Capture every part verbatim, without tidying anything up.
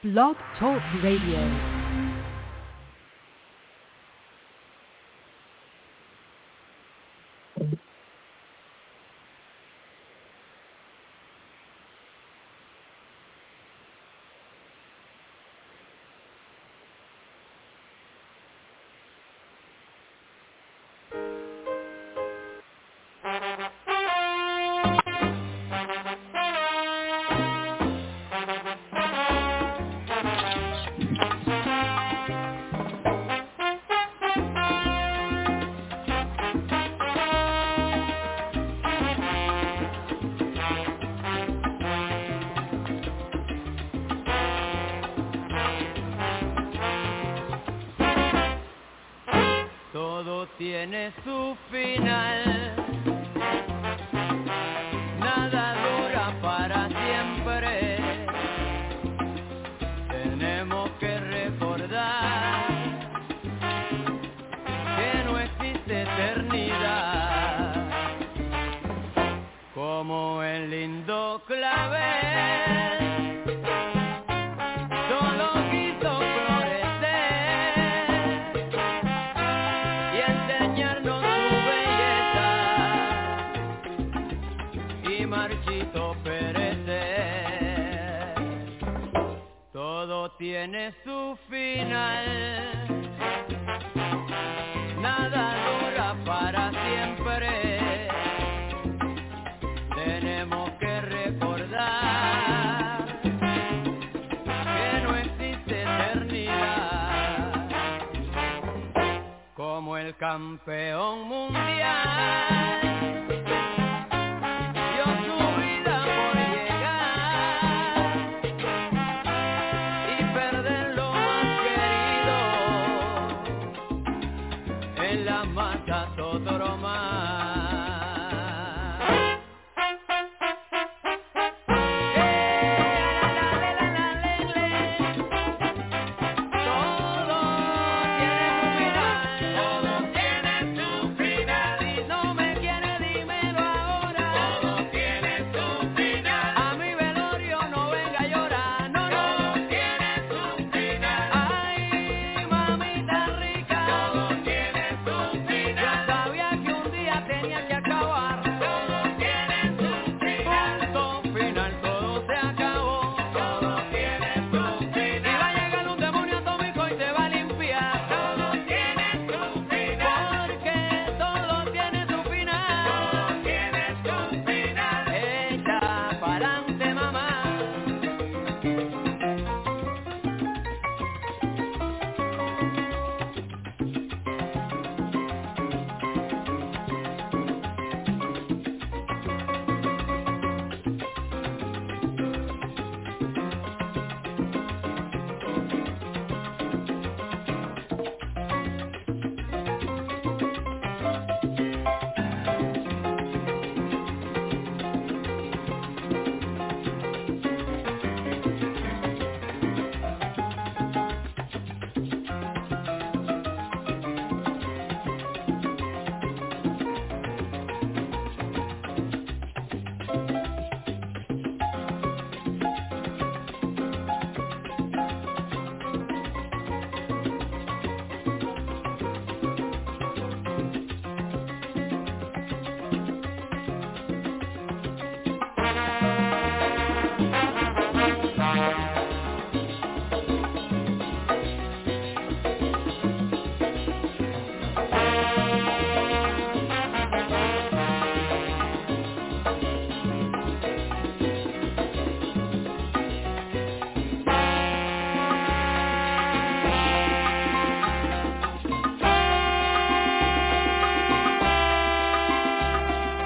Blog Talk Radio. Tiene su final, nada dura para siempre. Tenemos que recordar que no existe eternidad, como el lindo clavel. Tiene su final, nada dura para siempre. Tenemos que recordar que no existe eternidad, como el campeón mundial.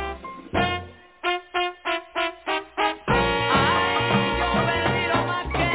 Más que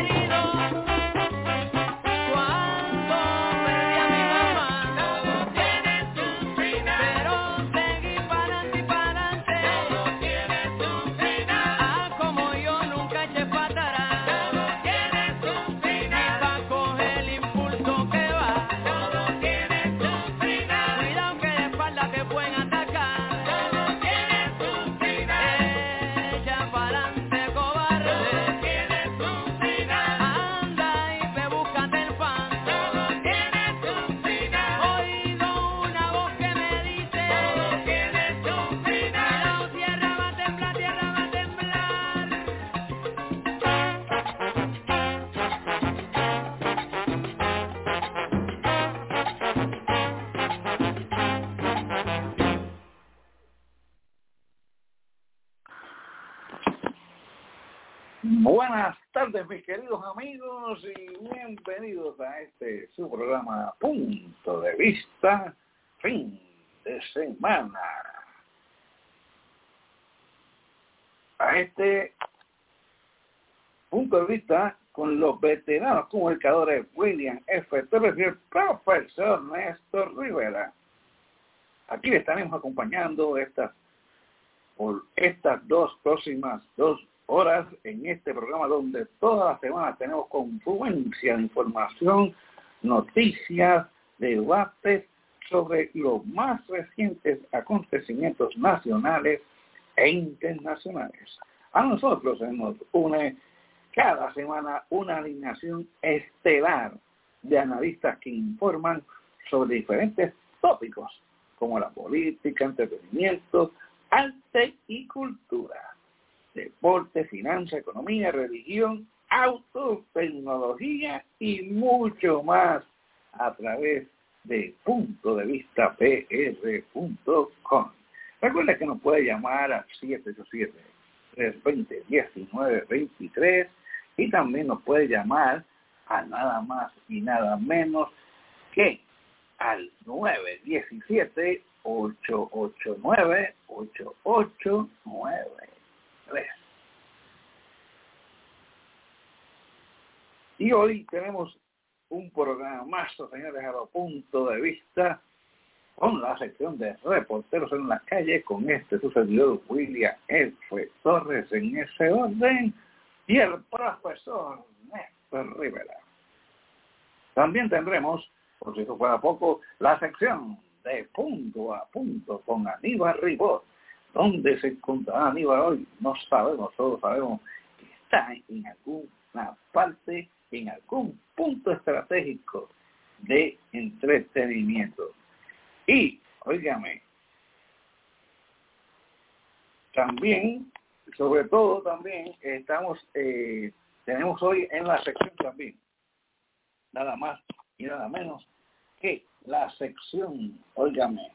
Buenas tardes, mis queridos amigos, y bienvenidos a este su programa Punto de Vista, fin de semana. A este punto de vista con los veteranos comunicadores William F. Torres y el profesor Néstor Rivera. Aquí le estaremos acompañando estas por estas dos próximas dos horas en este programa donde toda la semana tenemos confluencia de información, noticias, debates sobre los más recientes acontecimientos nacionales e internacionales. A nosotros se nos une cada semana una alineación estelar de analistas que informan sobre diferentes tópicos como la política, entretenimiento, arte y cultura, deporte, finanzas, economía, religión, autos, tecnología y mucho más a través de punto de vista p r punto com. Recuerda que nos puede llamar al siete ocho siete, tres dos cero, uno nueve dos tres y también nos puede llamar a nada más y nada menos que al nueve uno siete, ocho ocho nueve, ocho ocho nueve tres. Y hoy tenemos un programa más, señores, a lo punto de vista, con la sección de reporteros en la calle, con este su servidor William F. Torres en ese orden, y el profesor Néstor Rivera. También tendremos, por si eso fuera poco, la sección de punto a punto con Aníbal Ribot. ¿Dónde se encontrará Aníbal hoy? No sabemos, todos sabemos que está en alguna parte, en algún punto estratégico de entretenimiento. Y, óigame, también, sobre todo también, estamos, eh, tenemos hoy en la sección también, nada más y nada menos que la sección, óigame,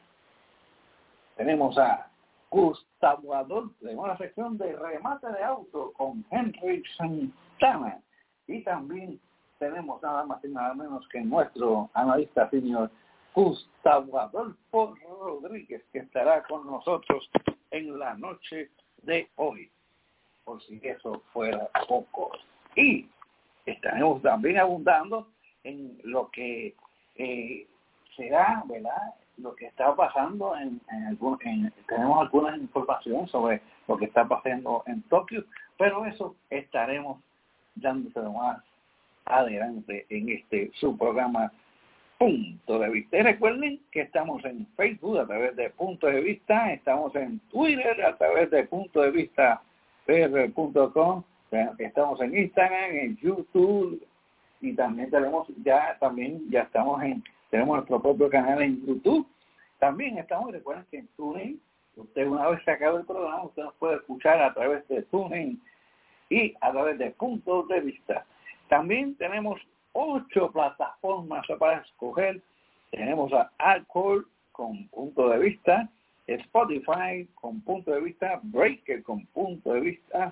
tenemos a Gustavo Adolfo, tenemos la sección de remate de auto con Henry Santana, y también tenemos nada más y nada menos que nuestro analista senior Gustavo Adolfo Rodríguez, que estará con nosotros en la noche de hoy, por si eso fuera poco. Y estaremos también abundando en lo que eh, será, ¿verdad?, lo que está pasando en, en algún, en, tenemos algunas informaciones sobre lo que está pasando en Tokio, pero eso estaremos dándoselo más adelante en este su programa Punto de Vista. Y recuerden que estamos en Facebook a través de Punto de Vista, estamos en Twitter a través de Punto de Vista p r punto com, estamos en Instagram, en YouTube, y también tenemos ya también ya estamos en tenemos nuestro propio canal en YouTube. También estamos, recuerden que en TuneIn, usted una vez sacado el programa, usted nos puede escuchar a través de TuneIn y a través de Punto de Vista. También tenemos ocho plataformas para escoger. Tenemos a Alcohol con Punto de Vista, Spotify con Punto de Vista, Breaker con Punto de Vista,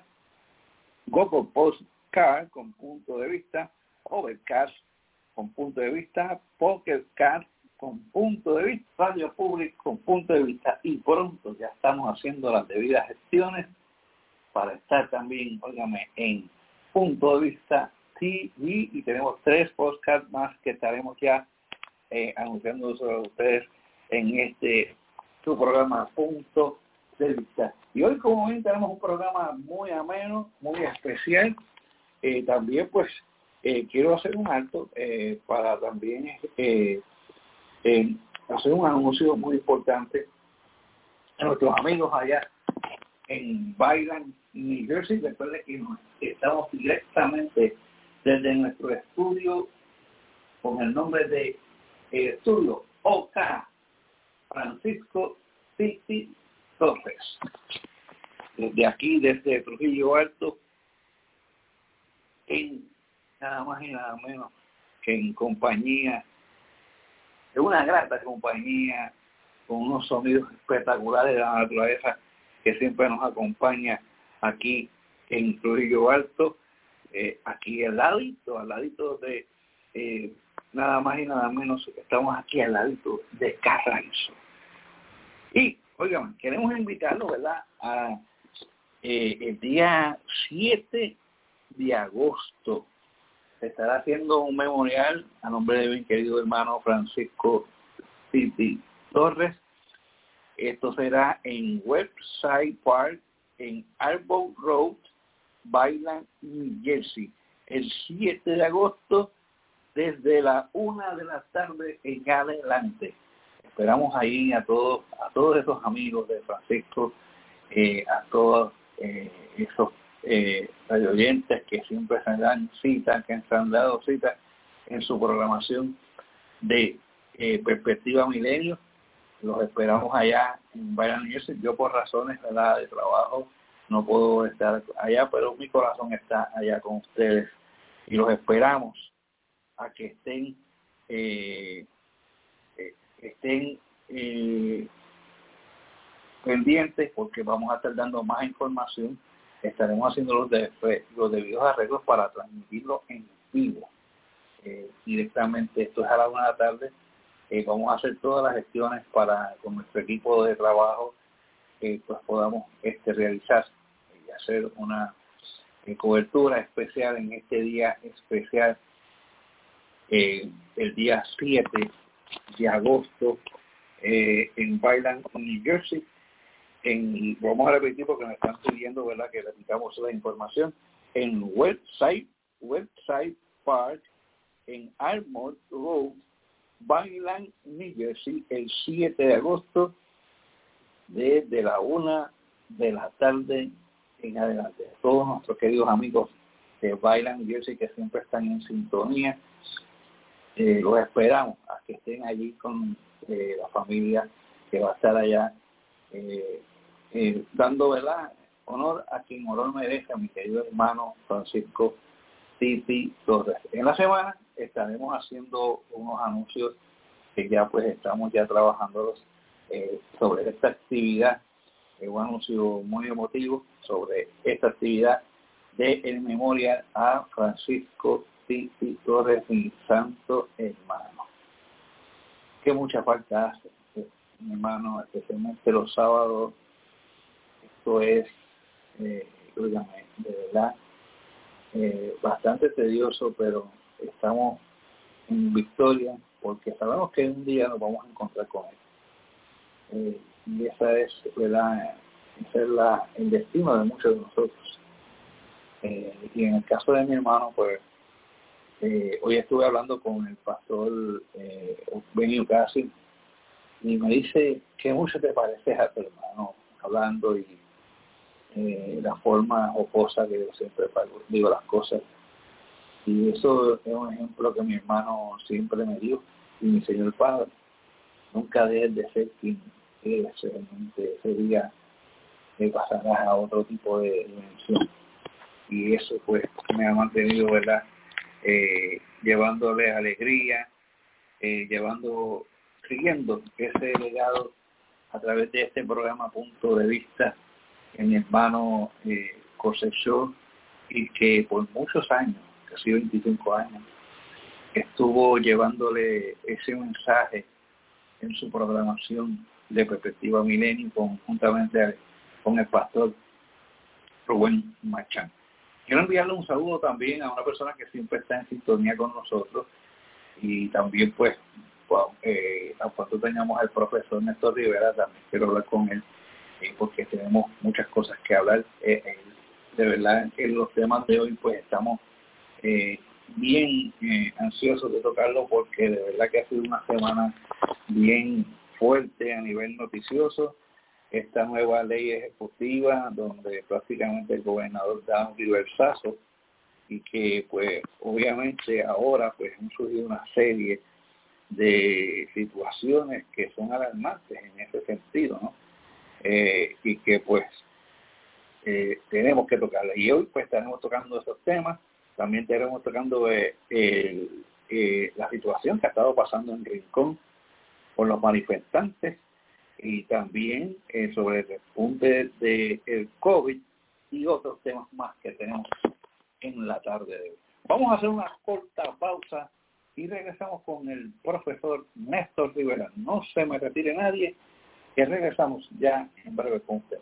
Google Podcast con Punto de Vista, Overcast con Punto de Vista, Pocket Cast con Punto de Vista, Radio Public con Punto de Vista, y pronto ya estamos haciendo las debidas gestiones para estar también, óigame, en Punto de Vista T V, y tenemos tres podcasts más que estaremos ya eh, anunciando sobre ustedes en este su programa Punto de Vista. Y hoy, como ven, tenemos un programa muy ameno, muy especial. Eh, también pues eh, quiero hacer un alto eh, para también eh, eh, hacer un anuncio muy importante a nuestros amigos allá en Byron, New Jersey. Recuerden que nos, estamos directamente desde nuestro estudio con el nombre de eh, Estudio O K Francisco City Torres. Desde aquí, desde Trujillo Alto, en nada más y nada menos que en compañía de una grata compañía con unos sonidos espectaculares de la naturaleza que siempre nos acompaña aquí en Trujillo Alto. aquí al ladito, al ladito de eh, nada más y nada menos, estamos aquí al ladito de Carranzo. Y, oigan, queremos invitarlos, ¿verdad?, a eh, el día siete de agosto. Se estará haciendo un memorial a nombre de mi querido hermano Francisco Titi Torres. Esto será en Westside Park, en Arbor Road, Byland, New Jersey, el siete de agosto, desde la una de la tarde en adelante. Esperamos ahí a todos, a todos esos amigos de Francisco, eh, a todos eh, esos eh, radioyentes que siempre se dan citas, que se han dado citas en su programación de eh, Perspectiva Milenio. Los esperamos allá en Byland, New Jersey. Yo por razones, ¿verdad?, de trabajo no puedo estar allá, pero mi corazón está allá con ustedes y los esperamos a que estén eh, eh, estén eh, pendientes, porque vamos a estar dando más información. Estaremos haciendo los, de, los debidos arreglos para transmitirlo en vivo eh, directamente. Esto es a la una de la tarde. Eh, vamos a hacer todas las gestiones para con nuestro equipo de trabajo eh, pues podamos este realizar y hacer una eh, cobertura especial en este día especial, eh, el día siete de agosto eh, en Byland, New Jersey. En, vamos a repetir porque me están pidiendo, ¿verdad?, que repitamos la información. En Westside, Westside Park, en Armour Road, Byland, New Jersey, el siete de agosto, desde la una de la tarde en adelante. Todos nuestros queridos amigos de Byland, New Jersey, que siempre están en sintonía, eh, los esperamos a que estén allí con eh, la familia que va a estar allá, eh, eh, dando, ¿verdad?, honor a quien honor merece, a mi querido hermano Francisco Titi Torres. En la semana estaremos haciendo unos anuncios que ya pues estamos ya trabajándolos eh, sobre esta actividad, eh, un anuncio muy emotivo sobre esta actividad de en memoria a Francisco Titi Torres, mi santo hermano, que mucha falta hace, eh, mi hermano, especialmente los sábados. Esto es, eh, dígame, de verdad, eh, bastante tedioso, pero estamos en victoria porque sabemos que un día nos vamos a encontrar con él. Eh, y esa es, ¿verdad?, ese es la, el destino de muchos de nosotros. Eh, y en el caso de mi hermano, pues, eh, hoy estuve hablando con el pastor eh, Benio Casi y me dice que mucho te pareces a tu hermano, hablando y eh, la forma jocosa que yo siempre digo las cosas. Y eso es un ejemplo que mi hermano siempre me dio, y mi Señor Padre. Nunca dejes de ser quien eres, realmente ese día eh, pasarás a otro tipo de dimensión. Y eso pues me ha mantenido, ¿verdad?, eh, llevándole alegría, eh, llevando, siguiendo ese legado a través de este programa Punto de Vista que mi hermano eh, cosechó y que por muchos años, casi veinticinco años, estuvo llevándole ese mensaje en su programación de Perspectiva Milenio conjuntamente con el pastor Rubén Machán. Quiero enviarle un saludo también a una persona que siempre está en sintonía con nosotros y también pues wow, eh, a cuando tengamos al profesor Néstor Rivera también quiero hablar con él eh, porque tenemos muchas cosas que hablar. Eh, eh, de verdad en los temas de hoy pues estamos eh, bien eh, ansiosos de tocarlo porque de verdad que ha sido una semana bien fuerte a nivel noticioso. Esta nueva ley ejecutiva donde prácticamente el gobernador da un diversazo y que pues obviamente ahora pues han surgido una serie de situaciones que son alarmantes en ese sentido, ¿no? Eh, y que pues eh, tenemos que tocarla. Y hoy pues estaremos tocando esos temas. También estaremos tocando eh, el, eh, la situación que ha estado pasando en Rincón con los manifestantes y también eh, sobre el repunte del COVID y otros temas más que tenemos en la tarde de hoy. Vamos a hacer una corta pausa y regresamos con el profesor Néstor Rivera. No se me retire nadie, que regresamos ya en breve con ustedes.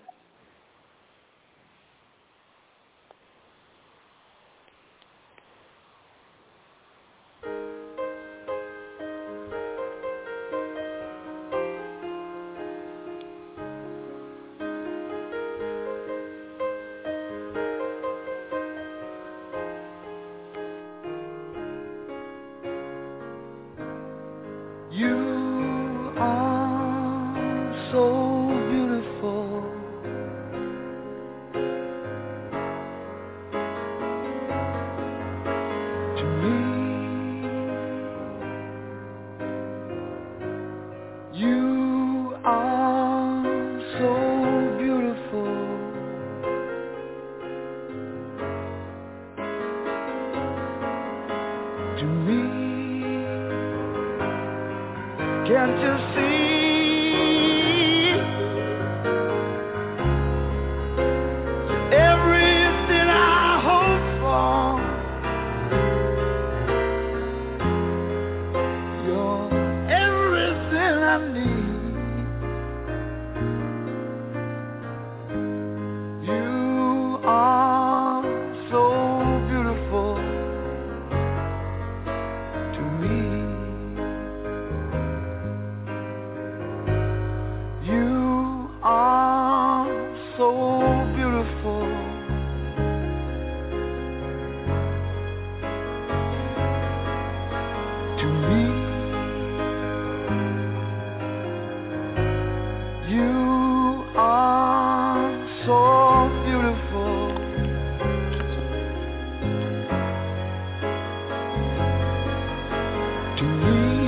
You are so beautiful. To me, you are so beautiful. To me. Can't you see everything I hope for? You're everything I need. You are so beautiful to me. You are so beautiful to me. You are so beautiful to me.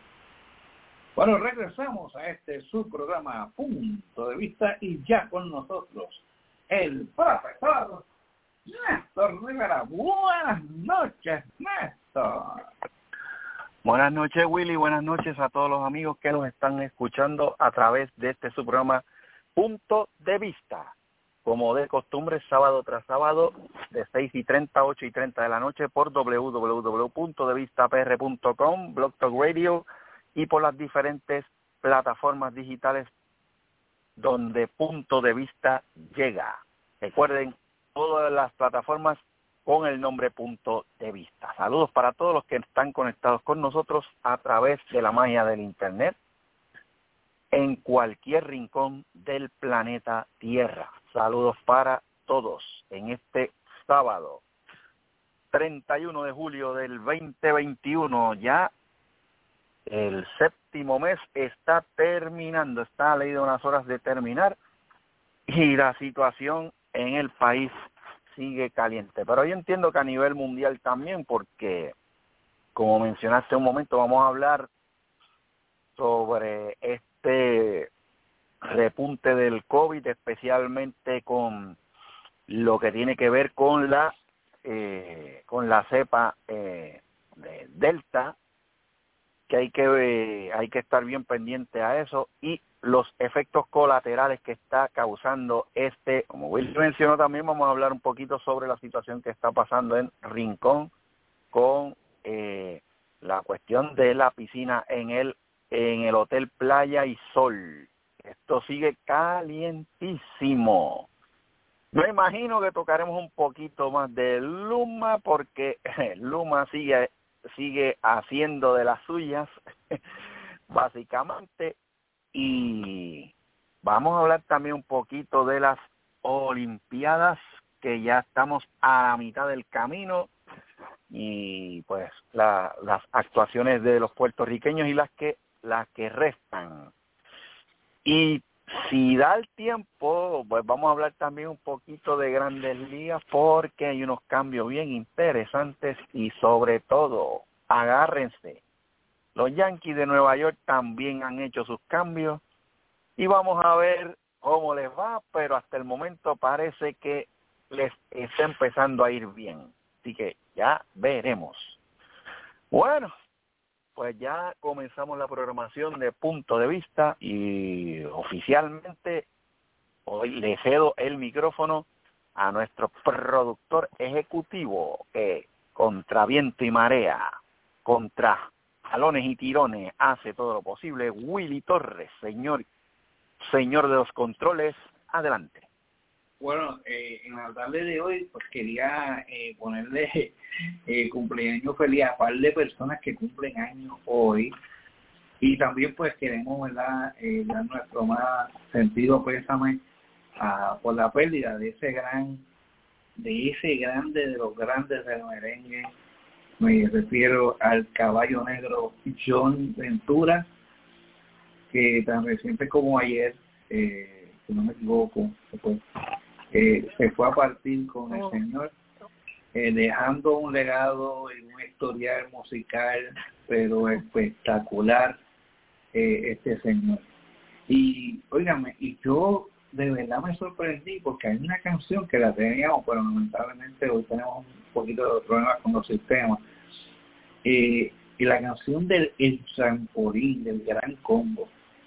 Bueno, regresamos a este subprograma Punto de Vista y ya con nosotros el profesor Néstor Rivera. Buenas noches, Néstor. Buenas noches, Willy. Buenas noches a todos los amigos que nos están escuchando a través de este subprograma Punto de Vista. Como de costumbre, sábado tras sábado, de seis y treinta a ocho y treinta de la noche por doble u doble u doble u punto de vista p r punto com, Blog Talk Radio, y por las diferentes plataformas digitales donde Punto de Vista llega. Recuerden, todas las plataformas con el nombre Punto de Vista. Saludos para todos los que están conectados con nosotros a través de la magia del Internet en cualquier rincón del planeta Tierra. Saludos para todos en este sábado treinta y uno de julio del veinte veintiuno. Ya el séptimo mes está terminando, está a ley de unas horas de terminar y la situación en el país sigue caliente. Pero yo entiendo que a nivel mundial también, porque como mencionaste un momento, vamos a hablar sobre este repunte del COVID, especialmente con lo que tiene que ver con la eh, con la cepa eh, de Delta, que hay que eh, hay que estar bien pendiente a eso, y los efectos colaterales que está causando este, como Will mencionó también, vamos a hablar un poquito sobre la situación que está pasando en Rincón con eh, la cuestión de la piscina en el en el Hotel Playa y Sol. Esto sigue calientísimo. Me imagino que tocaremos un poquito más de Luma, porque Luma sigue sigue haciendo de las suyas, básicamente, y vamos a hablar también un poquito de las Olimpiadas, que ya estamos a la mitad del camino, y pues la, las actuaciones de los puertorriqueños y las que las que restan. Y si da el tiempo, pues vamos a hablar también un poquito de Grandes Ligas, porque hay unos cambios bien interesantes y sobre todo, agárrense, los Yankees de Nueva York también han hecho sus cambios y vamos a ver cómo les va, pero hasta el momento parece que les está empezando a ir bien. Así que ya veremos. Bueno, pues ya comenzamos la programación de Punto de Vista y oficialmente hoy le cedo el micrófono a nuestro productor ejecutivo, que contra viento y marea, contra jalones y tirones, hace todo lo posible Willy Torres, señor, señor de los controles, adelante. Bueno, eh, en la tarde de hoy pues quería eh, ponerle eh, cumpleaños feliz a un par de personas que cumplen años hoy, y también pues queremos, ¿verdad?, eh, dar nuestro más sentido pésame a, por la pérdida de ese gran, de ese grande de los grandes del merengue. Me refiero al caballo negro John Ventura, que tan reciente como ayer, eh, si no me equivoco, pues, eh, se fue a partir con el Señor, eh, dejando un legado y un historial musical, pero espectacular, eh, este señor. Y, óigame, y yo de verdad me sorprendí porque hay una canción que la teníamos, pero lamentablemente hoy tenemos un poquito de problemas con los sistemas, eh, y la canción del El Trampolín, del Gran Combo.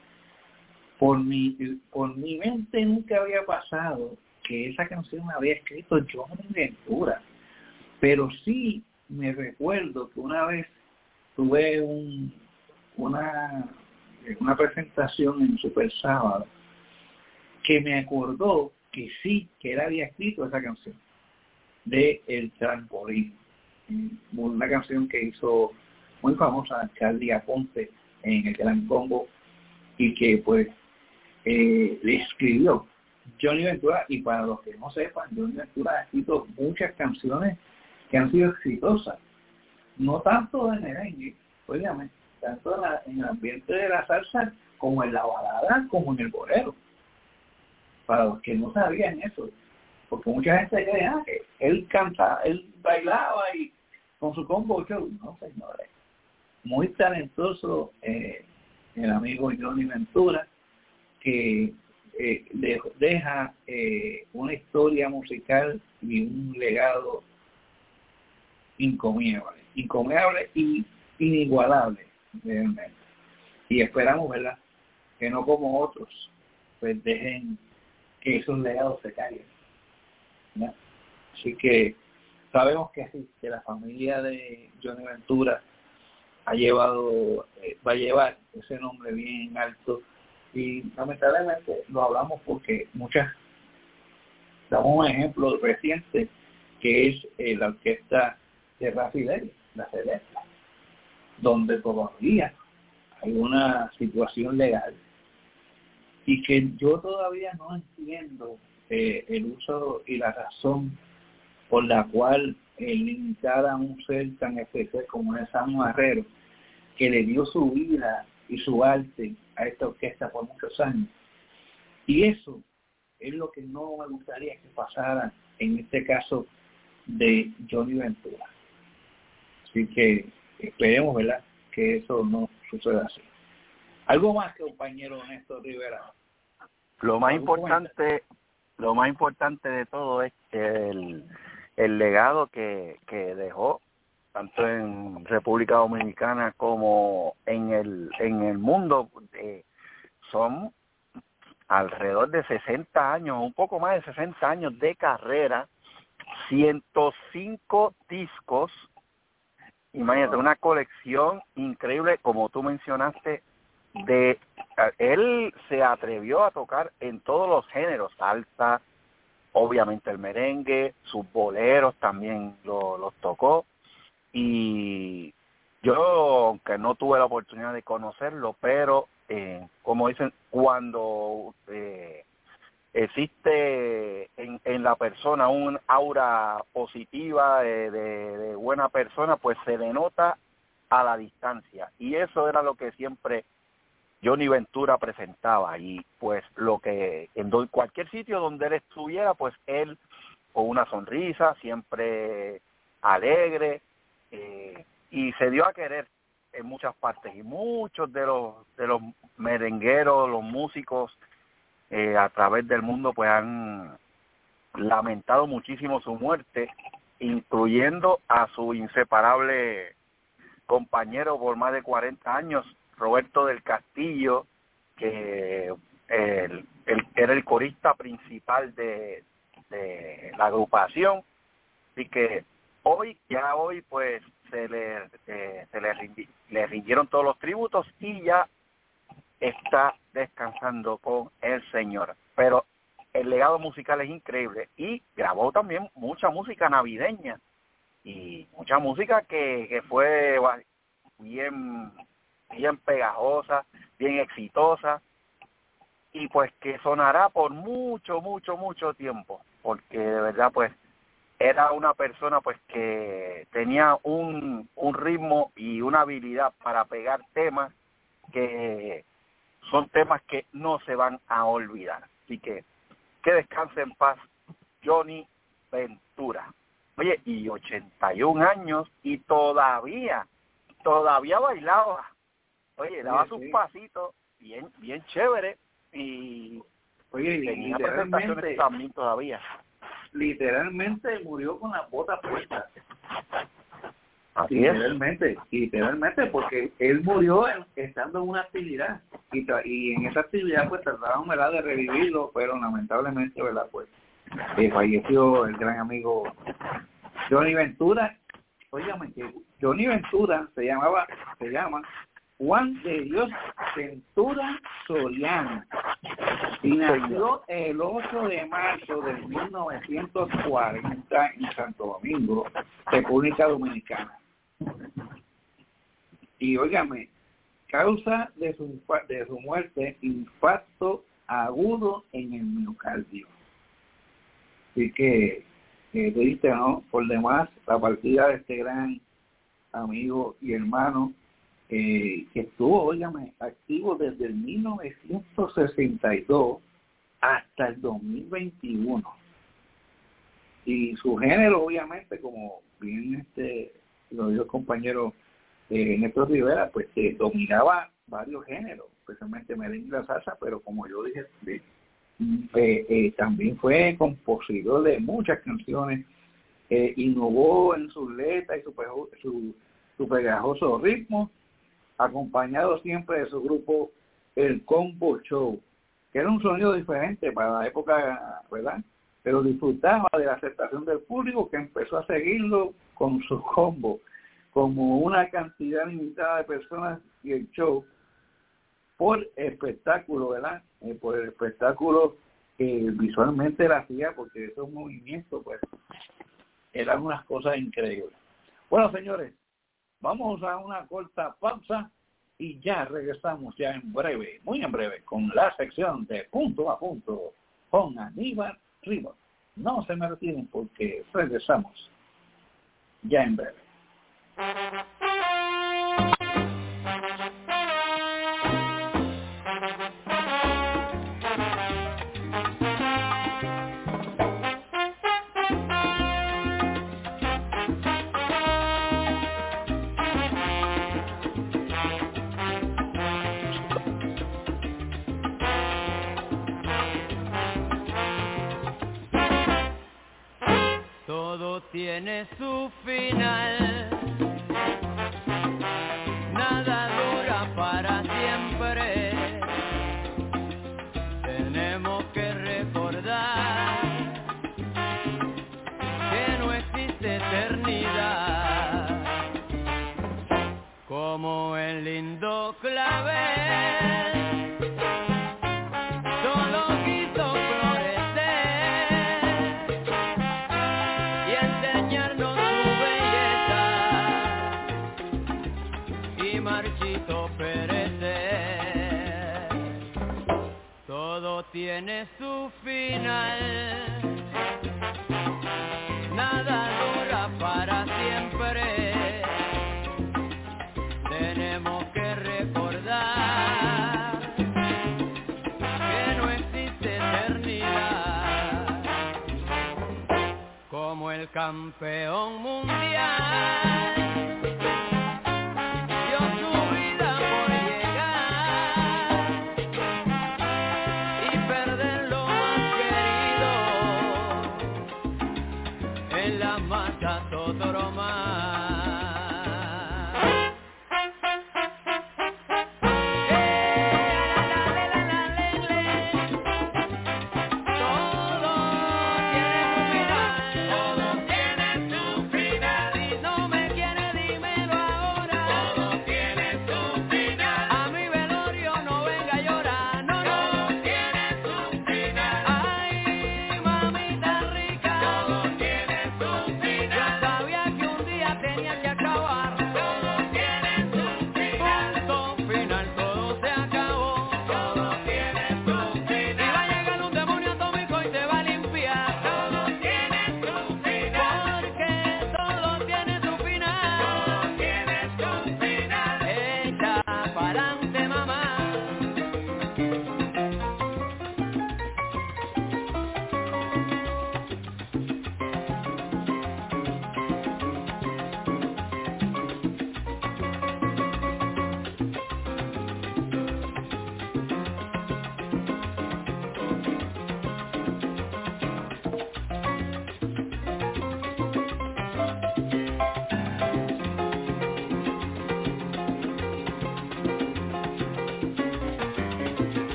Por mi, por mi mente nunca había pasado que esa canción la había escrito Johnny Ventura, pero sí me recuerdo que una vez tuve un, una, una presentación en Super Sábado que me acordó que sí, que él había escrito esa canción de El Trampolín, una canción que hizo muy famosa Charlie Aponte en el Gran Combo, y que pues eh, le escribió Johnny Ventura. Y para los que no sepan, Johnny Ventura ha escrito muchas canciones que han sido exitosas, no tanto de merengue, obviamente, tanto en, la, en el ambiente de la salsa como en la balada, como en el bolero, para los que no sabían eso, porque mucha gente cree ah, que él cantaba, él bailaba y con su combo show. No, señores, muy talentoso eh, el amigo Johnny Ventura, que eh, de, deja eh, una historia musical y un legado incomiable, incomiable y inigualable realmente. Y esperamos, ¿verdad?, que no como otros pues dejen que esos legados se caigan, ¿no? Así que sabemos que sí, que la familia de Johnny Ventura ha llevado, eh, va a llevar ese nombre bien alto, y lamentablemente lo hablamos porque muchas, damos un ejemplo reciente que es eh, la orquesta de Rafi Ley, la Celeste, donde todavía hay una situación legal y que yo todavía no entiendo eh, el uso y la razón por la cual eh, limitar a un ser tan especial como es Sam Marrero, que le dio su vida y su arte a esta orquesta por muchos años. Y eso es lo que no me gustaría que pasara en este caso de Johnny Ventura. Así que esperemos, ¿verdad?, que eso no suceda así. ¿Algo más, compañero Néstor Rivera? Lo más importante, lo más importante de todo es que el, el legado que, que dejó tanto en República Dominicana como en el en el mundo, eh, son alrededor de sesenta años, un poco más de sesenta años de carrera, ciento cinco discos. Imagínate, una colección increíble, como tú mencionaste, de él se atrevió a tocar en todos los géneros, salsa, obviamente el merengue, sus boleros también lo, los tocó. Y yo, aunque no tuve la oportunidad de conocerlo, pero eh, como dicen, cuando eh, existe en, en la persona un aura positiva de, de, de buena persona, pues se denota a la distancia, y eso era lo que siempre Johnny Ventura presentaba. Y pues lo que en do, cualquier sitio donde él estuviera, pues él con una sonrisa, siempre alegre, eh, y se dio a querer en muchas partes, y muchos de los de los merengueros, los músicos eh, a través del mundo pues han lamentado muchísimo su muerte, incluyendo a su inseparable compañero por más de cuarenta años, Roberto del Castillo, que el, el, era el corista principal de, de la agrupación. Así que hoy, ya hoy, pues se le, eh, se le, rindi, le rindieron todos los tributos y ya está descansando con el Señor. Pero el legado musical es increíble y grabó también mucha música navideña y mucha música que, que fue bien, bien pegajosa, bien exitosa y pues que sonará por mucho, mucho, mucho tiempo, porque de verdad pues era una persona pues que tenía un, un ritmo y una habilidad para pegar temas que son temas que no se van a olvidar. Así que que descanse en paz Johnny Ventura. Oye, y ochenta y un años y todavía, todavía bailaba. Oye, daba sí, sus sí. pasitos bien, bien chévere y Oye, tenía presentaciones también todavía. Literalmente murió con las botas puestas. Así literalmente, es. literalmente, porque él murió en, estando en una actividad y, tra- y en esa actividad pues trataron, ¿verdad?, de revivirlo, pero lamentablemente, ¿verdad?, pues eh, falleció el gran amigo Johnny Ventura. Óigame que Johnny Ventura se llamaba, se llama Juan de Dios Ventura Soriano y nació el ocho de marzo de mil novecientos cuarenta en Santo Domingo, República Dominicana. Y óigame, causa de su, de su muerte, infarto agudo en el miocardio. Así que, eh, triste, ¿no? Por demás, la partida de este gran amigo y hermano, eh, que estuvo, óigame, activo desde el mil novecientos sesenta y dos hasta el dos mil veintiuno. Y su género, obviamente, como bien este lo dijo el compañero eh, Néstor Rivera, pues que dominaba varios géneros, especialmente merengue y la salsa, pero como yo dije, eh, eh, también fue compositor de muchas canciones, eh, innovó en sus letras y su, su, su pegajoso ritmo, acompañado siempre de su grupo El Combo Show, que era un sonido diferente para la época, ¿verdad?, pero disfrutaba de la aceptación del público, que empezó a seguirlo con su combo, como una cantidad limitada de personas y el show, por espectáculo, ¿verdad?, eh, por el espectáculo que visualmente era hacía, porque esos movimientos, pues, eran unas cosas increíbles. Bueno, señores, vamos a una corta pausa y ya regresamos ya en breve, muy en breve, con la sección de Punto a Punto con Aníbal Rivas. No se me retiren porque regresamos ya en breve. Todo tiene su final, nada dura para siempre. Tenemos que recordar que no existe eternidad, como el lindo clavel. Tiene su final, nada dura para siempre. Tenemos que recordar que no existe eternidad, como el campeón mundial. Perder lo más querido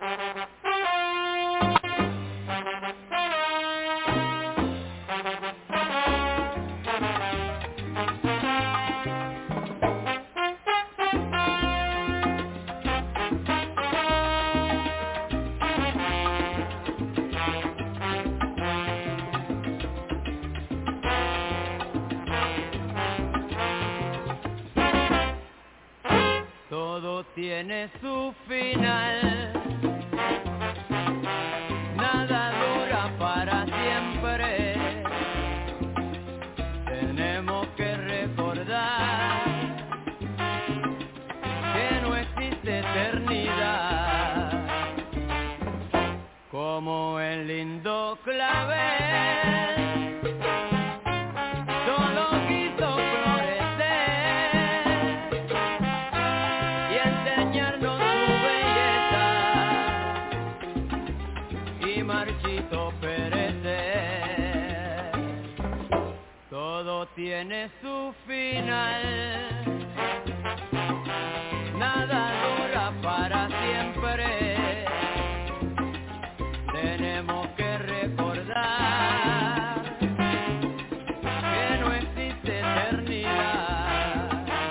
Todo tiene su final, nada dura para siempre. Tenemos que recordar que no existe eternidad, como el lindo clavel solo quiso perecer. Todo tiene su final, nada dura para siempre. Tenemos que recordar que no existe eternidad,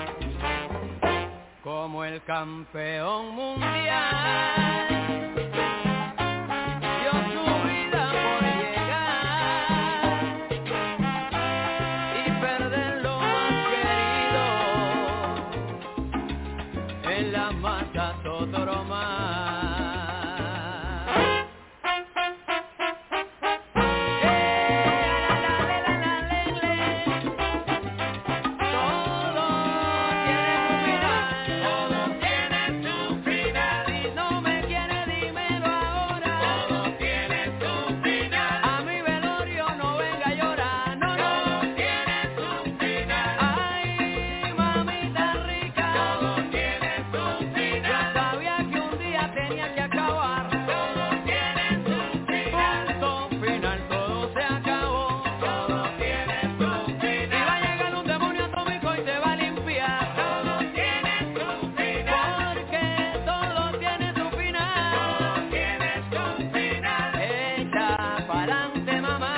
como el campeón mundial otro más. Todo tiene su final, todo tiene su final. Si no me quiere, dímelo ahora. Todo tiene su final. A mi velorio no venga a llorar, no, no. Todo tiene su final. Ay, mamita rica. Todo tiene su final. Tenía que acabar. Todo tiene su final. Punto final, todo se acabó. Todo tiene su final. Y va a llegar un demonio atómico y te va a limpiar. Todo tiene su final. Porque todo tiene su final. Todo tiene su final. Echa pa'lante, mamá.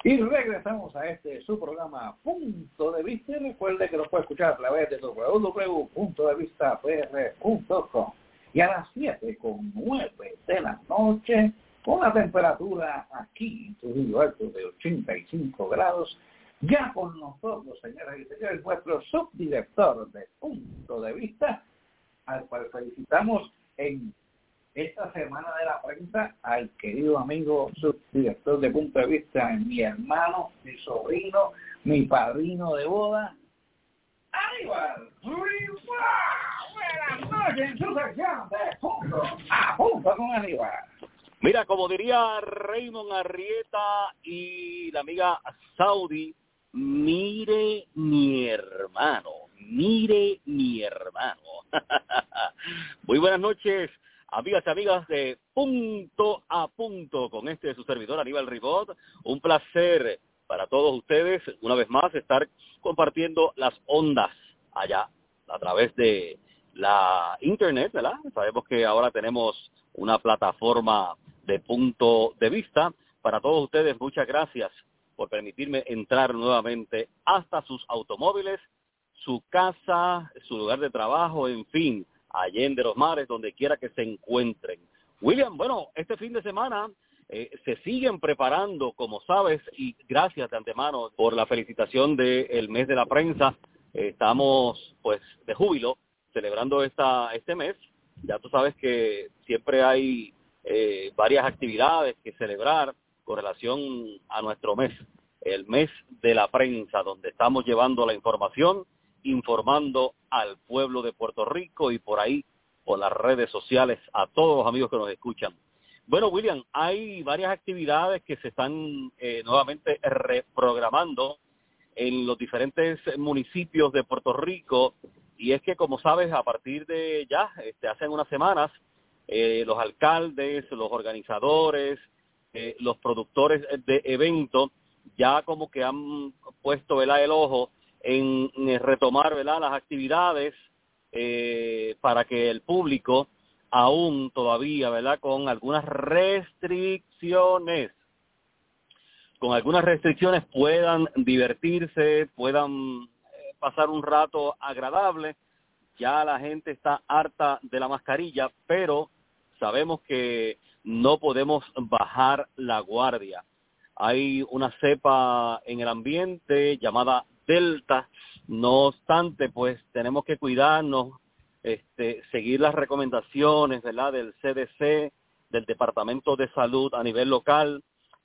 Y regresamos a este su programa Punto de Vista. Y recuerde que lo puede escuchar a través de doble u doble u doble u punto de vista p r punto com. Y a las siete con nueve de la noche, con la temperatura aquí en Trujillo Alto de ochenta y cinco grados, ya con nosotros, señoras y señores, nuestro subdirector de Punto de Vista, al cual felicitamos en esta semana de la prensa al querido amigo subdirector de Punto de Vista, mi hermano, mi sobrino, mi padrino de boda, Aníbal Rivera. Buenas noches en su sección de Punto a Punto con Aníbal. Mira, como diría Raymond Arrieta y la amiga Saudi, mire mi hermano, mire mi hermano. Muy buenas noches, amigas y amigas de Punto a Punto, con este su servidor Aníbal Ribot. Un placer para todos ustedes, una vez más, estar compartiendo las ondas allá a través de la internet, ¿verdad? Sabemos que ahora tenemos una plataforma de Punto de Vista. Para todos ustedes, muchas gracias por permitirme entrar nuevamente hasta sus automóviles, su casa, su lugar de trabajo, en fin, allende los mares, donde quiera que se encuentren. William, bueno, este fin de semana eh, se siguen preparando, como sabes, y gracias de antemano por la felicitación del mes de la prensa. Eh, estamos, pues, de júbilo, celebrando esta este mes. Ya tú sabes que siempre hay eh, varias actividades que celebrar con relación a nuestro mes, el mes de la prensa, donde estamos llevando la información, informando al pueblo de Puerto Rico y por ahí, por las redes sociales, a todos los amigos que nos escuchan. Bueno, William, hay varias actividades que se están eh, nuevamente reprogramando en los diferentes municipios de Puerto Rico, y es que, como sabes, a partir de ya, este, hace unas semanas, eh, los alcaldes, los organizadores, eh, los productores de eventos, ya como que han puesto, ¿verdad?, el ojo en, en retomar, ¿verdad?, las actividades eh, para que el público, aún todavía, ¿verdad?, con algunas restricciones, con algunas restricciones puedan divertirse, puedan pasar un rato agradable. Ya la gente está harta de la mascarilla, pero sabemos que no podemos bajar la guardia. Hay una cepa en el ambiente llamada Delta. No obstante, pues tenemos que cuidarnos, este, seguir las recomendaciones, ¿verdad?, del C D C, del Departamento de Salud a nivel local,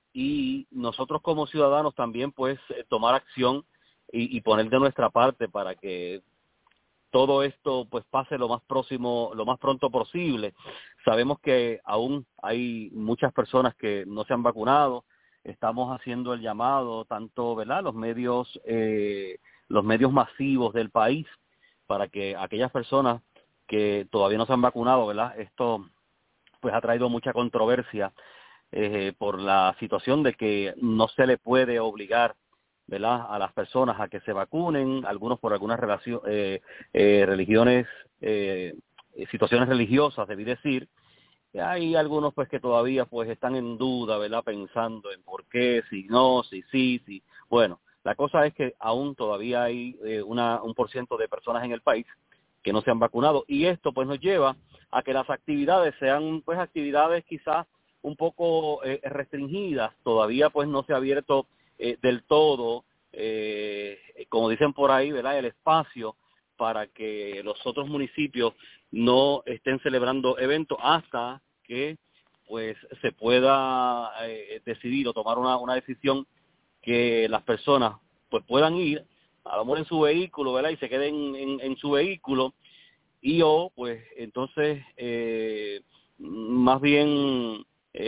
y nosotros como ciudadanos también, pues, tomar acción y, y poner de nuestra parte para que todo esto pues pase lo más próximo, lo más pronto posible. Sabemos que aún hay muchas personas que no se han vacunado. Estamos haciendo el llamado, tanto, ¿verdad?, los medios, eh, los medios masivos del país, para que aquellas personas que todavía no se han vacunado, ¿verdad?, esto pues ha traído mucha controversia eh, por la situación de que no se le puede obligar, ¿verdad?, a las personas a que se vacunen, algunos por algunas relación, eh, eh, religiones, eh, situaciones religiosas, debí decir. Hay algunos pues que todavía pues están en duda, ¿verdad?, pensando en por qué, si no, si sí, si. Bueno, la cosa es que aún todavía hay eh, una un por ciento de personas en el país que no se han vacunado, y esto pues nos lleva a que las actividades sean pues actividades quizás un poco eh, restringidas. Todavía pues no se ha abierto eh, del todo, eh, como dicen por ahí, ¿verdad?, el espacio para que los otros municipios no estén celebrando eventos hasta que pues se pueda eh, decidir o tomar una, una decisión que las personas pues puedan ir a lo mejor en su vehículo, ¿verdad?, y se queden en, en su vehículo, y o pues entonces eh, más bien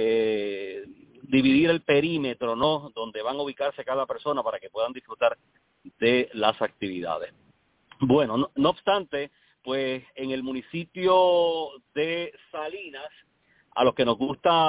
eh, dividir el perímetro, ¿no?, donde van a ubicarse cada persona para que puedan disfrutar de las actividades. Bueno, no, no obstante, pues en el municipio de Salinas, a los que nos gusta,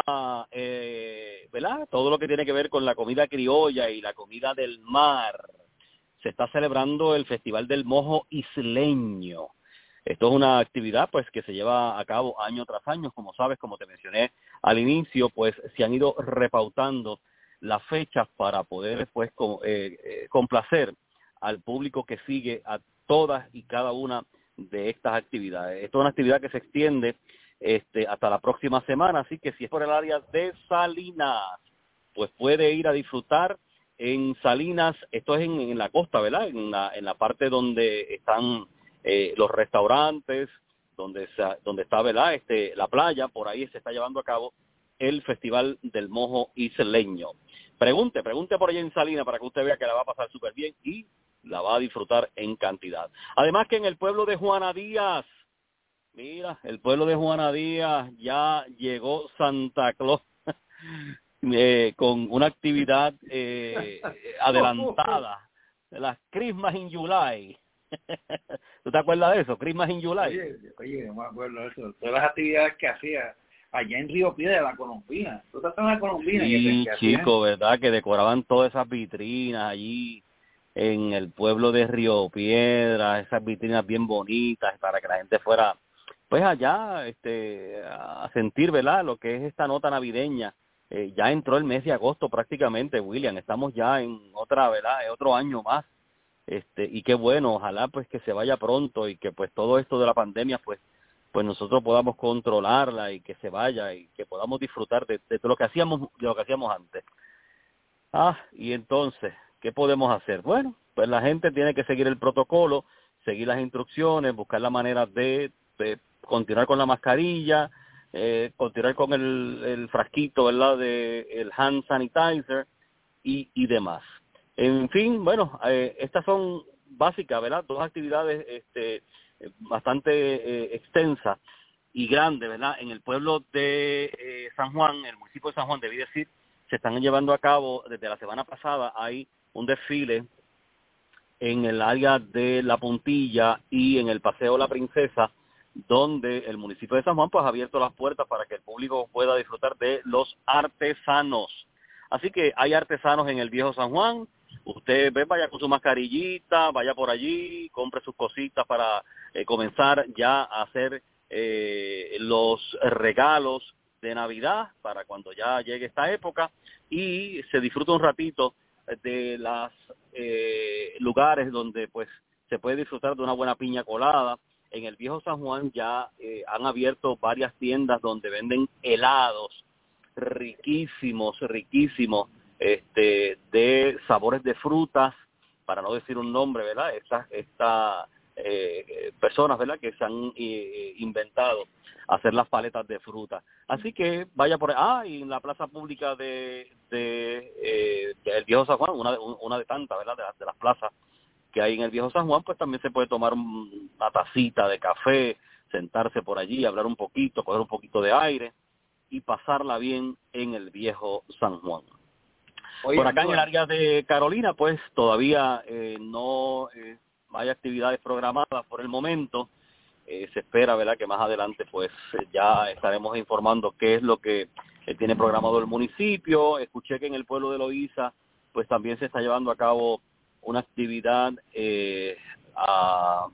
eh, ¿verdad?, todo lo que tiene que ver con la comida criolla y la comida del mar, se está celebrando el Festival del Mojo Isleño. Esto es una actividad pues que se lleva a cabo año tras año. Como sabes, como te mencioné al inicio, pues se han ido repautando las fechas para poder pues co- eh, eh, complacer al público que sigue a todas y cada una de estas actividades. Esto es una actividad que se extiende este, hasta la próxima semana, así que si es por el área de Salinas, pues puede ir a disfrutar en Salinas. Esto es en, en la costa, ¿verdad? En la, en la parte donde están eh, los restaurantes, donde se, donde está, ¿verdad? Este, la playa, por ahí se está llevando a cabo el Festival del Mojo Isleño. Pregunte, pregunte por allá en Salinas para que usted vea que la va a pasar súper bien y la va a disfrutar en cantidad. Además que en el pueblo de Juana Díaz, mira, el pueblo de Juana Díaz ya llegó Santa Claus eh, con una actividad eh, adelantada, las Christmas in July. ¿Tú te acuerdas de eso? Christmas in July. Oye, oye, no me acuerdo de eso. Todas las actividades que hacía allá en Río Piedra, la Colombina. ¿Tú estás en la Colombina? Sí, que, que chico, ¿verdad? Que decoraban todas esas vitrinas allí en el pueblo de Río Piedra, esas vitrinas bien bonitas para que la gente fuera pues allá este a sentir, ¿verdad?, lo que es esta nota navideña. Eh, ya entró el mes de agosto prácticamente, William, estamos ya en otra, ¿verdad?, en otro año más. Este, y qué bueno, ojalá pues que se vaya pronto y que pues todo esto de la pandemia pues pues nosotros podamos controlarla y que se vaya y que podamos disfrutar de, de lo que hacíamos de lo que hacíamos antes. Ah, y entonces, ¿qué podemos hacer? Bueno, pues la gente tiene que seguir el protocolo, seguir las instrucciones, buscar la manera de, de continuar con la mascarilla, eh, continuar con el, el frasquito, ¿verdad?, de el hand sanitizer y, y demás. En fin, bueno, eh, estas son básicas, ¿verdad? Dos actividades este, bastante eh, extensas y grandes, ¿verdad? En el pueblo de eh, San Juan, el municipio de San Juan, debí decir, se están llevando a cabo desde la semana pasada. Hay un desfile en el área de La Puntilla y en el Paseo La Princesa, donde el municipio de San Juan pues ha abierto las puertas para que el público pueda disfrutar de los artesanos. Así que hay artesanos en el viejo San Juan. Usted ve, vaya con su mascarillita, vaya por allí, compre sus cositas para eh, comenzar ya a hacer eh, los regalos de Navidad para cuando ya llegue esta época y se disfruta un ratito de los eh, lugares donde pues se puede disfrutar de una buena piña colada. En el viejo San Juan ya eh, han abierto varias tiendas donde venden helados riquísimos, riquísimos, este, de sabores de frutas, para no decir un nombre, ¿verdad? Estas esta, eh, personas, ¿verdad?, que se han eh, inventado hacer las paletas de fruta. Así que vaya por ahí. Ah, y en la plaza pública de, de, eh, de el viejo San Juan, una de, una de tantas, ¿verdad?, de, de las plazas que hay en el viejo San Juan, pues también se puede tomar un, una tacita de café, sentarse por allí, hablar un poquito, coger un poquito de aire y pasarla bien en el viejo San Juan. Oye, por acá en el área de Carolina, pues todavía eh, no eh, hay actividades programadas por el momento. Eh, se espera, ¿verdad?, que más adelante pues ya estaremos informando qué es lo que eh, tiene programado el municipio. Escuché que en el pueblo de Loíza pues también se está llevando a cabo una actividad eh, a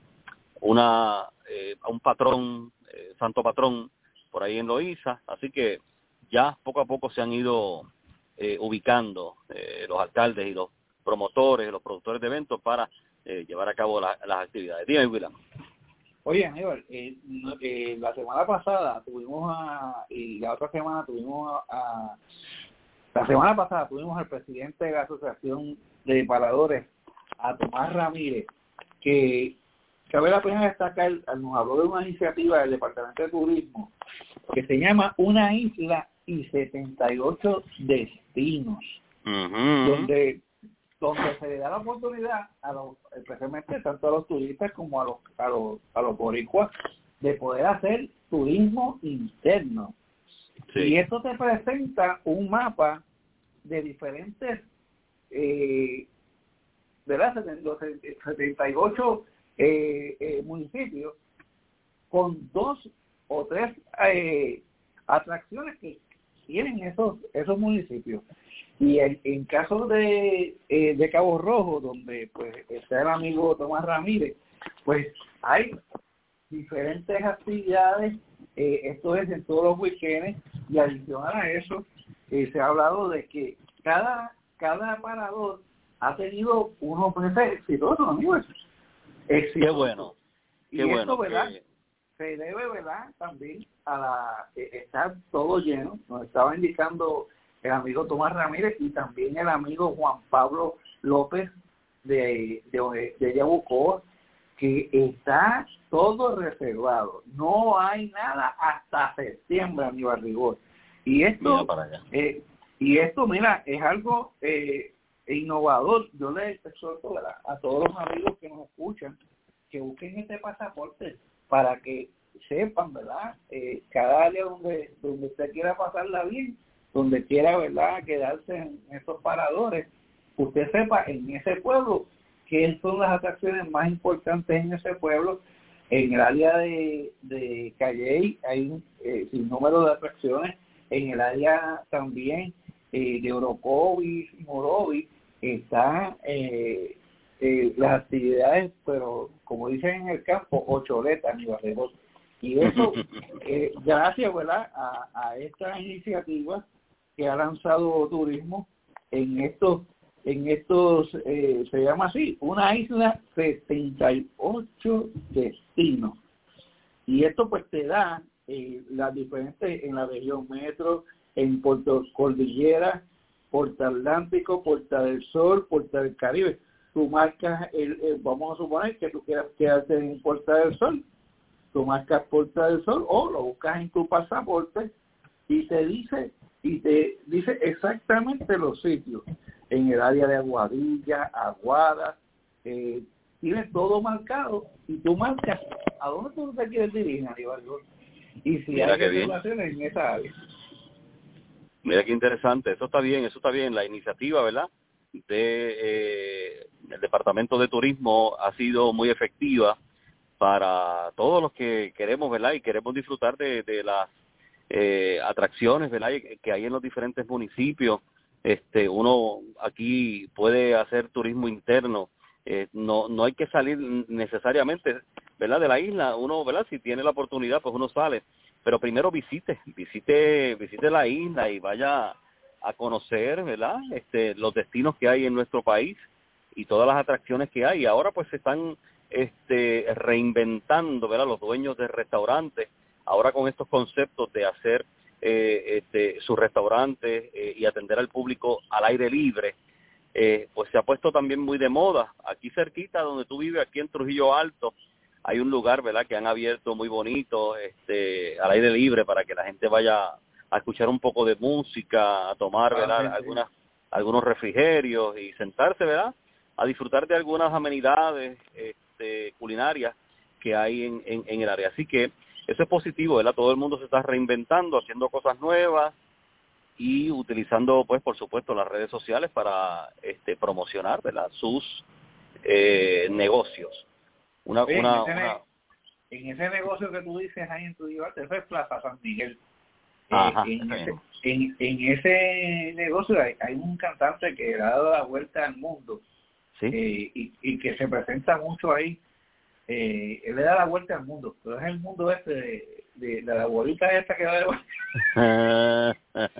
una eh, a un patrón, eh, santo patrón, por ahí en Loíza, así que ya poco a poco se han ido eh, ubicando eh, los alcaldes y los promotores, los productores de eventos para eh, llevar a cabo la, las actividades. Dime, William. Oye, Aníbal, eh, eh, la semana pasada tuvimos a, y la otra semana tuvimos a, a, la semana pasada tuvimos al presidente de la Asociación de Paradores, a Tomás Ramírez, que cabe la pena destacar, nos habló de una iniciativa del Departamento de Turismo que se llama Una Isla y setenta y ocho Destinos, uh-huh. donde donde se le da la oportunidad a los, especialmente tanto a los turistas como a los a los a los boricuas, de poder hacer turismo interno. Sí. Y esto te presenta un mapa de diferentes eh, ¿verdad? Los setenta y ocho eh, eh, municipios con dos o tres eh, atracciones que tienen esos esos municipios. Y en, en caso de eh, de Cabo Rojo, donde pues está el amigo Tomás Ramírez, pues hay diferentes actividades, eh, esto es en todos los weekends, y adicional a eso, eh, se ha hablado de que cada cada parador ha tenido unos meses exitosos, amigos. Exitosos. Qué bueno. Y Qué esto, bueno. ¿verdad? Que... Se debe, ¿verdad? También a la eh, estar todo lleno. Nos estaba indicando el amigo Tomás Ramírez y también el amigo Juan Pablo López de, de, de Yabucoa, que está todo reservado. No hay nada hasta septiembre, amigo Rigor. Y esto, eh, y esto, mira, es algo eh, innovador. Yo le exhorto, ¿verdad?, a todos los amigos que nos escuchan que busquen este pasaporte para que sepan, ¿verdad? Eh, cada área donde donde usted quiera pasarla bien, donde quiera, ¿verdad?, quedarse en esos paradores, usted sepa en ese pueblo qué son las atracciones más importantes en ese pueblo. En el área de, de Calley hay un eh, sinnúmero de atracciones. En el área también eh, de Orocovis y Morovis están eh, eh, las actividades, pero como dicen en el campo, ocholetas, mi barrigón. Y eso, eh, gracias, ¿verdad?, a, a esta iniciativa que ha lanzado Turismo en estos, en estos eh, se llama así, una isla setenta y ocho destinos. Y esto pues te da eh, las diferentes en la región metro, en Puerto Cordillera, Puerto Atlántico, Puerto del Sol, Puerto del Caribe. Tú marcas, el, el, vamos a suponer que tú quieras quedarte en Puerto del Sol, tú marcas Puerto del Sol o lo buscas en tu pasaporte y te dice y te dice exactamente los sitios en el área de Aguadilla, Aguada, eh, tiene todo marcado y tú marcas a dónde tú te quieres dirigir, Aníbal, y si Mira hay qué bien. relaciones en esa área. Mira qué interesante, eso está bien, eso está bien, la iniciativa, ¿verdad?, de eh, el Departamento de Turismo ha sido muy efectiva para todos los que queremos, ¿verdad?, y queremos disfrutar de, de las eh, atracciones, ¿verdad?, que hay en los diferentes municipios. Este, uno aquí puede hacer turismo interno, eh, no no hay que salir necesariamente, ¿verdad?, de la isla. Uno, ¿verdad?, si tiene la oportunidad, pues uno sale, pero primero visite, visite, visite la isla y vaya a conocer, ¿verdad?, este, los destinos que hay en nuestro país y todas las atracciones que hay. Y ahora pues se están este, reinventando, ¿verdad?, los dueños de restaurantes, ahora con estos conceptos de hacer eh, este, sus restaurantes eh, y atender al público al aire libre, eh, pues se ha puesto también muy de moda. Aquí cerquita donde tú vives, aquí en Trujillo Alto, hay un lugar, ¿verdad?, que han abierto muy bonito, este, al aire libre, para que la gente vaya a escuchar un poco de música, a tomar, ¿verdad?, Ah, sí. algunas, algunos refrigerios y sentarse, ¿verdad?, a disfrutar de algunas amenidades este, culinarias que hay en, en, en el área. Así que eso es positivo, ¿verdad? Todo el mundo se está reinventando, haciendo cosas nuevas y utilizando, pues, por supuesto, las redes sociales para este, promocionar, ¿verdad?, sus eh, negocios. Una, Oye, una, en, ese, una... en ese negocio que tú dices ahí en tu debate, eso es Plaza San Miguel. Ajá, Eh, en, ese ese, en, en ese negocio hay, hay un cantante que le ha dado la vuelta al mundo, ¿sí? eh, y, y que se presenta mucho ahí. Eh, él le da la vuelta al mundo, pero es el mundo este de, de, de la bolita esta que va de vuelta.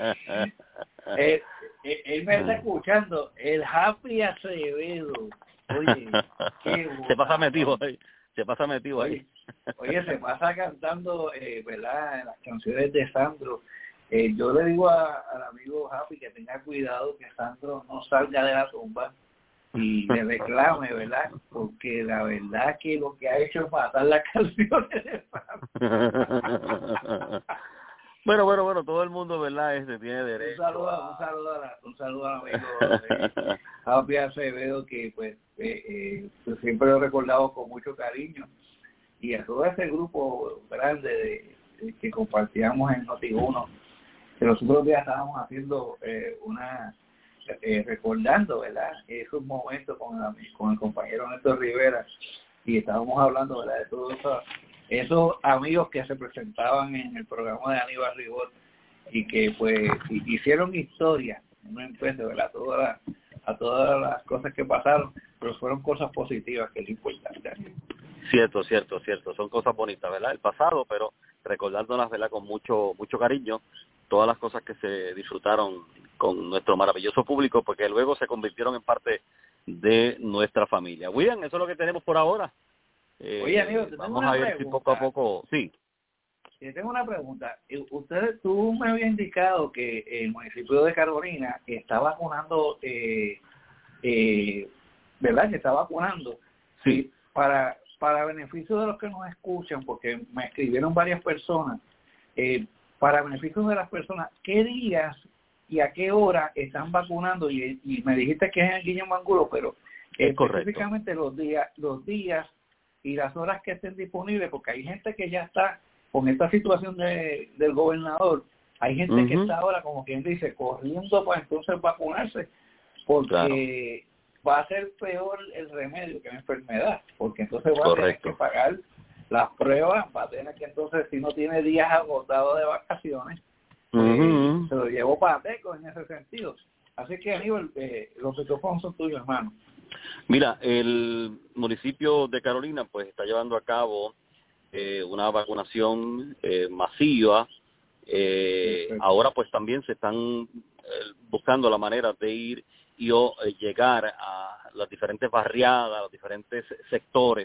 él, él, él me está escuchando, el Happy Acevedo. Oye, qué se pasa bueno. metido ahí, se pasa metido Oye, ahí. Oye, se pasa cantando, eh, ¿verdad?, las canciones de Sandro. Eh, yo le digo a, al amigo Happy que tenga cuidado que Sandro no salga de la tumba y le reclame, ¿verdad?, porque la verdad que lo que ha hecho es matar las canciones de Sandro. Bueno, bueno, bueno, todo el mundo, ¿verdad?, este tiene derecho. Un saludo, a... un saludo, a la, un saludo al amigo eh, Happy Acevedo, que pues eh, eh, siempre lo recordamos con mucho cariño, y a todo ese grupo grande de, de que compartíamos en Noti uno, que los otros días estábamos haciendo eh, una, eh, recordando, ¿verdad?, esos momentos con el, con el compañero Néstor Rivera, y estábamos hablando, ¿verdad?, de todos esos, esos amigos que se presentaban en el programa de Aníbal Rigor y que pues hicieron historia, no empecé, ¿verdad?, a todas las, a todas las cosas que pasaron, pero fueron cosas positivas, que es importante. Cierto, cierto, cierto. Son cosas bonitas, ¿verdad? El pasado, pero recordándolas, ¿verdad?, con mucho mucho cariño, todas las cosas que se disfrutaron con nuestro maravilloso público, porque luego se convirtieron en parte de nuestra familia. William, eso es lo que tenemos por ahora. Eh, Oye, amigo, te tengo vamos una a ver pregunta. si poco a poco, sí. Yo tengo una pregunta. Usted, tú me habías indicado que el municipio de Carolina está vacunando, eh, eh, ¿verdad? Que está vacunando. Sí. Para, para beneficio de los que nos escuchan, porque me escribieron varias personas, eh, para beneficio de las personas, ¿qué días y a qué hora están vacunando? Y, y me dijiste que es en Guillermo Angulo, pero es específicamente los días, los días y las horas que estén disponibles, porque hay gente que ya está con esta situación de, del gobernador, hay gente uh-huh. que está ahora, como quien dice, corriendo para entonces vacunarse, porque claro. va a ser peor el remedio que la enfermedad, porque entonces va Correcto. a tener que pagar las pruebas, va a tener que entonces, si no tiene días agotados de vacaciones, uh-huh. eh, se lo llevó para Teco en ese sentido. Así que, Aníbal, eh, los micrófonos son tuyos, hermano. Mira, el municipio de Carolina pues está llevando a cabo eh, una vacunación eh, masiva. Eh, ahora pues también se están eh, buscando la manera de ir y o eh, llegar a las diferentes barriadas, a los diferentes sectores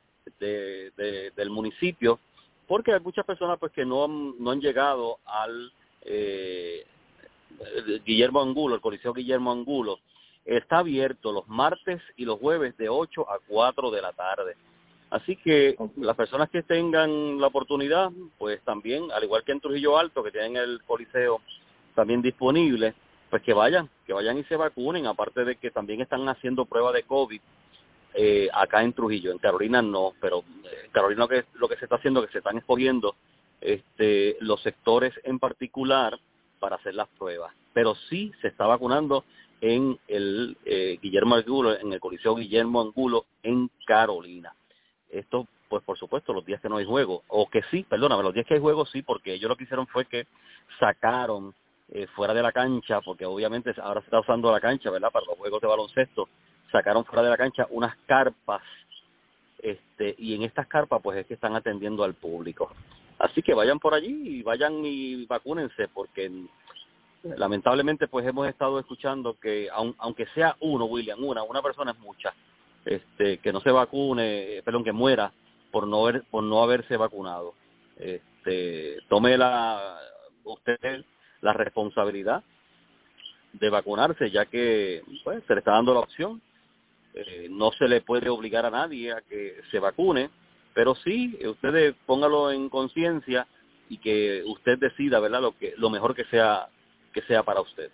de, de, del municipio, porque hay muchas personas pues que no han, no han llegado al eh, Guillermo Angulo, el Coliseo Guillermo Angulo. Está abierto los martes y los jueves de ocho a cuatro de la tarde. Así que las personas que tengan la oportunidad, pues también, al igual que en Trujillo Alto, que tienen el Coliseo también disponible, pues que vayan, que vayan y se vacunen, aparte de que también están haciendo pruebas de COVID eh, acá en Trujillo. En Carolina no, pero en Carolina lo que, lo que se está haciendo es que se están escogiendo este, los sectores en particular para hacer las pruebas. Pero sí se está vacunando en el eh, Guillermo Angulo, en el Coliseo Guillermo Angulo en Carolina. Esto, pues por supuesto, los días que no hay juego, o que sí, perdóname, los días que hay juego sí, porque ellos lo que hicieron fue que sacaron eh, fuera de la cancha, porque obviamente ahora se está usando la cancha, ¿verdad?, para los juegos de baloncesto, sacaron fuera de la cancha unas carpas, este y en estas carpas pues es que están atendiendo al público. Así que vayan por allí y vayan y vacúnense, porque lamentablemente pues hemos estado escuchando que aun, aunque sea uno, William, una, una persona es mucha, este que no se vacune, perdón, que muera por no haber, por no haberse vacunado. Este, tome la usted la responsabilidad de vacunarse, ya que pues se le está dando la opción. Eh, no se le puede obligar a nadie a que se vacune, pero sí, ustedes póngalo en conciencia y que usted decida, ¿verdad?, lo que lo mejor que sea que sea para usted.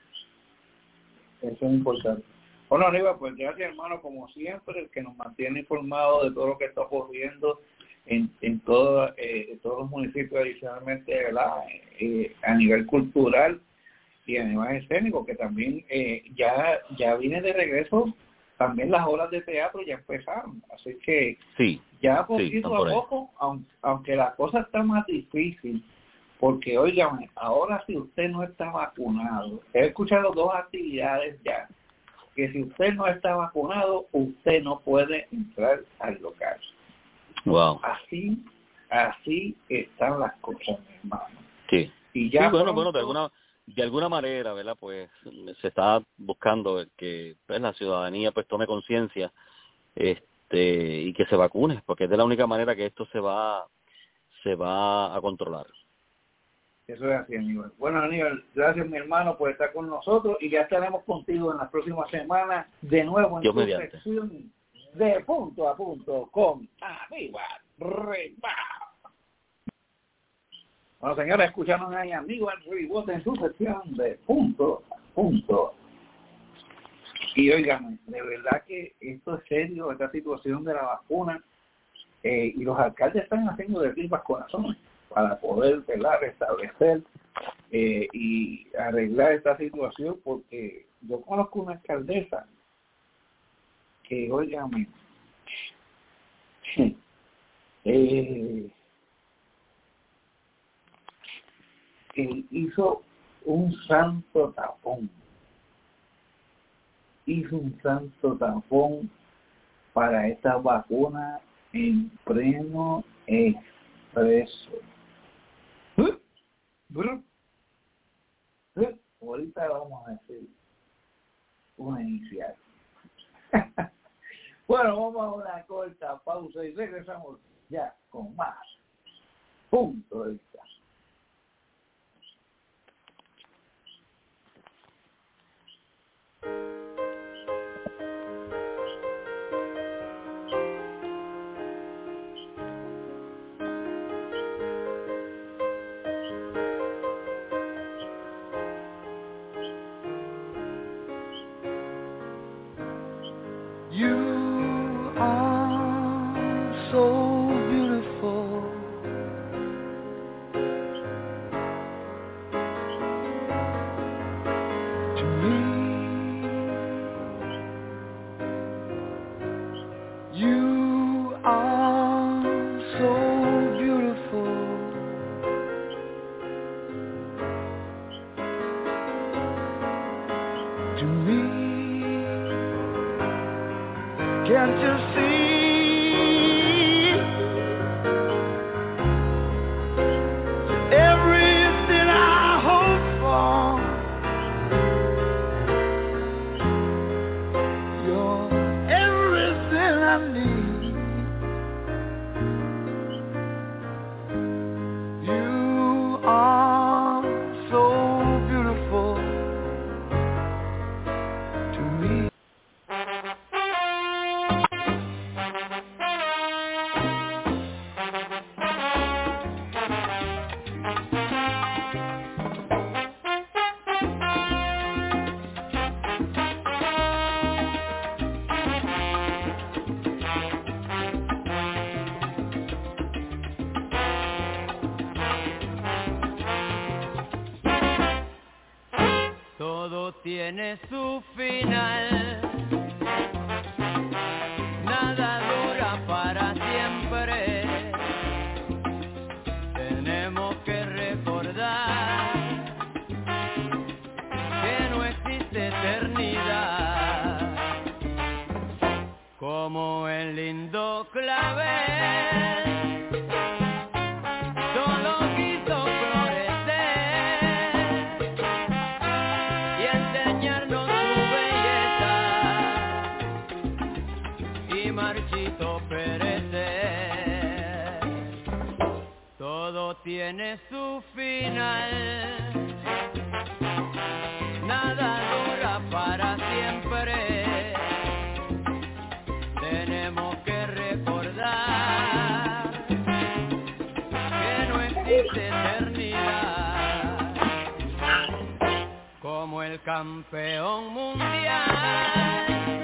Eso es importante. Bueno, Aníbal, pues gracias, hermano, como siempre, el que nos mantiene informados de todo lo que está ocurriendo en, en, todo, eh, en todos los municipios, adicionalmente, ¿verdad?, eh, a nivel cultural y a nivel escénico, que también eh, ya ya viene de regreso, también las obras de teatro ya empezaron, así que sí, ya poquito sí, a poco, aunque, aunque la cosa está más difícil, porque, óigame, ahora si usted no está vacunado, he escuchado dos actividades ya, que si usted no está vacunado, usted no puede entrar al local. Wow. Así, así están las cosas, hermano. Sí. Y ya sí, bueno, pronto, bueno, de alguna de alguna manera, ¿verdad?, pues se está buscando que pues, la ciudadanía pues tome conciencia este y que se vacune, porque es de la única manera que esto se va se va a controlar. Eso es así, Aníbal. Bueno, Aníbal, gracias, mi hermano, por estar con nosotros y ya estaremos contigo en las próximas semanas de nuevo en Dios tu mediante. sección de Punto a Punto con Aníbal Ribot. Bueno, señores, escucharon a Aníbal Ribot en su sección de Punto a Punto. Y oigan, de verdad que esto es serio, esta situación de la vacuna, eh, y los alcaldes están haciendo de tripas corazones para poder, ¿verdad?, restablecer eh, y arreglar esta situación, porque yo conozco una alcaldesa que, óigame, eh, que hizo un santo tapón, hizo un santo tapón para esta vacuna en pleno expreso. ahorita vamos a decir una inicial. Bueno, vamos a una corta pausa y regresamos ya con más Punto de Vista. You are so beautiful to me. You are so beautiful to me. Can't you see everything I hope for? You're everything I need. You are so beautiful to me. Todo tiene su final, nada dura para siempre. Tenemos que recordar que no existe eternidad, como el lindo clavel. Solo quiso marchito perecer. Todo tiene su final, nada dura para siempre. Tenemos que recordar que no existe eternidad, como el campeón mundial.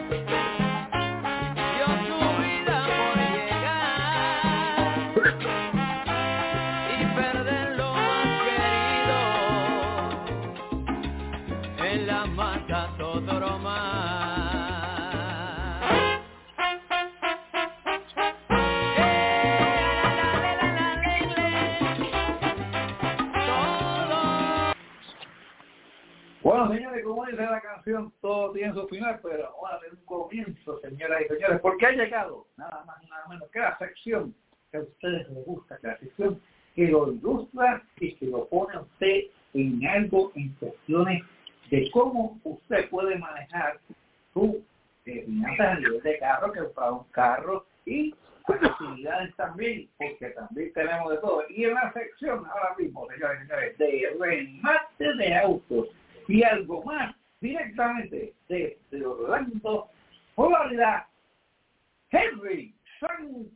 Bueno, señores, como dice la canción, todo tiene su final, pero ahora tiene un comienzo, señoras y señores, porque ha llegado nada más y nada menos que la sección que a ustedes les gusta, que la sección que lo ilustra y que lo pone a usted en algo, en cuestiones de cómo usted puede manejar su eh, finanzas a nivel de carro, que comprar un carro y actividades también, porque también tenemos de todo. Y en la sección ahora mismo, señores y señores, de remate de autos y algo más, directamente desde Orlando, Florida, Henry Santana.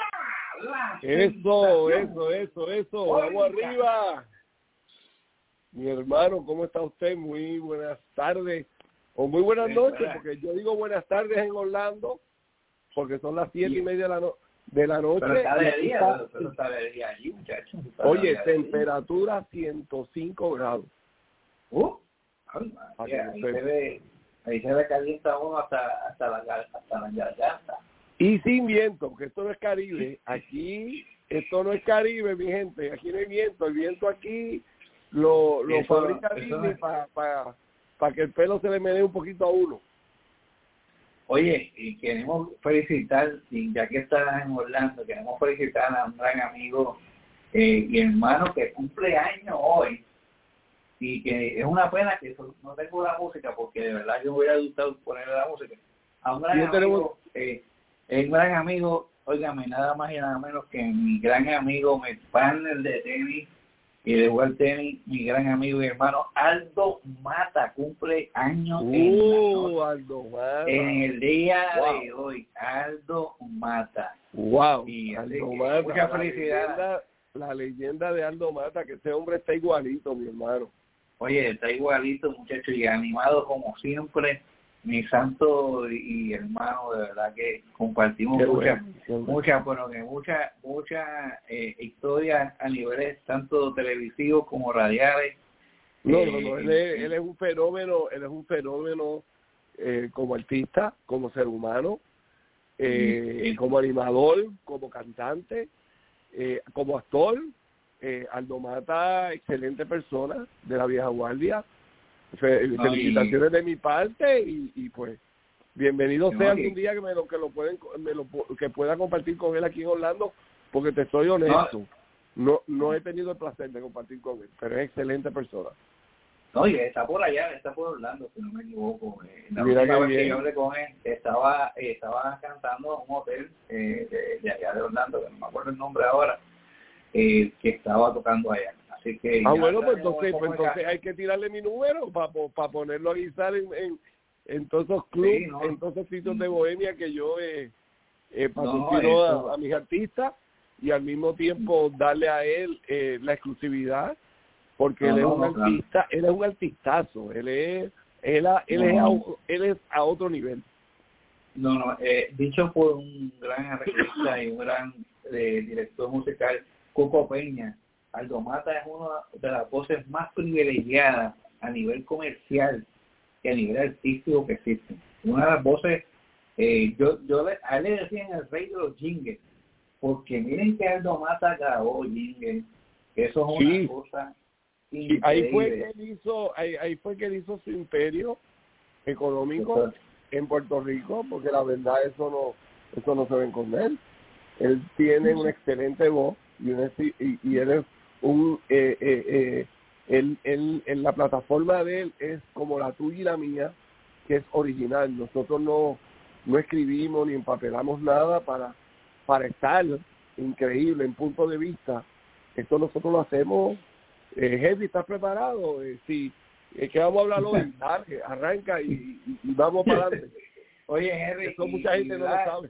Eso, eso, eso, eso, vamos arriba. Mi hermano, ¿cómo está usted? Muy buenas tardes, o muy buenas noches, porque yo digo buenas tardes en Orlando, porque son las siete y media de la, no de la noche. Pero está de día, está, pero está de día allí, muchachos. Oye, temperatura ciento cinco grados. Uh, ay, ahí, ahí, se ve, ahí se ve calienta uno hasta, hasta la hasta la garganta. Y sin viento, porque esto no es Caribe. Aquí, esto no es Caribe, mi gente. Aquí no hay viento. El viento aquí lo, lo eso, fabrica eso Disney es. para pa, pa que el pelo se le menee un poquito a uno. Oye, y queremos felicitar, y ya que estás en Orlando, queremos felicitar a un gran amigo eh, y hermano que cumple años hoy. y que es una pena que no tengo la música, porque de verdad yo me hubiera gustado ponerle la música. A un gran amigo, tenemos... eh, el gran amigo, óigame, nada más y nada menos que mi gran amigo, mi partner de tenis y de jugar tenis, mi gran amigo y hermano Aldo Mata, cumple años uh, en, la Aldo Mata. en el día wow. de hoy. Aldo Mata. Wow, y Aldo Mata, mucha felicidad. La leyenda, la leyenda de Aldo Mata, que ese hombre está igualito, mi hermano. Oye, está igualito, muchacho, y animado como siempre. Mi santo y hermano, de verdad que compartimos qué muchas, bueno, muchas, bueno, que muchas, muchas eh, historias a niveles tanto televisivos como radiales. No, eh, no, no, él es, él es un fenómeno, él es un fenómeno eh, como artista, como ser humano, eh, sí. como animador, como cantante, eh, como actor. Eh, Aldo Mata, excelente persona de la vieja guardia. Fe, no, felicitaciones y... de mi parte y, y pues bienvenido no, sea y... algún día que me lo que lo pueden me lo que pueda compartir con él aquí en Orlando, porque te soy honesto, no no, no he tenido el placer de compartir con él, pero es excelente persona. No, y está por allá, está por Orlando, si no me equivoco. Eh, la Mira última qué vez bien. que yo hablé con él, estaba, eh, estaba cantando en un hotel eh, de, de allá de Orlando, que no me acuerdo el nombre ahora, eh, que estaba tocando allá. Así que ah, bueno, pues entonces, pues entonces hay que tirarle mi número para pa ponerlo a guisar en, en, en todos esos clubes, sí, no. en todos esos sitios de bohemia que yo eh, eh, patrocino no, a, a mis artistas y al mismo tiempo darle a él eh, la exclusividad, porque no, él es un no, artista, claro. él es un artistazo, él es él, a, él, no. es a, él es a otro nivel. No, no, eh, dicho por un gran artista y un gran eh, director musical, Coco Peña, Aldo Mata es una de las voces más privilegiadas a nivel comercial y a nivel artístico que existen. Una de las voces, eh, yo, yo a él le decían el rey de los jingles, porque miren que Aldo Mata grabó jingles, eso es sí. una cosa increíble. Y ahí fue que él hizo, ahí, ahí fue que él hizo su imperio económico Entonces, en Puerto Rico, porque la verdad eso no, eso no se ve con él. Él tiene una excelente voz y, una, y, y él es un eh, eh, eh, él, él, en la plataforma de él es como la tuya y la mía, que es original. Nosotros no no escribimos ni empapelamos nada para para estar increíble en punto de vista. Esto nosotros lo hacemos. eh, Henry, ¿estás preparado? Eh, sí. Eh, ¿Qué vamos a hablar hoy? Dale, arranca y, y, y vamos para adelante. Oye, Henry, eso mucha gente no lo sabe.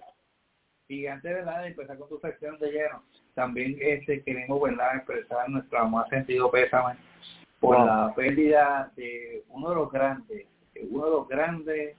Y antes de nada de empezar con tu sección de lleno, también este queremos, ¿verdad?, expresar nuestro más sentido pésame por wow. la pérdida de uno de los grandes, uno de los grandes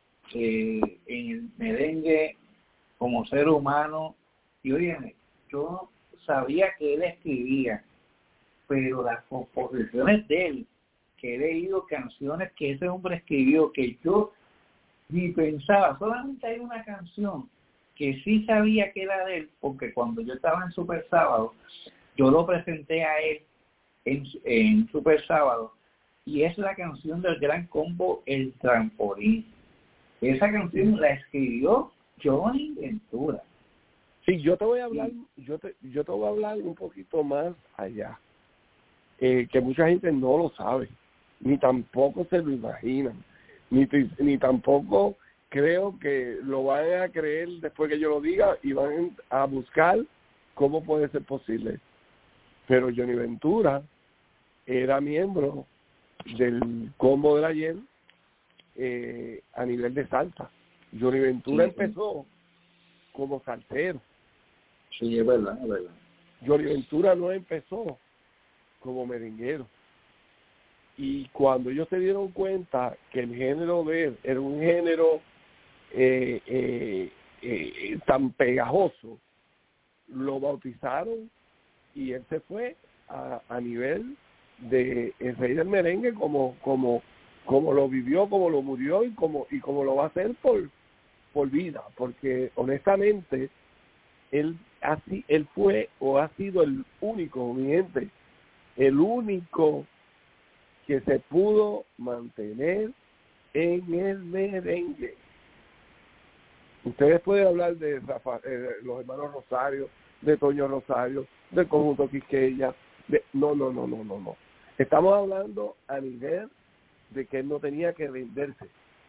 eh, en el merengue como ser humano. Y óyeme, yo sabía que él escribía, pero las composiciones de él, que he leído canciones que ese hombre escribió, que yo ni pensaba, solamente hay una canción que sí sabía que era de él, porque cuando yo estaba en Super Sábado, yo lo presenté a él en, en Super Sábado, y es la canción del Gran Combo, El Trampolín. Esa canción la escribió Johnny Ventura. Sí, yo te voy a hablar, yo te, yo te voy a hablar un poquito más allá, eh, que mucha gente no lo sabe, ni tampoco se lo imaginan, ni, ni tampoco creo que lo van a creer después que yo lo diga y van a buscar cómo puede ser posible. Pero Johnny Ventura era miembro del Combo del Ayer eh, a nivel de salsa. Johnny Ventura sí, empezó como salsero. Sí, es verdad, es verdad. Johnny Ventura no empezó como merenguero. Y cuando ellos se dieron cuenta que el género de él era un género eh, eh, eh, tan pegajoso, lo bautizaron y él se fue a, a nivel de el rey del merengue como como como lo vivió, como lo murió y como y como lo va a hacer por por vida, porque honestamente él así él fue o ha sido el único, mi gente, el único que se pudo mantener en el merengue. Ustedes pueden hablar de Rafa, eh, los hermanos Rosario, de Toño Rosario, del conjunto Quisqueya, de, no, no, no, no, no, no. Estamos hablando a nivel de que él no tenía que venderse.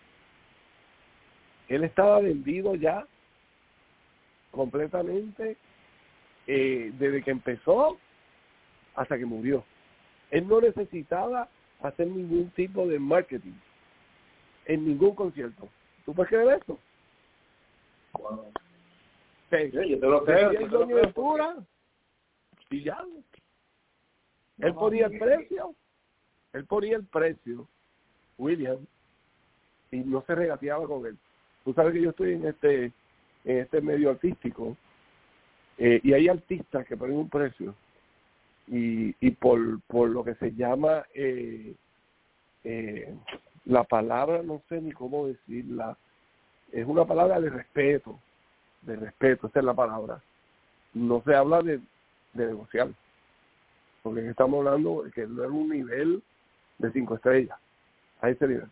Él estaba vendido ya completamente eh, desde que empezó hasta que murió. Él no necesitaba hacer ningún tipo de marketing en ningún concierto. ¿Tú puedes creer esto? Wow. Sí, yo, yo te lo creo. el dueño de Pura y ya. Él ponía el precio, él ponía el precio, William, y no se regateaba con él. Tú sabes que yo estoy en este en este medio artístico eh, y hay artistas que ponen un precio y, y por, por lo que se llama eh, eh, la palabra, no sé ni cómo decirla, es una palabra de respeto, de respeto, esa es la palabra. No se habla de, de negociar, porque estamos hablando de que no es un nivel de cinco estrellas, a ese nivel.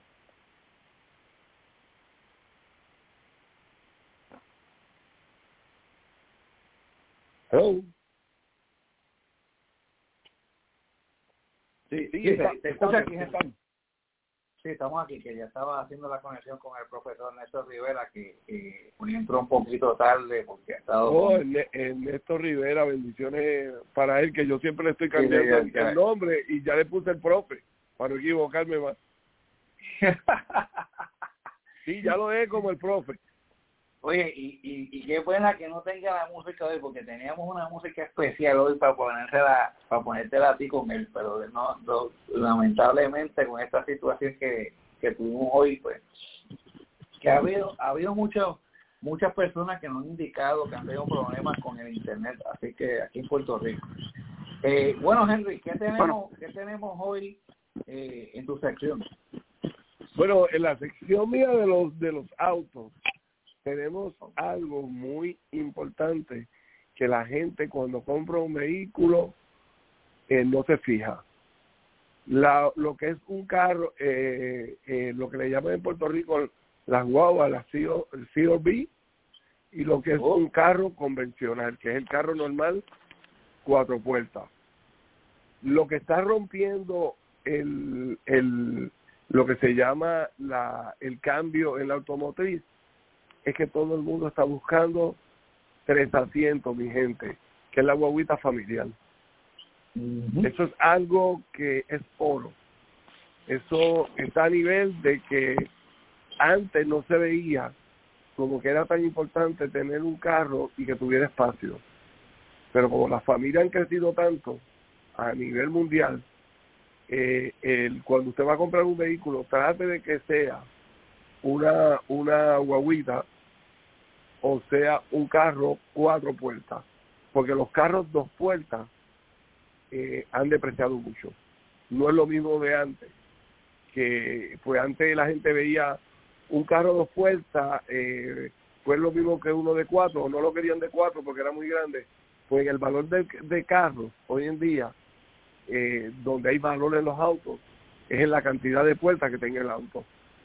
Hello. Sí, sí, Sí, está, te, te escucha aquí, Germán. Sí, estamos aquí, que ya estaba haciendo la conexión con el profesor Néstor Rivera, que, que hoy entró un poquito tarde porque ha estado... Oh, con... el, el Néstor Rivera, bendiciones para él, que yo siempre le estoy cambiando sí, el, el nombre y ya le puse el profe, para no equivocarme más. Sí, ya lo es como el profe. Oye, y, y, y qué buena que no tenga la música hoy, porque teníamos una música especial hoy para ponérsela, para ponértela a ti con él, pero no, no, lamentablemente con esta situación que, que tuvimos hoy, pues, que ha habido, ha habido muchos, muchas personas que nos han indicado que han tenido problemas con el internet, así que aquí en Puerto Rico. Eh, bueno, Henry, ¿qué tenemos, bueno. ¿qué tenemos hoy eh, en tu sección? Bueno, en la sección mía de los de los autos, tenemos algo muy importante que la gente cuando compra un vehículo eh, no se fija. La, lo que es un carro, eh, eh, lo que le llaman en Puerto Rico las guaguas, la C O, el C O B, y lo que es oh. un carro convencional, que es el carro normal, cuatro puertas. Lo que está rompiendo el, el lo que se llama la, el cambio en la automotriz es que todo el mundo está buscando tres asientos, mi gente, que es la guaguita familiar. Uh-huh. Eso es algo que es oro. Eso está a nivel de que antes no se veía como que era tan importante tener un carro y que tuviera espacio. Pero como las familias han crecido tanto a nivel mundial, eh, el, cuando usted va a comprar un vehículo, trate de que sea una, una guaguita o sea un carro cuatro puertas, porque los carros dos puertas eh, han depreciado mucho. No es lo mismo de antes, que pues antes la gente veía un carro dos puertas, eh, fue lo mismo que uno de cuatro, o no lo querían de cuatro porque era muy grande. Pues el valor de, de carros hoy en día, eh, donde hay valor en los autos, es en la cantidad de puertas que tenga el auto.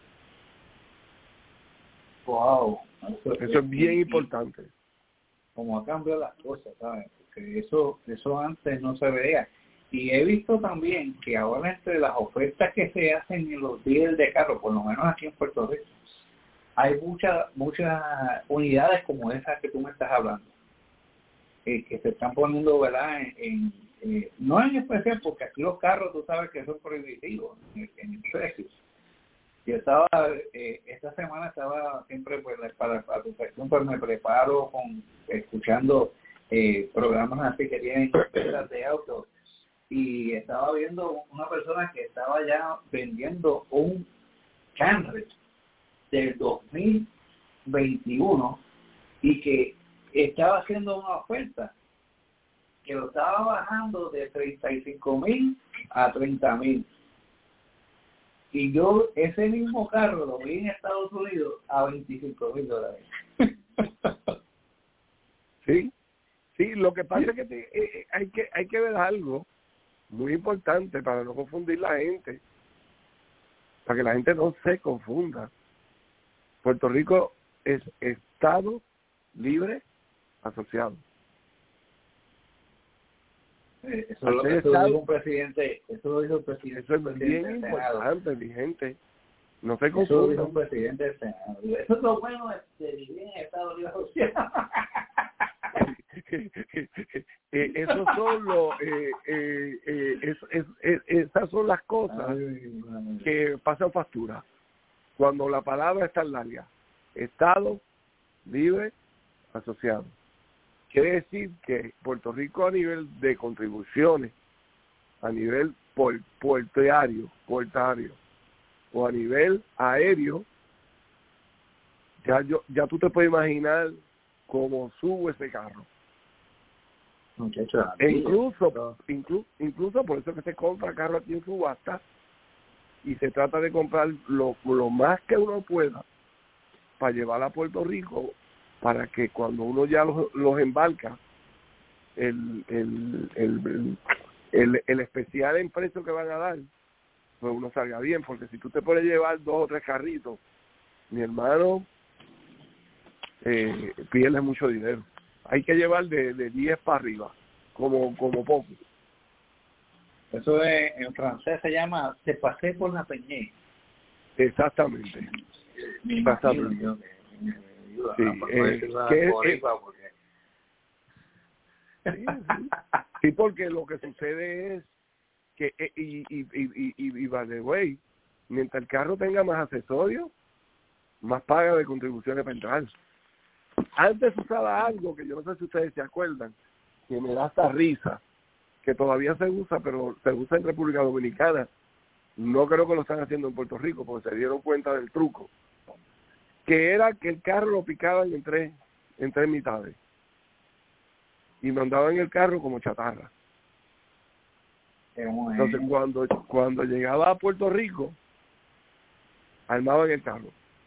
Wow, eso, eso es bien y, importante. Como ha cambiado las cosas, ¿sabes? Porque eso, eso antes no se veía. Y he visto también que ahora entre las ofertas que se hacen en los dealers de carros, por lo menos aquí en Puerto Rico, hay muchas muchas unidades como esas que tú me estás hablando, eh, que se están poniendo, ¿verdad? En, en, eh, no en especial, porque aquí los carros, tú sabes que son prohibitivos en, en el precio. Yo estaba, eh, esta semana estaba siempre, pues, para, para tu sección, pues me preparo con escuchando eh, programas así que tienen ofertas de autos, y estaba viendo una persona que estaba ya vendiendo un Camry del dos mil veintiuno y que estaba haciendo una oferta que lo estaba bajando de treinta y cinco mil a treinta mil. Y yo ese mismo carro lo vi en Estados Unidos a veinticinco mil dólares. Sí, sí, lo que pasa es que te, eh, hay que hay que ver algo muy importante para no confundir la gente, para que la gente no se confunda. Puerto Rico es Estado libre asociado. Eh, Eso, lo, eso lo dijo un presidente, eso lo dijo el presidente. Eso es presidente bien del importante, Senado. mi gente. No se Eso lo dijo confundan. un presidente del Senado. Eso es lo bueno de vivir en Estados Unidos Social. eh, esos son los, eh, eh, eh, es, es, es, esas son las cosas Ay, que pasan factura. Cuando la palabra está larga, Estado Libre Asociado. Quiere decir que Puerto Rico a nivel de contribuciones, a nivel puertuario, puertario o a nivel aéreo, ya yo ya tú te puedes imaginar cómo sube ese carro. Muchachos, E incluso, inclu, incluso por eso que se compra carro aquí en subasta y se trata de comprar lo, lo más que uno pueda para llevar a Puerto Rico, para que cuando uno ya los, los embarca, el, el, el, el, el especial en precio que van a dar, pues uno salga bien, porque si tú te puedes llevar dos o tres carritos, mi hermano, eh, pierdes mucho dinero. Hay que llevar de, de diez para arriba, como, como poco. Eso es, en francés se llama "te pasé por la peñé". Exactamente. Me imagino Exactamente. yo que me ayuda, Sí, ¿no? Para eh, poder decirlo que es- boricua, porque- Sí, sí. Sí, porque lo que sucede es que, eh, y, y, y, y, y, y by the way, mientras el carro tenga más accesorios, más paga de contribuciones para entrar. Antes usaba algo que yo no sé si ustedes se acuerdan, que me da hasta risa, que todavía se usa, pero se usa en República Dominicana. No creo que lo están haciendo en Puerto Rico, porque se dieron cuenta del truco, que era que el carro lo picaban en tres, en tres mitades y mandaban el carro como chatarra. Entonces cuando cuando llegaba a Puerto Rico, armaban el carro.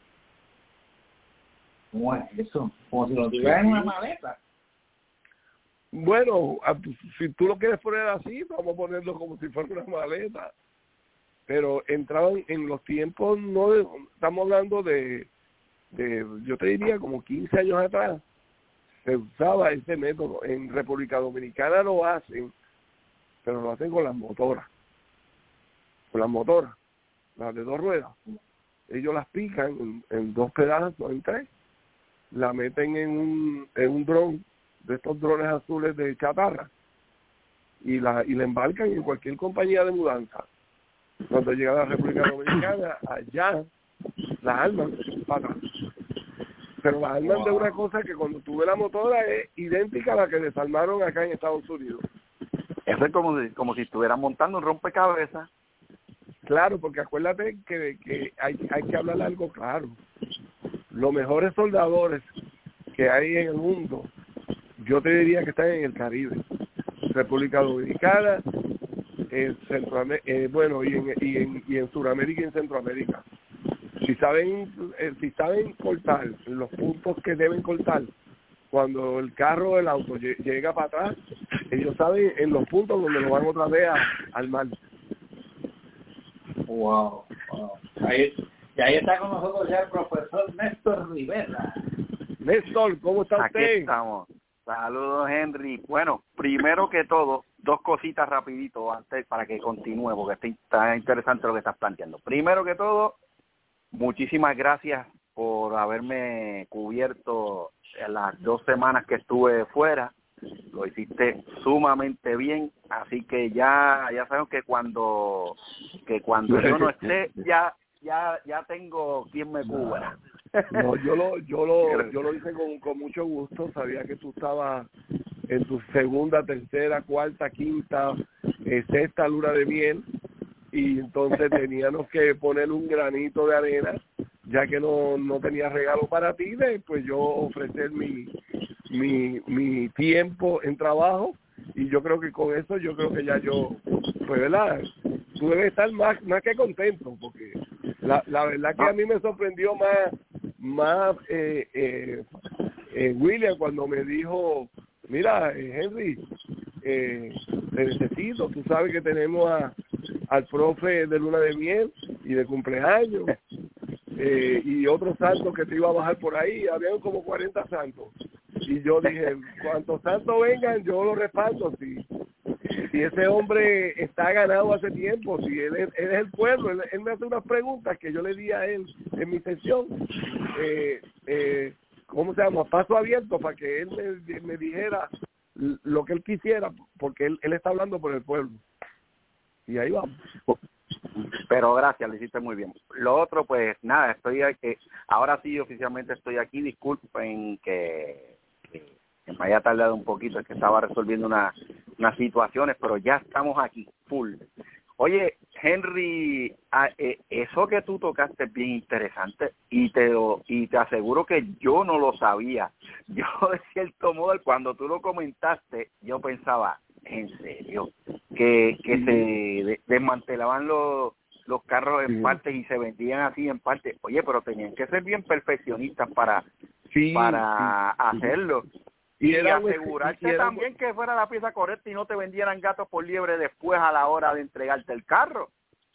¿Cómo es eso? Como si lo tuvieran en una maleta. Bueno, si tú lo quieres poner así, vamos a ponerlo como si fuera una maleta. Pero entraban en los tiempos, no de, estamos hablando de, de, yo te diría como quince años atrás, se usaba ese método. En República Dominicana lo hacen, pero lo hacen con las motoras. Con las motoras, las de dos ruedas. Ellos las pican en, en dos pedazos, en tres, la meten en un, en un dron, de estos drones azules de chatarra, y la y la embarcan en cualquier compañía de mudanza. Cuando llega a la República Dominicana, allá las arman para atrás. Pero las arman de una cosa que cuando tuve la motora es idéntica a la que desarmaron acá en Estados Unidos. Eso es como si, como si estuvieran montando un rompecabezas. Claro, porque acuérdate que, que hay, hay que hablar algo claro. Los mejores soldadores que hay en el mundo, yo te diría que están en el Caribe, República Dominicana, en Centroamérica, eh, bueno, y en, y en y en Sudamérica y en Centroamérica. Si saben, eh, si saben cortar los puntos que deben cortar, cuando el carro del auto llega para atrás, ellos saben en los puntos donde lo van otra vez a, al mar. Wow, wow. Ahí, y ahí está con nosotros ya el profesor Néstor Rivera. Néstor, ¿cómo está Aquí usted? estamos. Saludos, Henry. Bueno, primero que todo, dos cositas rapidito antes para que continúe, porque está interesante lo que estás planteando. Primero que todo, muchísimas gracias por haberme cubierto en las dos semanas que estuve fuera. Lo hiciste sumamente bien, así que ya ya sabemos que cuando que cuando yo no esté ya ya ya tengo quien me cubra. No, yo lo yo lo yo lo hice con, con mucho gusto. Sabía que tú estabas en tu segunda, tercera, cuarta, quinta, eh, sexta luna de miel, y entonces teníamos que poner un granito de arena, ya que no no tenía regalo para ti, de, pues yo ofrecer mi mi mi tiempo en trabajo, y yo creo que con eso yo creo que ya yo, pues verdad, tú debes estar más más que contento, porque la la verdad que a mí me sorprendió más más eh, eh, eh, William cuando me dijo, mira, eh, Henry, eh, te necesito, tú sabes que tenemos a al profe de luna de miel y de cumpleaños, eh, y otros santos que te iba a bajar por ahí, habían como cuarenta santos, y yo dije, cuantos santos vengan yo los respaldo, sí. si ese hombre está ganado hace tiempo, si él es, él es el pueblo, él, él me hace unas preguntas que yo le di a él en mi sesión, eh, eh, ¿cómo se llama? Paso abierto para que él me, me dijera lo que él quisiera, porque él, él está hablando por el pueblo. Y ahí vamos. Pero gracias, lo hiciste muy bien. Lo otro, pues nada, estoy aquí, ahora sí oficialmente estoy aquí, disculpen que, que, que me haya tardado un poquito, es que estaba resolviendo una, unas situaciones, pero ya estamos aquí, full. Oye, Henry, eh, eso que tú tocaste es bien interesante y te y te aseguro que yo no lo sabía. Yo, de cierto modo, cuando tú lo comentaste, yo pensaba, en serio, que, que se de, desmantelaban los, los carros en sí. partes y se vendían así en partes. Oye, pero tenían que ser bien perfeccionistas para, sí, para sí, hacerlo. Y, Y, era, asegurarte y era, también que fuera la pieza correcta y no te vendieran gatos por liebre después a la hora de entregarte el carro.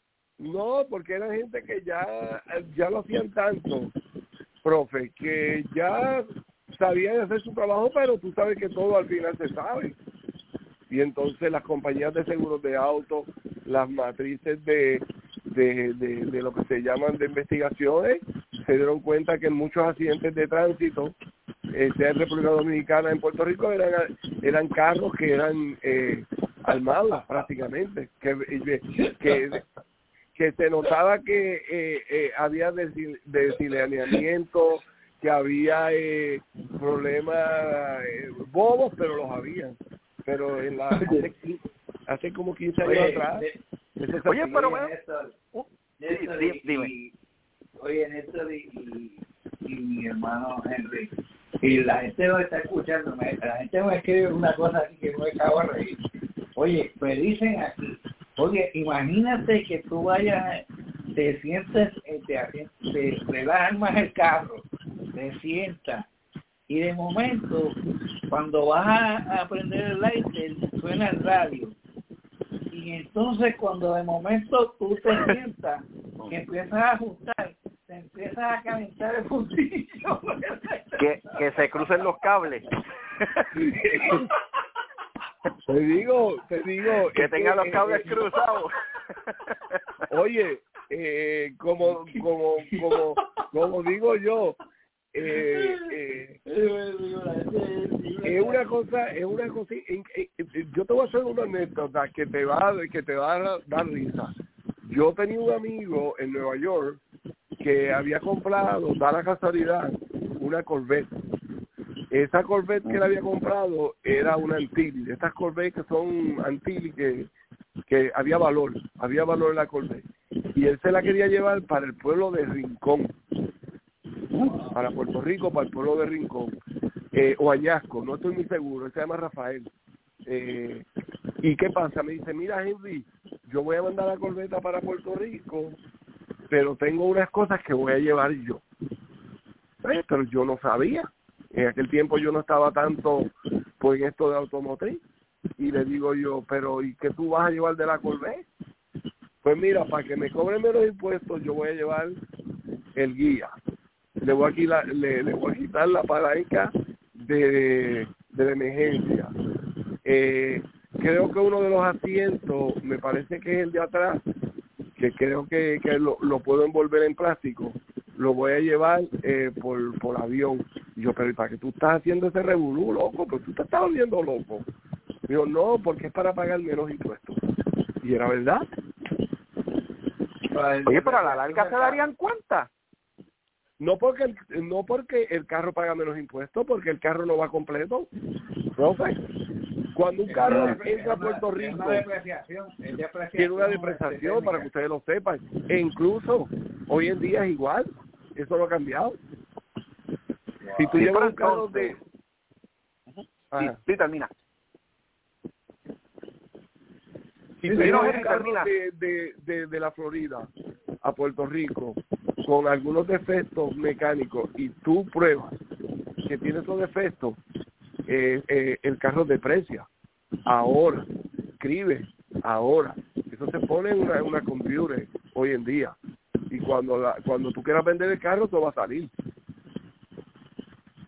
No, porque era gente que ya, ya lo hacían tanto, profe, que ya sabían hacer su trabajo, pero tú sabes que todo al final se sabe. Y entonces las compañías de seguros de auto, las matrices de, de, de, de lo que se llaman de investigaciones, se dieron cuenta que en muchos accidentes de tránsito, eh, sea en República Dominicana, en Puerto Rico, eran eran carros que eran eh, armados prácticamente, que, que, que se notaba que eh, eh, había desileamiento, que había eh, problemas eh, bobos, pero los había. Pero en la hace, hace como quince años Oye, atrás. de, eso se Oye, hacía. pero bueno, Néstor, uh, Néstor, sí, y, dime. y- oye, Néstor y, y, y mi hermano Henry, y la gente no está escuchando, me- la gente me escribe una cosa aquí que no me acabo de reír. Oye, me dicen aquí, oye, imagínate que tú vayas, te sientes, eh, te, asien- te relajas más el carro, te sientas, y de momento, cuando vas a, a prender el lighter, suena el radio. Y entonces cuando de momento tú te sientas, que empiezas a ajustar, te empiezas a calentar el fundillo. Que, que se crucen los cables. Te digo, te digo. Que es tengan los cables eh, cruzados. Oye, eh, como, como, como, como digo yo, eh, eh, es una cosa, es una cosa, eh, eh, yo te voy a hacer una anécdota que te va, que te va a dar risa. Yo tenía un amigo en Nueva York que había comprado, da la casualidad, una Corvette. Esa Corvette que él había comprado era una Antilles. Estas Corvettes que son Antilles, que, que había valor, había valor en la Corvette. Y él se la quería llevar para el pueblo de Rincón, para Puerto Rico, para el pueblo de Rincón, eh, o Añasco, no estoy muy seguro, él se llama Rafael. Eh, ¿Y qué pasa? Me dice, mira Henry, yo voy a mandar la Corvette para Puerto Rico, pero tengo unas cosas que voy a llevar yo. Eh, pero yo no sabía. En aquel tiempo yo no estaba tanto pues en esto de automotriz. Y le digo yo, pero ¿y qué tú vas a llevar de la Corvette? Pues mira, para que me cobren menos impuestos, yo voy a llevar el guía. Le voy a quitar, le, le voy a quitar la palanca de, de la emergencia. Eh, creo que uno de los asientos, me parece que es el de atrás, que creo que, que lo, lo puedo envolver en plástico, lo voy a llevar eh, por, por avión. Y yo, pero ¿para qué tú estás haciendo ese revolú, loco? Pues tú te estás volviendo loco. Digo, no, porque es para pagar menos impuestos. Y era verdad. Oye, pero a la larga se darían cuenta. No porque el, no porque el carro paga menos impuestos, porque el carro no va completo. Profe, cuando un carro entra a Puerto Rico, una depreciación, es depreciación, tiene una depreciación, para que ustedes lo sepan. E incluso hoy en día es igual. Eso no ha cambiado. Wow. Si tú Sí, llevas pero un carro de... Sí, Ajá. sí, termina. Si tú Sí, llevas no, un Henry, carro termina. de, de, de, de la Florida a Puerto Rico con algunos defectos mecánicos y tú pruebas que tiene esos defectos, eh, eh, el carro deprecia. Ahora, escribe, ahora. Eso se pone en una, una computer hoy en día. Y cuando la, cuando tú quieras vender el carro, todo va a salir.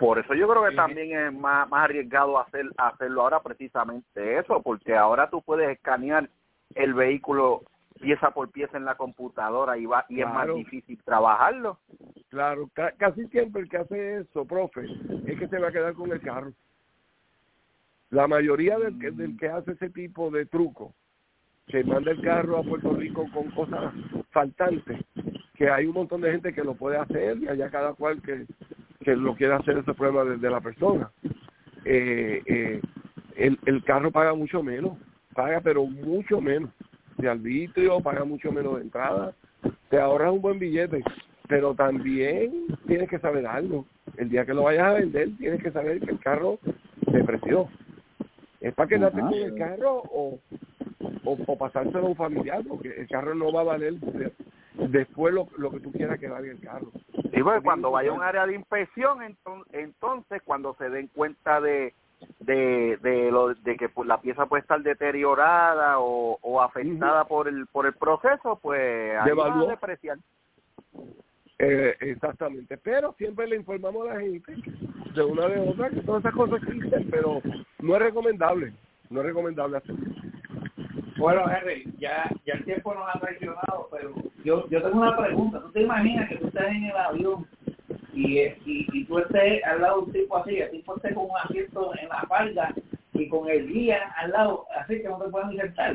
Por eso yo creo que también es más, más arriesgado hacer hacerlo ahora precisamente eso, porque ahora tú puedes escanear el vehículo pieza por pieza en la computadora y va y claro. Es más difícil trabajarlo. Claro, ca- casi siempre el que hace eso, profe, es que se va a quedar con el carro. La mayoría del que, del que hace ese tipo de truco, que manda el carro a Puerto Rico con cosas faltantes, que hay un montón de gente que lo puede hacer y allá cada cual que, que lo quiera hacer, ese problema de, de la persona. Eh, eh, el, el carro paga mucho menos, paga pero mucho menos de arbitrio, paga mucho menos de entrada, te ahorras un buen billete, pero también tienes que saber algo. El día que lo vayas a vender, tienes que saber que el carro se depreció. ¿Es para quedarte con el carro o, o, o pasárselo a un familiar? Porque el carro no va a valer de, después lo, lo que tú quieras que valga el carro. Y pues cuando vaya a un área de inspección, entonces, entonces cuando se den cuenta de de de lo de que pues, la pieza puede estar deteriorada o, o afectada uh-huh. por el por el proceso, pues ahí va a depreciar. Eh, exactamente, pero siempre le informamos a la gente de una de otra que todas esas cosas existen, pero no es recomendable, no es recomendable hacerlo. Bueno, Henry, ya ya el tiempo nos ha traicionado, pero yo yo tengo una pregunta. ¿Tú te imaginas que tú estés en el avión y, y, y tú estés al lado de un tipo así, el tipo esté con un asiento en la falda y con el guía al lado, así que no te puedan insertar?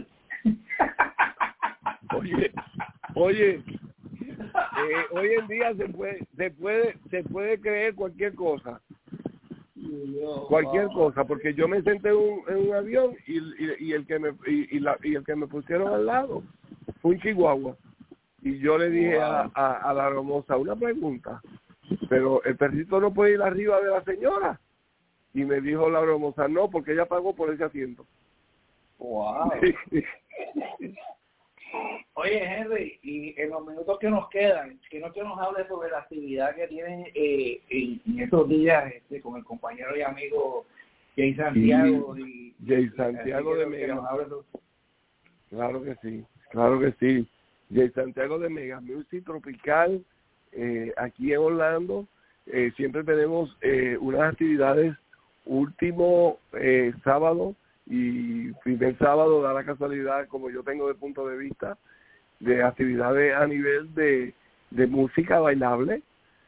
Oye, oye, eh, hoy en día se puede, se puede, se puede creer cualquier cosa, cualquier cosa, porque yo me senté en un, en un avión y, y, y el que me y, y, la, y el que me pusieron al lado fue un chihuahua y yo le dije a, a, a la hermosa una pregunta, pero el perrito no puede ir arriba de la señora, y me dijo la hermosa no, porque ella pagó por ese asiento. Wow. Oye, Henry, y en los minutos que nos quedan, quiero que nos hable sobre la actividad que tienen eh, en, en estos días este, con el compañero y amigo Jay Santiago. Sí, y, Jay Santiago de Mega. Claro que sí, claro que sí. Jay Santiago de Mega Music Tropical, eh, aquí en Orlando. Eh, siempre tenemos eh, unas actividades último eh, sábado y primer sábado, da la casualidad, como yo tengo de punto de vista, de actividades a nivel de, de música bailable.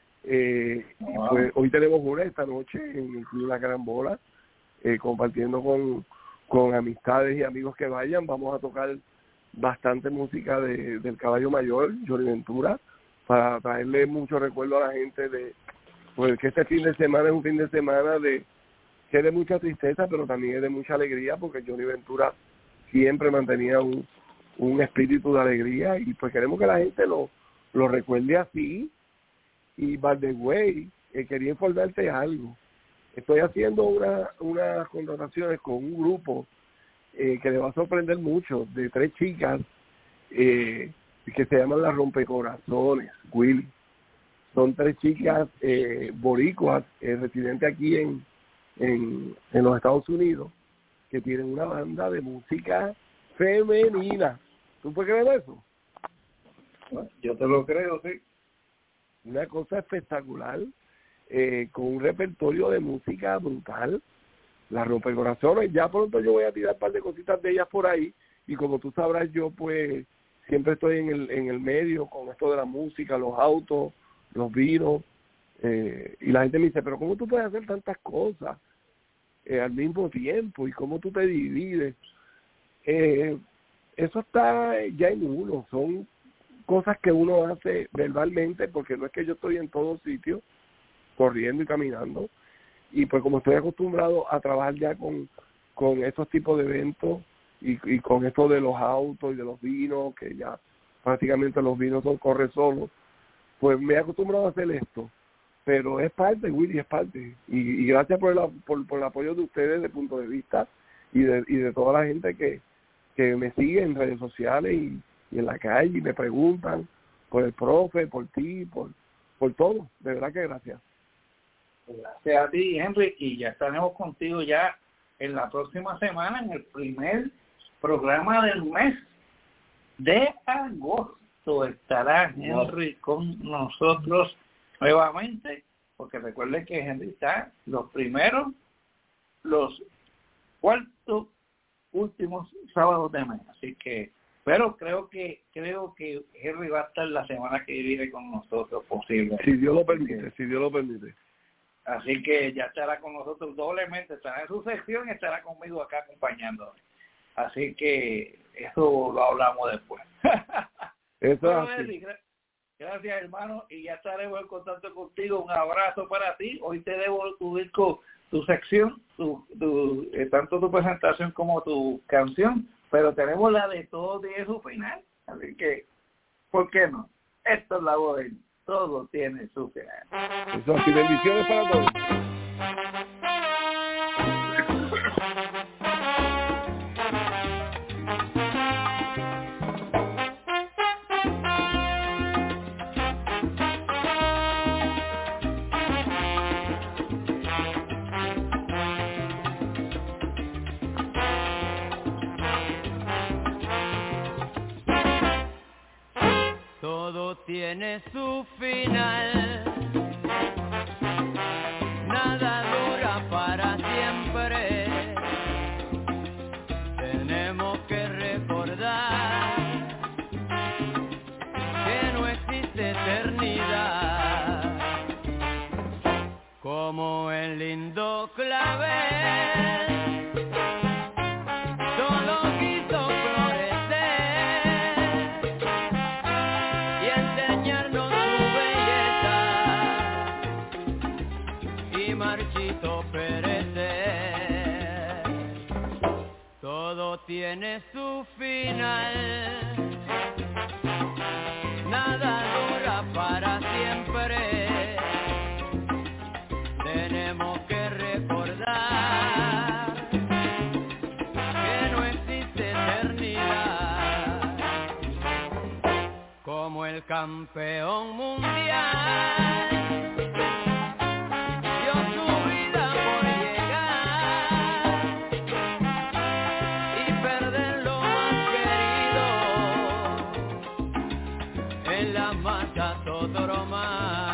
Eh, wow. Pues hoy tenemos una esta noche en el Club La Carambola, eh, compartiendo con, con amistades y amigos que vayan. Vamos a tocar bastante música de, del Caballo Mayor, Johnny Ventura, para traerle mucho recuerdo a la gente de pues que este fin de semana es un fin de semana de que es de mucha tristeza, pero también es de mucha alegría, porque Johnny Ventura siempre mantenía un, un espíritu de alegría, y pues queremos que la gente lo, lo recuerde así. Y by the way, eh, quería informarte algo. Estoy haciendo una, unas contrataciones con un grupo eh, que le va a sorprender mucho, de tres chicas eh, que se llaman las Rompecorazones, Willy. Son tres chicas eh, boricuas, eh, residentes aquí en En, en los Estados Unidos, que tienen una banda de música femenina. ¿Tú puedes creer eso? Bueno, yo te lo creo, sí. Una cosa espectacular, eh, con un repertorio de música brutal. Las Rompecorazones, ya pronto yo voy a tirar un par de cositas de ellas por ahí, y como tú sabrás, yo pues siempre estoy en el, en el medio con esto de la música, los autos, los vinos, eh, y la gente me dice, pero ¿cómo tú puedes hacer tantas cosas Eh, al mismo tiempo, y cómo tú te divides? Eh, eso está ya en uno, son cosas que uno hace verbalmente, porque no es que yo estoy en todos sitios corriendo y caminando, y pues como estoy acostumbrado a trabajar ya con, con estos tipos de eventos y, y con esto de los autos y de los vinos, que ya prácticamente los vinos son corre solos, pues me he acostumbrado a hacer esto. Pero es parte, Willy, es parte. Y, y gracias por el, por, por el apoyo de ustedes desde el punto de vista y de, y de toda la gente que, que me sigue en redes sociales y, y en la calle y me preguntan por el profe, por ti, por, por todo. De verdad que gracias. Gracias a ti, Henry, y ya estaremos contigo ya en la próxima semana en el primer programa del mes de agosto. Estará Henry con nosotros nuevamente, porque recuerden que Henry está los primeros, los cuartos, últimos sábados de mes, así que, pero creo que creo que Henry va a estar la semana que viene con nosotros, posible. Si Dios lo permite, si Dios lo permite. Así que ya estará con nosotros doblemente, estará en su sección y estará conmigo acá acompañándome. Así que eso lo hablamos después. Eso bueno, es así. Henry, gra- gracias hermano, y ya estaremos en contacto contigo. Un abrazo para ti. Hoy te debo tu disco, tu sección, tu, tu eh, tanto tu presentación como tu canción, pero tenemos la de Todo tiene su final, así que ¿por qué no? Esto es la voz de él. Todo tiene su final. Eso así, bendiciones para todos. Todo tiene su final, nada dura para siempre. Tenemos que recordar que no existe eternidad, como el lindo clavel. Solo quiso florecer y enseñarnos su belleza y marchito perecer. Todo tiene su final, nada dura para siempre. Tenemos que recordar que no existe eternidad, como el campeón mundial dio su vida por llegar y perder lo más querido en la masa todo más.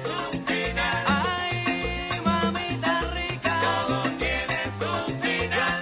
Final.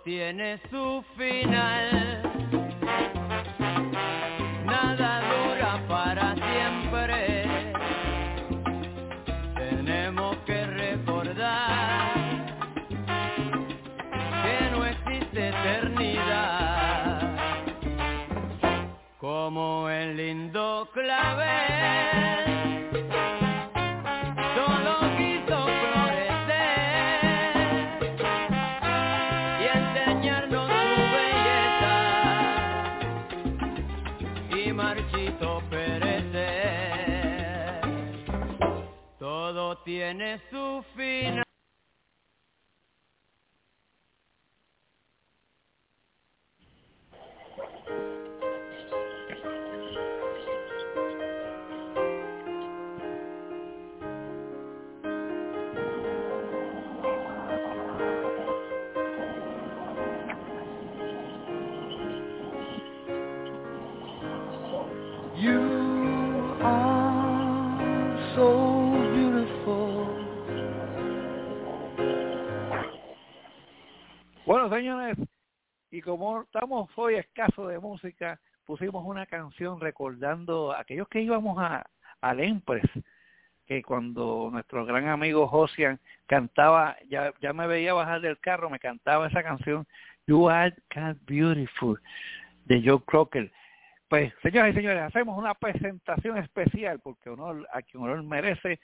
tiene su final. Nada dura para siempre. Tenemos que recordar que no existe eternidad. Como el lindo clavel, solo quiso florecer y enseñarnos su belleza y marchito perecer. Todo tiene su final. You are so beautiful. Bueno, señores, y como estamos hoy escasos de música, pusimos una canción recordando a aquellos que íbamos a al Empress, que cuando nuestro gran amigo Josian cantaba, ya, ya me veía bajar del carro, me cantaba esa canción, You Are God Beautiful, de Joe Crocker. Pues, señoras y señores, hacemos una presentación especial, porque honor a quien honor merece,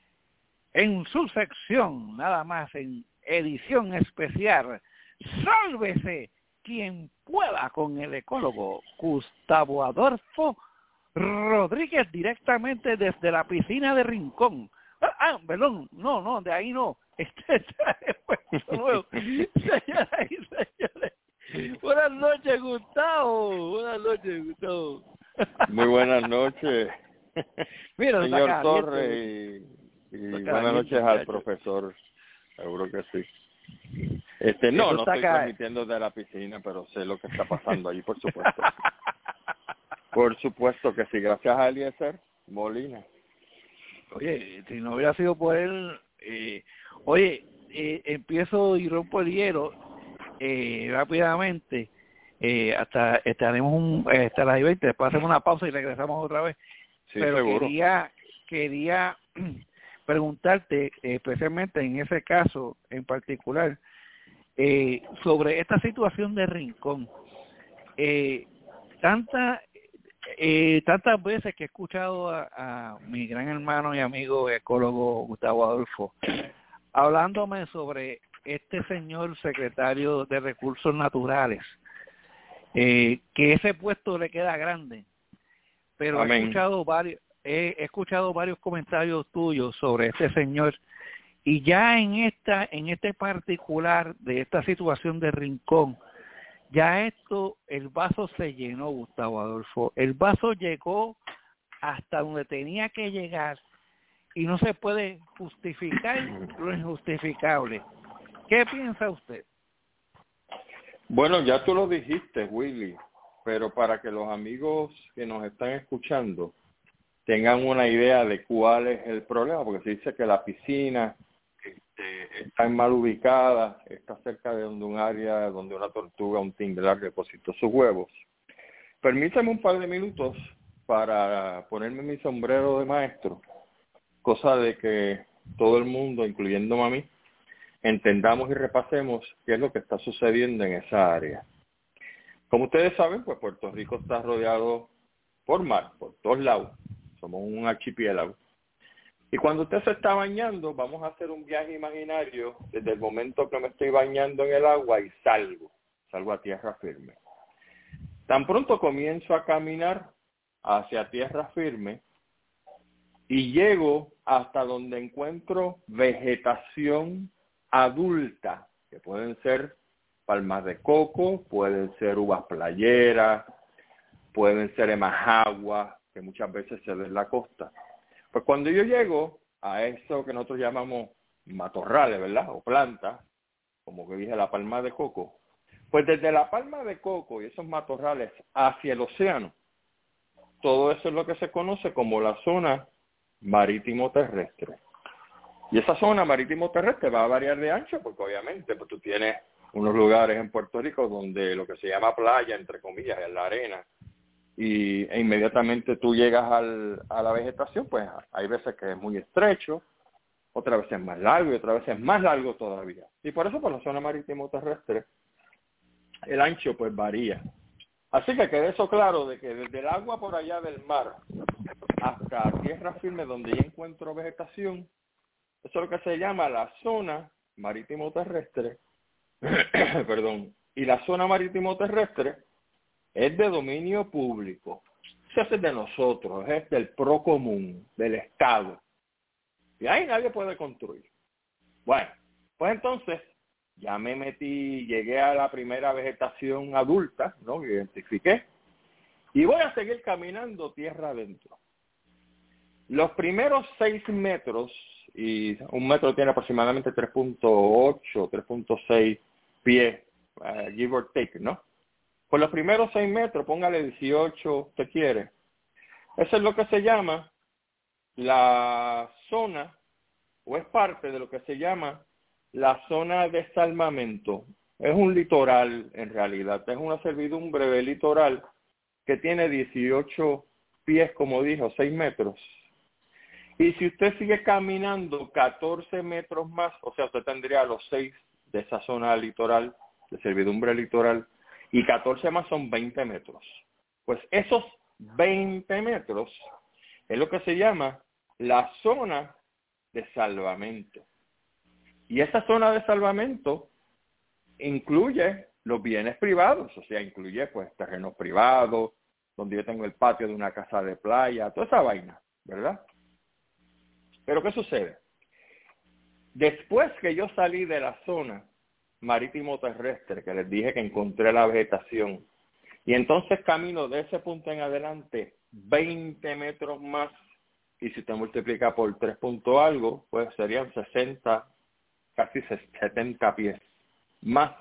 en su sección, nada más, en edición especial, sálvese quien pueda, con el ecólogo Gustavo Adolfo Rodríguez, directamente desde la piscina de Rincón. Ah, ah perdón, no, no, de ahí no. Este está después nuevo. Señoras y señores, buenas noches, Gustavo. Buenas noches, Gustavo. Muy buenas noches, Mira, señor está Torres, y, y buenas noches al profesor. Seguro que sí. Este, no, Eso no está estoy acá. transmitiendo de la piscina, pero sé lo que está pasando allí, por supuesto. Por supuesto que sí, gracias a Eliezer Molina. Oye, si no hubiera sido por él, eh, oye, eh, empiezo y rompo el hielo eh, rápidamente, eh, hasta estaremos un, eh, hasta las veinte, después hacemos una pausa y regresamos otra vez. Sí, Pero seguro. quería, quería preguntarte, eh, especialmente en ese caso en particular, eh, sobre esta situación de Rincón. Eh, tanta, eh, tantas veces que he escuchado a, a mi gran hermano y amigo ecólogo Gustavo Adolfo hablándome sobre este señor secretario de Recursos Naturales, eh, que ese puesto le queda grande, pero Amén. he escuchado varios he, he escuchado varios comentarios tuyos sobre este señor, y ya en esta en este particular de esta situación de Rincón, ya esto, el vaso se llenó, Gustavo Adolfo. El vaso llegó hasta donde tenía que llegar y no se puede justificar lo injustificable. ¿Qué piensa usted? Bueno, ya tú lo dijiste, Willy, pero para que los amigos que nos están escuchando tengan una idea de cuál es el problema, porque se dice que la piscina este, está mal ubicada, está cerca de donde un área donde una tortuga, un tinglar depositó sus huevos. Permítame un par de minutos para ponerme mi sombrero de maestro, cosa de que todo el mundo, incluyéndome a mí, entendamos y repasemos qué es lo que está sucediendo en esa área. Como ustedes saben, pues Puerto Rico está rodeado por mar, por todos lados. Somos un archipiélago. Y cuando usted se está bañando, vamos a hacer un viaje imaginario desde el momento que me estoy bañando en el agua y salgo, salgo a tierra firme. Tan pronto comienzo a caminar hacia tierra firme y llego hasta donde encuentro vegetación adulta, que pueden ser palmas de coco, pueden ser uvas playeras, pueden ser emajaguas, que muchas veces se ve en la costa. Pues cuando yo llego a eso que nosotros llamamos matorrales, ¿verdad? O plantas, como que dije la palma de coco, pues desde la palma de coco y esos matorrales hacia el océano, todo eso es lo que se conoce como la zona marítimo terrestre. Y esa zona marítimo terrestre va a variar de ancho porque obviamente pues tú tienes unos lugares en Puerto Rico donde lo que se llama playa, entre comillas, es la arena, y e inmediatamente tú llegas al, a la vegetación, pues hay veces que es muy estrecho, otras veces más largo y otras veces más largo todavía. Y por eso por la zona marítimo terrestre el ancho pues varía. Así que quede eso claro de que desde el agua por allá del mar hasta tierra firme donde yo encuentro vegetación, eso es lo que se llama la zona marítimo terrestre, perdón, y la zona marítimo terrestre es de dominio público. Eso es de nosotros, es del pro común, del Estado. Y ahí nadie puede construir. Bueno, pues entonces ya me metí, llegué a la primera vegetación adulta, ¿no? Identifiqué. Y voy a seguir caminando tierra adentro. Los primeros seis metros, y un metro tiene aproximadamente tres punto ocho, tres punto seis pies, uh, give or take, ¿no? Por los primeros seis metros, póngale dieciocho, usted quiere. Eso es lo que se llama la zona, o es parte de lo que se llama la zona de salvamento. Es un litoral, en realidad, es una servidumbre de litoral que tiene dieciocho pies, como dijo, seis metros. Y si usted sigue caminando catorce metros más, o sea, usted tendría los seis de esa zona litoral, de servidumbre litoral, y catorce más son veinte metros. Pues esos veinte metros es lo que se llama la zona de salvamento. Y esa zona de salvamento incluye los bienes privados, o sea, incluye pues terrenos privados, donde yo tengo el patio de una casa de playa, toda esa vaina, ¿verdad? Pero ¿qué sucede? Después que yo salí de la zona marítimo terrestre, que les dije que encontré la vegetación, y entonces camino de ese punto en adelante veinte metros más, y si te multiplica por tres punto algo, pues serían sesenta, casi setenta pies más.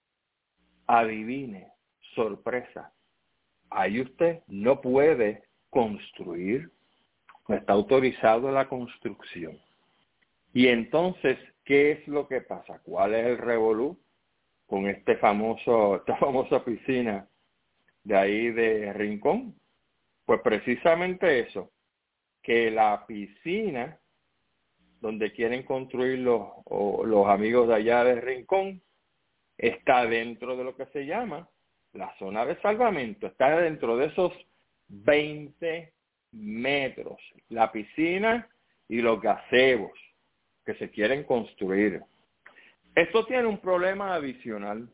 Adivine, sorpresa, ahí usted no puede construir, no está autorizado la construcción. Y entonces, ¿qué es lo que pasa? ¿Cuál es el revolú con este famoso, esta famosa piscina de ahí de Rincón? Pues precisamente eso, que la piscina donde quieren construir los, o, los amigos de allá de Rincón está dentro de lo que se llama la zona de salvamento, está dentro de esos veinte metros, la piscina y los gazebos que se quieren construir. Esto tiene un problema adicional.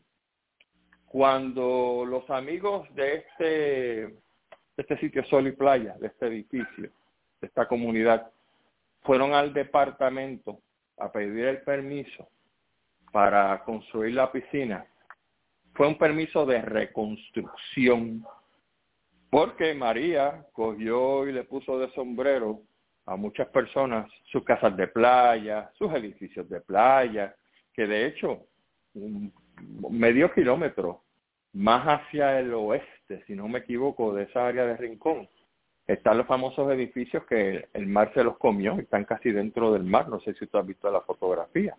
Cuando los amigos de este, de este sitio Sol y Playa, de este edificio, de esta comunidad, fueron al departamento a pedir el permiso para construir la piscina, fue un permiso de reconstrucción, porque María cogió y le puso de sombrero a muchas personas sus casas de playa, sus edificios de playa, que de hecho un medio kilómetro más hacia el oeste, si no me equivoco, de esa área de Rincón, están los famosos edificios que el mar se los comió y están casi dentro del mar. No sé si usted ha visto la fotografía.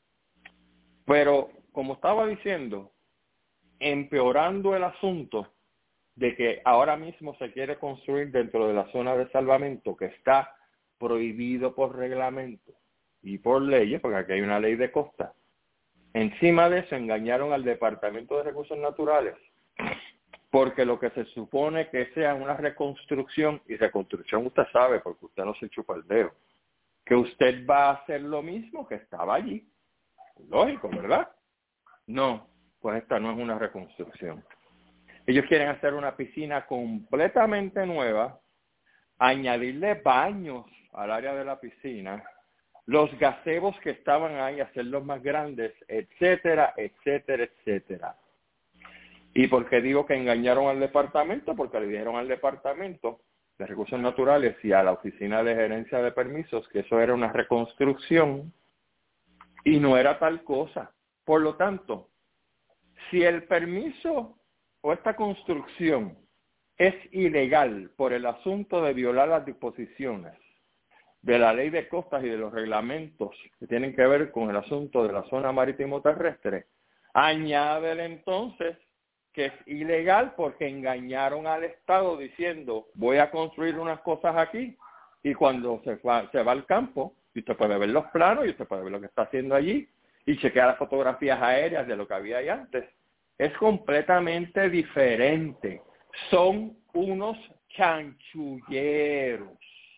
Pero, como estaba diciendo, empeorando el asunto de que ahora mismo se quiere construir dentro de la zona de salvamento, que está prohibido por reglamento y por leyes, porque aquí hay una ley de costa. Encima de eso engañaron al Departamento de Recursos Naturales, porque lo que se supone que sea una reconstrucción, y reconstrucción usted sabe, porque usted no se chupa el dedo, que usted va a hacer lo mismo que estaba allí. Lógico, ¿verdad? No, pues esta no es una reconstrucción. Ellos quieren hacer una piscina completamente nueva, añadirle baños al área de la piscina, los gazebos que estaban ahí, hacerlos más grandes, etcétera, etcétera, etcétera. ¿Y por qué digo que engañaron al departamento? Porque le dijeron al departamento de Recursos Naturales y a la Oficina de Gerencia de Permisos que eso era una reconstrucción y no era tal cosa. Por lo tanto, si el permiso o esta construcción es ilegal por el asunto de violar las disposiciones de la ley de costas y de los reglamentos que tienen que ver con el asunto de la zona marítimo terrestre, Añádele entonces que es ilegal porque engañaron al Estado diciendo voy a construir unas cosas aquí, y cuando se va, se va al campo, y usted puede ver los planos y usted puede ver lo que está haciendo allí y chequear las fotografías aéreas de lo que había ahí antes. Es completamente diferente. Son unos chanchulleros.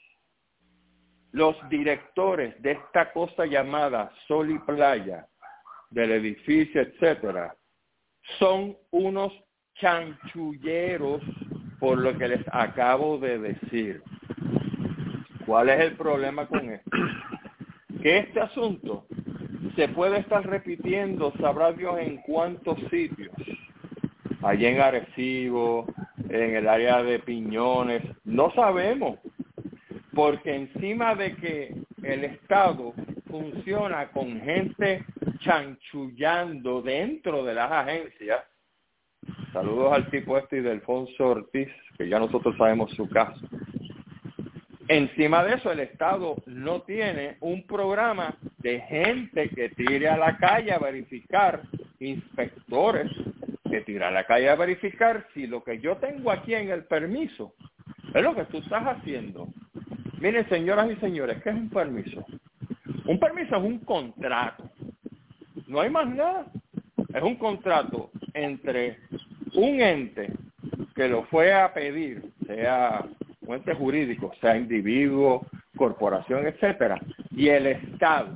Los directores de esta cosa llamada Sol y Playa, del edificio, etcétera, son unos chanchulleros por lo que les acabo de decir. ¿Cuál es el problema con esto? Que este asunto se puede estar repitiendo, sabrá Dios en cuántos sitios. Allí en Arecibo, en el área de Piñones, no sabemos. Porque encima de que el Estado funciona con gente chanchullando dentro de las agencias, saludos al tipo este y de Alfonso Ortiz, que ya nosotros sabemos su caso. Encima de eso, el Estado no tiene un programa de gente que tire a la calle a verificar, inspectores que tire a la calle a verificar si lo que yo tengo aquí en el permiso es lo que tú estás haciendo. Miren, señoras y señores, ¿qué es un permiso? Un permiso es un contrato. No hay más nada. Es un contrato entre un ente que lo fue a pedir, sea un ente jurídico, sea individuo, corporación, etcétera, y el Estado.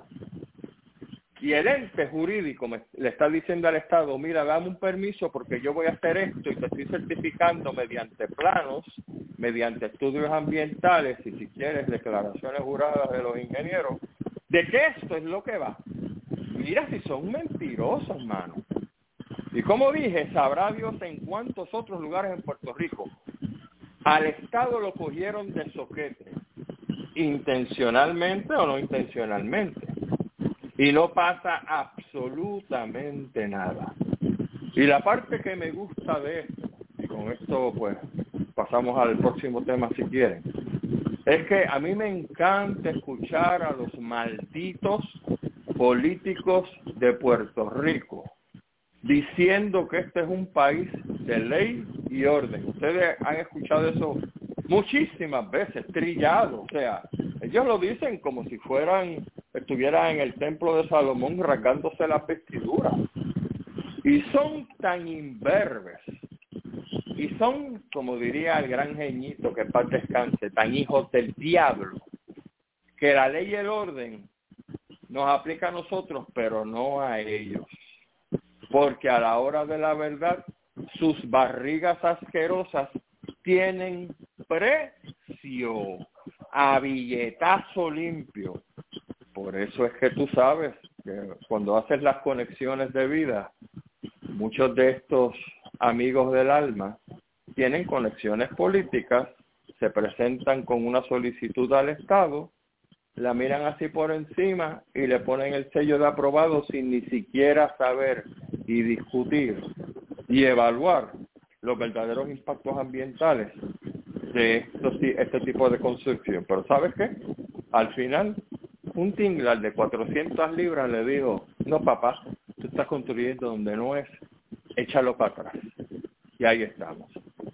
Y el ente jurídico me, le está diciendo al Estado, mira, dame un permiso porque yo voy a hacer esto y te estoy certificando mediante planos, mediante estudios ambientales y si quieres declaraciones juradas de los ingenieros, de que esto es lo que va. Mira si son mentirosos, hermano. Y como dije, sabrá Dios en cuántos otros lugares en Puerto Rico al Estado lo cogieron de soquete, intencionalmente o no intencionalmente. Y no pasa absolutamente nada. Y la parte que me gusta de esto, y con esto pues pasamos al próximo tema si quieren, es que a mí me encanta escuchar a los malditos políticos de Puerto Rico diciendo que este es un país de ley y orden. Ustedes han escuchado eso muchísimas veces, trillado. O sea, ellos lo dicen como si fueran, estuvieran en el templo de Salomón rasgándose las vestiduras. Y son tan imberbes. Y son, como diría el gran Jeñito, que en paz descanse, tan hijos del diablo, que la ley y el orden nos aplica a nosotros, pero no a ellos. Porque a la hora de la verdad, sus barrigas asquerosas tienen precio a billetazo limpio. Por eso es que tú sabes que cuando haces las conexiones de vida, muchos de estos amigos del alma tienen conexiones políticas, se presentan con una solicitud al Estado, la miran así por encima y le ponen el sello de aprobado sin ni siquiera saber y discutir y evaluar los verdaderos impactos ambientales de estos, este tipo de construcción. Pero ¿sabes qué? Al final, un tinglar de cuatrocientas libras le dijo, no papá, tú estás construyendo donde no es, échalo para atrás. Y ahí estamos.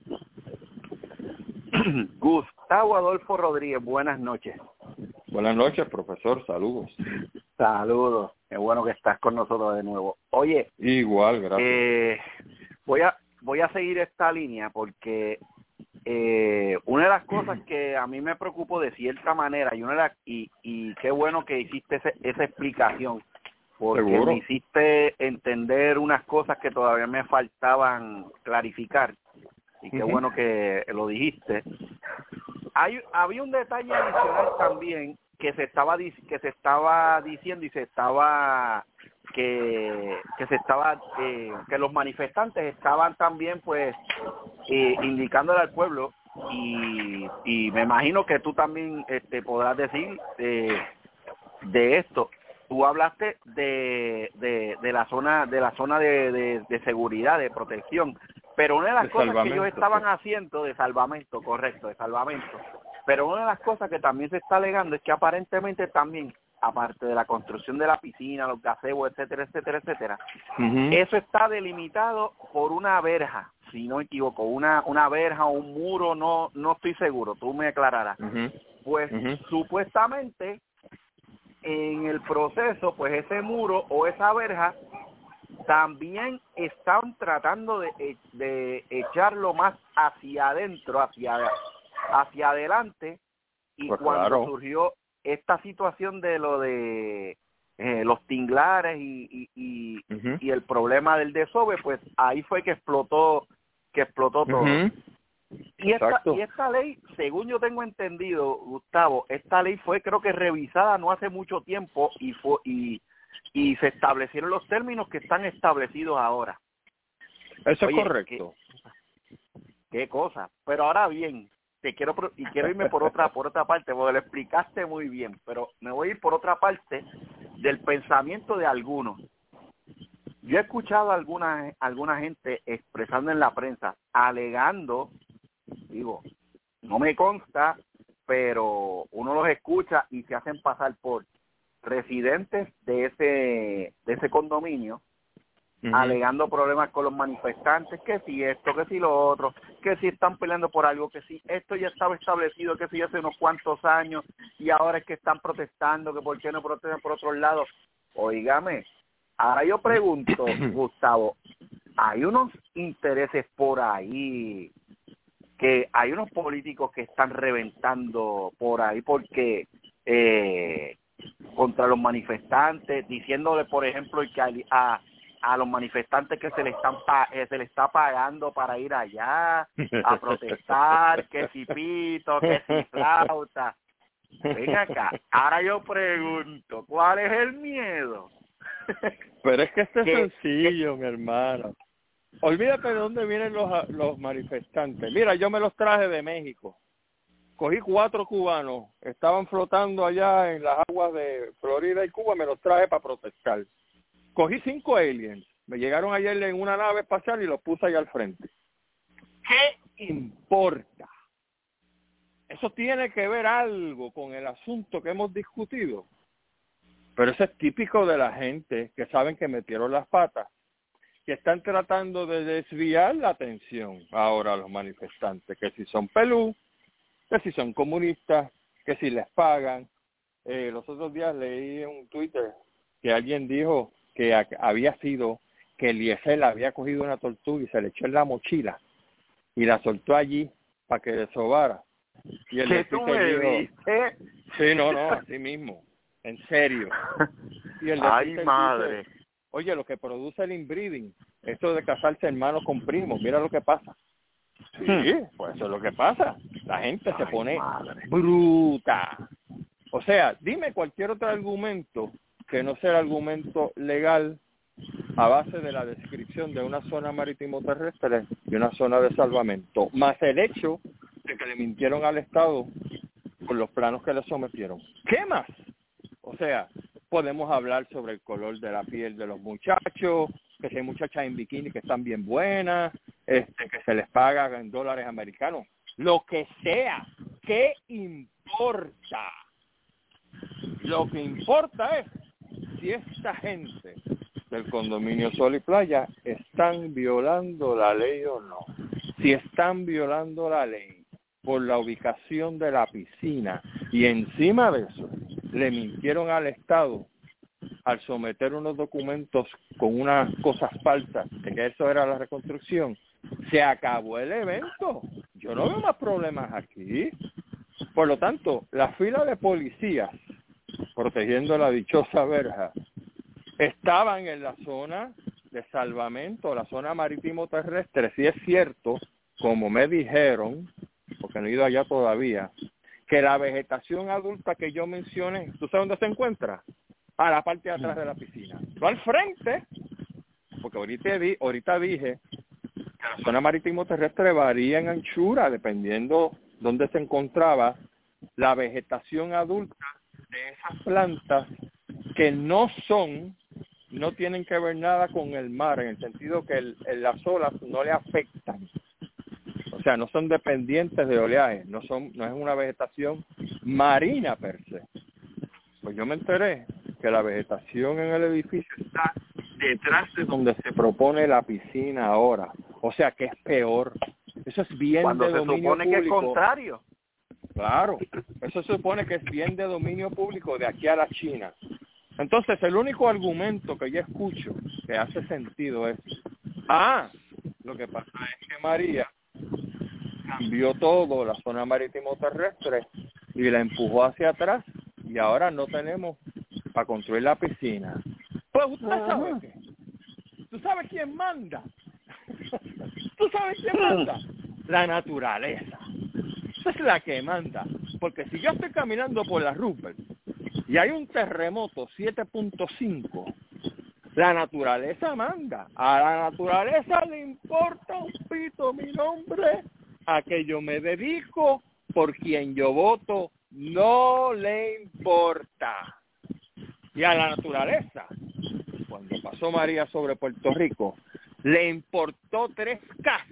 Gustavo Adolfo Rodríguez, buenas noches. Buenas noches, profesor, saludos. Saludos, qué bueno que estás con nosotros de nuevo. Oye, igual, gracias. Eh, voy a voy a seguir esta línea porque eh, una de las cosas que a mí me preocupó de cierta manera y una de las, y, y qué bueno que hiciste ese, esa explicación porque ¿Seguro? me hiciste entender unas cosas que todavía me faltaban clarificar y qué uh-huh. bueno que lo dijiste. Hay había un detalle adicional también que se estaba que se estaba diciendo y se estaba que que se estaba eh, que los manifestantes estaban también pues eh, indicándole al pueblo y, y me imagino que tú también este podrás decir eh, de esto. Tú hablaste de, de, de la zona de la zona de, de, de seguridad, de protección, pero una de las de cosas que ellos estaban sí. haciendo de salvamento, correcto, de salvamento, pero una de las cosas que también se está alegando es que aparentemente también aparte de la construcción de la piscina, los gazebos, etcétera, etcétera, etcétera, Uh-huh. eso está delimitado por una verja, si no me equivoco, una una verja o un muro, no no estoy seguro, tú me aclararás. Uh-huh. Pues Uh-huh. supuestamente en el proceso, pues ese muro o esa verja también están tratando de, de echarlo más hacia adentro, hacia hacia adelante, y Pues cuando claro. surgió esta situación de lo de eh, los tinglares y, y, y, Uh-huh. y el problema del desove, pues ahí fue que explotó que explotó todo. Uh-huh. Y esta, Exacto. y esta ley, según yo tengo entendido, Gustavo, esta ley fue creo que revisada no hace mucho tiempo y fue y, y se establecieron los términos que están establecidos ahora. Eso Oye, es correcto. Qué, qué cosa. Pero ahora bien, te quiero pro- y quiero irme por otra por otra parte, porque lo explicaste muy bien, pero me voy a ir por otra parte del pensamiento de algunos. Yo he escuchado a alguna alguna gente expresando en la prensa, alegando, digo, no me consta, pero uno los escucha y se hacen pasar por residentes de ese de ese condominio, Uh-huh. alegando problemas con los manifestantes, que si esto, que si lo otro, que si están peleando por algo, que si esto ya estaba establecido, que si hace unos cuantos años y ahora es que están protestando, que por qué no protestan por otros lados. Óigame, ahora yo pregunto, Gustavo, hay unos intereses por ahí, que hay unos políticos que están reventando por ahí porque eh, contra los manifestantes, diciéndole, por ejemplo, que a, a, a los manifestantes que se le están pa, eh, se le está pagando para ir allá a protestar, que si pito, que si flauta. Ven acá, ahora yo pregunto, ¿cuál es el miedo? Pero es que esto es ¿Qué- sencillo, mi hermano. Olvídate de dónde vienen los, los manifestantes. Mira, yo me los traje de México. Cogí cuatro cubanos, estaban flotando allá en las aguas de Florida y Cuba, me los traje para protestar. Cogí cinco aliens, me llegaron ayer en una nave espacial y los puse allá al frente. ¿Qué importa? Eso tiene que ver algo con el asunto que hemos discutido. Pero eso es típico de la gente que saben que metieron las patas, que están tratando de desviar la atención ahora a los manifestantes, que si son pelú, que si son comunistas, que si les pagan. Eh, los otros días leí en un Twitter que alguien dijo que a, había sido que Eliezer había cogido una tortuga y se le echó en la mochila y la soltó allí para que desobara. Y el ¿Qué tú me dijo, viste? sí, no, no, así mismo, en serio. Y el Ay, Lepitel madre. dice, oye, lo que produce el inbreeding, esto de casarse hermanos con primos, mira lo que pasa. Sí, pues eso es lo que pasa. La gente se Ay, pone madre. bruta. O sea, dime cualquier otro argumento que no sea el argumento legal a base de la descripción de una zona marítimo terrestre y una zona de salvamento, más el hecho de que le mintieron al Estado por los planos que le sometieron. ¿Qué más? O sea, podemos hablar sobre el color de la piel de los muchachos, que si hay muchachas en bikini que están bien buenas, este, que se les paga en dólares americanos, lo que sea. ¿Qué importa? Lo que importa es si esta gente del condominio Sol y Playa están violando la ley o no. Si están violando la ley por la ubicación de la piscina y encima de eso le mintieron al Estado al someter unos documentos con unas cosas falsas de que eso era la reconstrucción, se acabó el evento. Yo no veo más problemas aquí. Por lo tanto, la fila de policías protegiendo la dichosa verja estaban en la zona de salvamento, la zona marítimo terrestre. Si es cierto, como me dijeron, porque no he ido allá todavía, que la vegetación adulta que yo mencioné, ¿tú sabes dónde se encuentra? A la parte de atrás de la piscina, no al frente, porque ahorita, di, ahorita dije que la zona marítimo terrestre varía en anchura dependiendo dónde se encontraba la vegetación adulta de esas plantas que no son, no tienen que ver nada con el mar, en el sentido que el, el, las olas no le afectan. O sea, no son dependientes de oleaje, no son, no es una vegetación marina per se. Pues yo me enteré que la vegetación en el edificio está detrás de donde se propone la piscina ahora. O sea que es peor. Eso es bien Cuando de se dominio supone público. que es contrario. Claro, eso se supone que es bien de dominio público de aquí a la China. Entonces, el único argumento que yo escucho que hace sentido es, ah, lo que pasa es que María cambió todo, la zona marítimo terrestre, y la empujó hacia atrás, y ahora no tenemos para construir la piscina. Pues usted sabe qué. ¿Tú sabes quién manda? ¿Tú sabes quién manda? La naturaleza. Esa es la que manda. Porque si yo estoy caminando por la Rupert y hay un terremoto siete punto cinco, la naturaleza manda. A la naturaleza le importa un pito mi nombre, a que yo me dedico, por quien yo voto, no le importa. Y a la naturaleza, cuando pasó María sobre Puerto Rico, le importó tres K.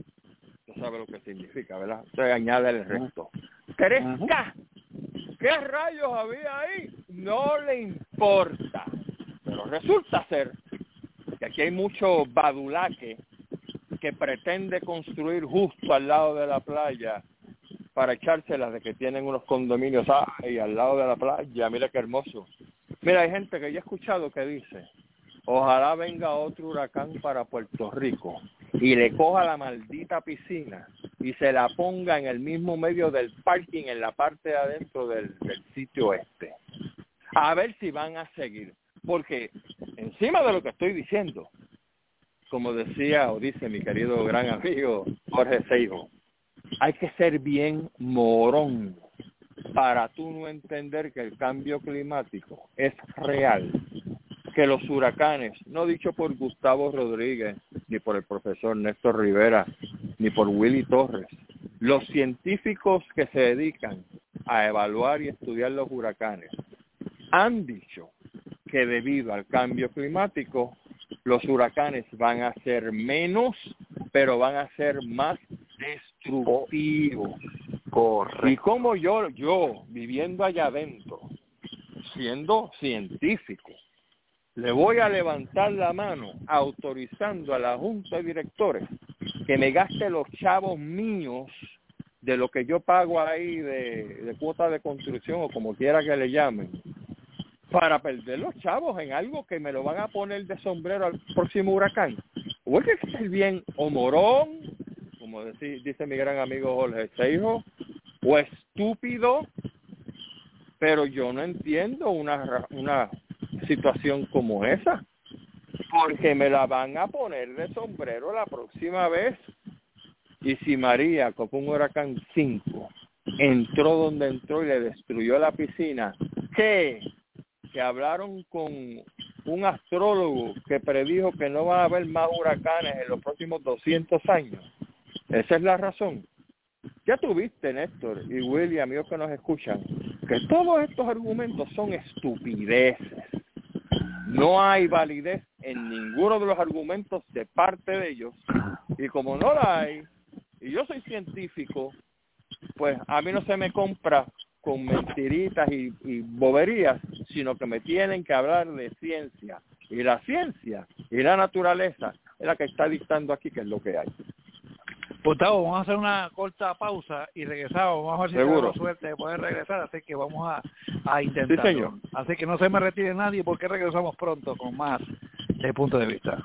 Tú sabes lo que significa, ¿verdad? Usted añade el resto. tres K. ¿Qué rayos había ahí? No le importa. Pero resulta ser que aquí hay mucho badulaque que pretende construir justo al lado de la playa para echárselas de que tienen unos condominios ahí al lado de la playa. Mira qué hermoso. Mira, hay gente que yo he escuchado que dice, ojalá venga otro huracán para Puerto Rico y le coja la maldita piscina y se la ponga en el mismo medio del parking en la parte de adentro del, del sitio este. A ver si van a seguir. Porque encima de lo que estoy diciendo, como decía o dice mi querido gran amigo Jorge Seijo, hay que ser bien morón para tú no entender que el cambio climático es real, que los huracanes, no dicho por Gustavo Rodríguez, ni por el profesor Néstor Rivera, ni por Willy Torres, los científicos que se dedican a evaluar y estudiar los huracanes han dicho que debido al cambio climático, los huracanes van a ser menos, pero van a ser más destructivos. Correcto. Y como yo, yo viviendo allá adentro, siendo científico, le voy a levantar la mano autorizando a la Junta de Directores que me gaste los chavos míos de lo que yo pago ahí de, de cuota de construcción o como quiera que le llamen, para perder los chavos en algo que me lo van a poner de sombrero al próximo huracán. O hay que ser bien o morón, como dice, dice mi gran amigo Jorge Seijo, o estúpido, pero yo no entiendo una, una situación como esa, porque me la van a poner de sombrero la próxima vez. Y si María, con un huracán cinco, entró donde entró y le destruyó la piscina, ¿qué? Que hablaron con un astrólogo que predijo que no va a haber más huracanes en los próximos doscientos años. Esa es la razón. Ya tuviste, Néstor y Willy, amigos que nos escuchan, que todos estos argumentos son estupideces. No hay validez en ninguno de los argumentos de parte de ellos. Y como no la hay, y yo soy científico, pues a mí no se me compra con mentiritas y, y boberías, sino que me tienen que hablar de ciencia. Y la ciencia y la naturaleza es la que está dictando aquí que es lo que hay. Gustavo, vamos a hacer una corta pausa y regresamos. Vamos a ver si Seguro. tenemos suerte de poder regresar, así que vamos a, a intentarlo. Sí, señor. Así que no se me retire nadie porque regresamos pronto con más de Punto de Vista.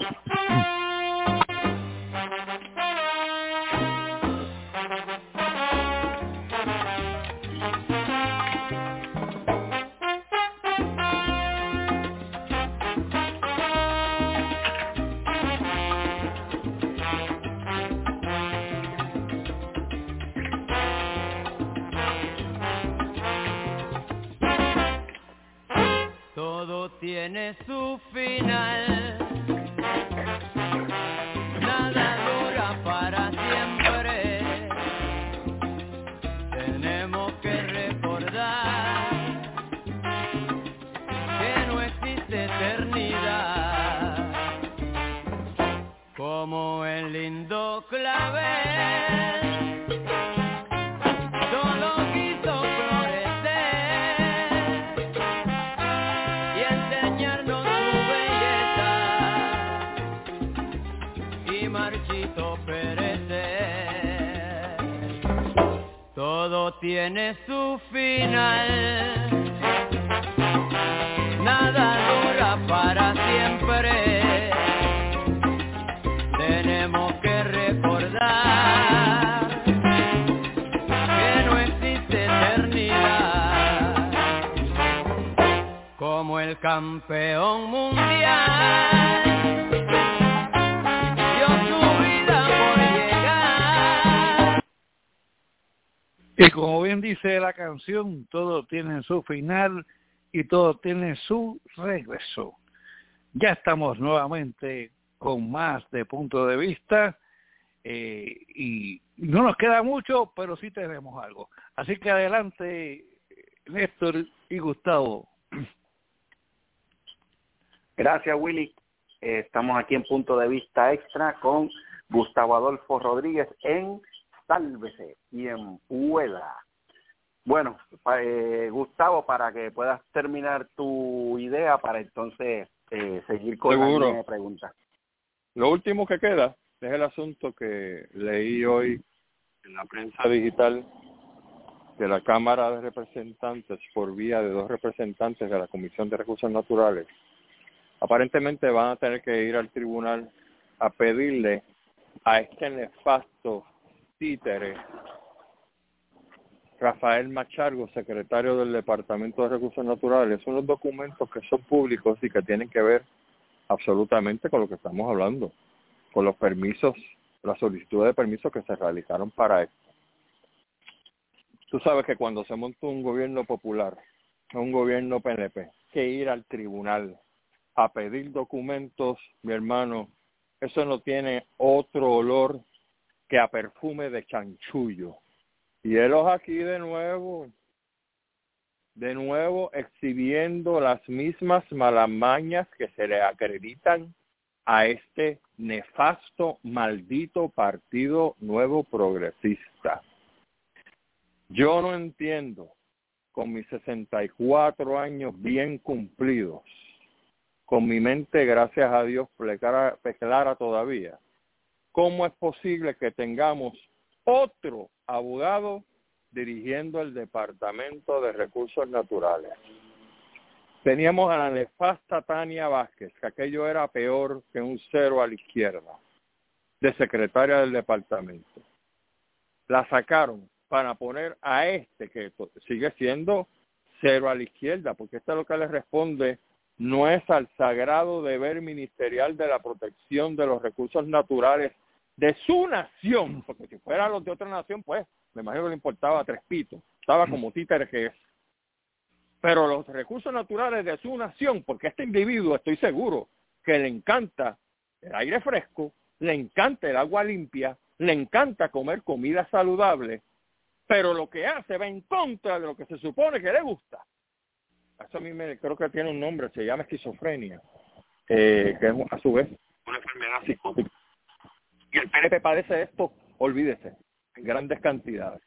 Todo tiene su final, nada dura para siempre. Tenemos que recordar que no existe eternidad, como el lindo clavel. Solo quiso florecer tiene su final. Nada dura para siempre. Tenemos que recordar que no existe eternidad. Como el campeón mundial dio su vida por llegar. Y como bien dice la canción, todo tiene su final y todo tiene su regreso. Ya estamos nuevamente con más de Punto de Vista eh, y no nos queda mucho, pero sí tenemos algo. Así que adelante, Néstor y Gustavo. Gracias, Willy. Eh, estamos aquí en Punto de Vista Extra con Gustavo Adolfo Rodríguez en Sálvese y en Pueda. Bueno, eh, Gustavo, para que puedas terminar tu idea para entonces eh, seguir con Seguro. la línea de preguntas. Lo último que queda es el asunto que leí hoy en la prensa digital de la Cámara de Representantes por vía de dos representantes de la Comisión de Recursos Naturales. Aparentemente van a tener que ir al tribunal a pedirle a este nefasto títere Rafael Machargo, secretario del Departamento de Recursos Naturales, unos documentos que son públicos y que tienen que ver absolutamente con lo que estamos hablando, con los permisos, las solicitudes de permisos que se realizaron para esto. Tú sabes que cuando se monta un gobierno popular, un gobierno P N P, que ir al tribunal a pedir documentos, mi hermano, eso no tiene otro olor que a perfume de chanchullo. Y élos aquí de nuevo, de nuevo exhibiendo las mismas malamañas que se le acreditan a este nefasto, maldito Partido Nuevo Progresista. Yo no entiendo, con mis sesenta y cuatro años bien cumplidos, con mi mente, gracias a Dios, clara, clara todavía, ¿cómo es posible que tengamos otro abogado dirigiendo el Departamento de Recursos Naturales? Teníamos a la nefasta Tania Vázquez, que aquello era peor que un cero a la izquierda, de secretaria del departamento. La sacaron para poner a este, que sigue siendo cero a la izquierda, porque este es lo que le responde, no es al sagrado deber ministerial de la protección de los recursos naturales de su nación, porque si fuera los de otra nación, pues, me imagino que le importaba tres pitos, estaba como títere que es. Pero los recursos naturales de su nación, porque este individuo, estoy seguro, que le encanta el aire fresco, le encanta el agua limpia, le encanta comer comida saludable, pero lo que hace va en contra de lo que se supone que le gusta. Eso a mí me, creo que tiene un nombre, se llama esquizofrenia, eh, que es a su vez una enfermedad psicótica. Y el P N P padece esto, olvídese, en grandes cantidades.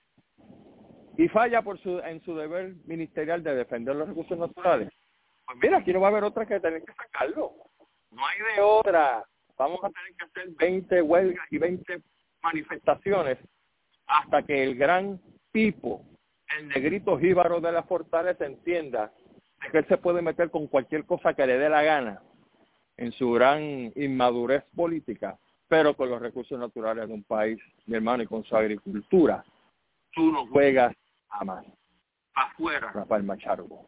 Y falla por su, en su deber ministerial de defender los recursos naturales. Pues mira, aquí no va a haber otra que tener que sacarlo. No hay de otra. Vamos a tener que hacer veinte huelgas y veinte manifestaciones hasta que el gran Pipo, el negrito jíbaro de la fortaleza, entienda que él se puede meter con cualquier cosa que le dé la gana en su gran inmadurez política, pero con los recursos naturales de un país, mi hermano, y con su agricultura, tú no juegas a más. Afuera, Rafael Machargo.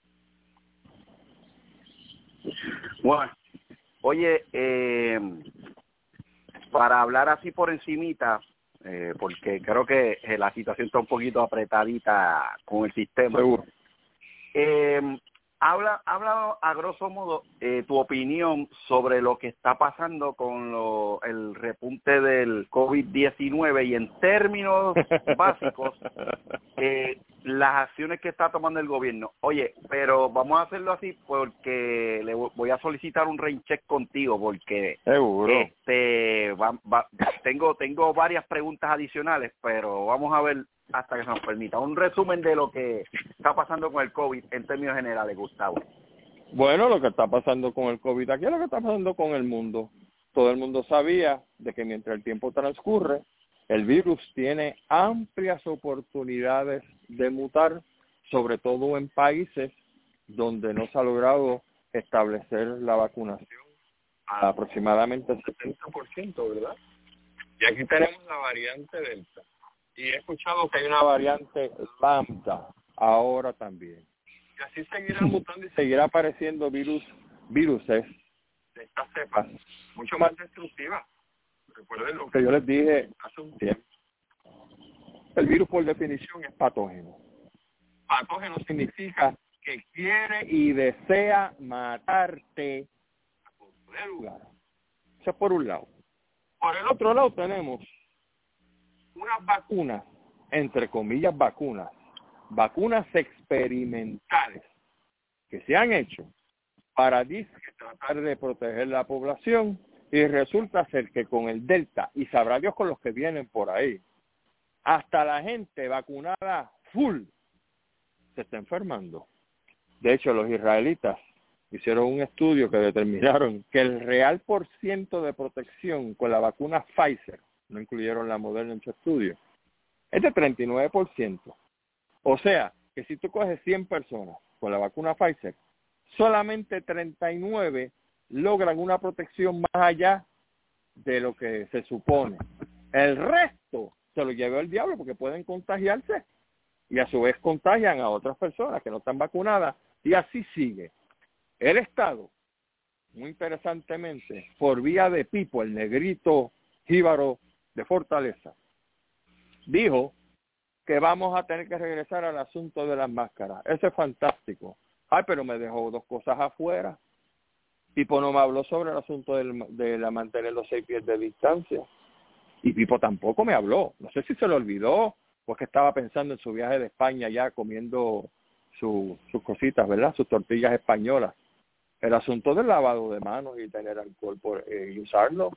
Bueno, oye, eh, para hablar así por encimita, eh, porque creo que eh, la situación está un poquito apretadita con el sistema. Seguro. Eh, habla, habla a grosso modo eh, tu opinión sobre lo que está pasando con lo, el repunte del COVID diecinueve y en términos básicos eh, las acciones que está tomando el gobierno. Oye, pero vamos a hacerlo así porque le voy a solicitar un rain check contigo porque Seguro. este va, va, tengo tengo varias preguntas adicionales, pero vamos a ver hasta que se nos permita. Un resumen de lo que está pasando con el COVID en términos generales, Gustavo. Bueno, lo que está pasando con el COVID aquí es lo que está pasando con el mundo. Todo el mundo sabía de que mientras el tiempo transcurre, el virus tiene amplias oportunidades de mutar, sobre todo en países donde no se ha logrado establecer la vacunación a aproximadamente el setenta por ciento, ¿verdad? Y aquí tenemos la variante Delta. Y he escuchado que hay una variante Lambda ahora también. Y así seguirá mutando y seguirá apareciendo virus, viruses de estas cepas mucho más destructivas. Recuerden lo que yo les dije hace un tiempo. El virus, por definición, es patógeno. Patógeno significa que quiere y desea matarte a cualquier lugar. Eso es por un lado. Por el otro lado tenemos unas vacunas, entre comillas vacunas, vacunas experimentales que se han hecho para disque tratar de proteger la población, y resulta ser que con el Delta, y sabrá Dios con los que vienen por ahí, hasta la gente vacunada full se está enfermando. De hecho, los israelitas hicieron un estudio que determinaron que el real por ciento de protección con la vacuna Pfizer, no incluyeron la Moderna en su estudio, es de treinta y nueve por ciento. O sea, que si tú coges cien personas con la vacuna Pfizer, solamente treinta y nueve logran una protección más allá de lo que se supone. El resto se lo llevó el diablo porque pueden contagiarse y a su vez contagian a otras personas que no están vacunadas, y así sigue. El Estado, muy interesantemente, por vía de Pipo, el negrito jíbaro de Fortaleza, dijo que vamos a tener que regresar al asunto de las máscaras. Eso es fantástico. Ay, pero me dejó dos cosas afuera. Pipo no me habló sobre el asunto del, de la mantener los seis pies de distancia. Y Pipo tampoco me habló. No sé si se lo olvidó, o es que estaba pensando en su viaje de España ya comiendo su, sus cositas, ¿verdad? Sus tortillas españolas. El asunto del lavado de manos y tener alcohol por, eh, y usarlo.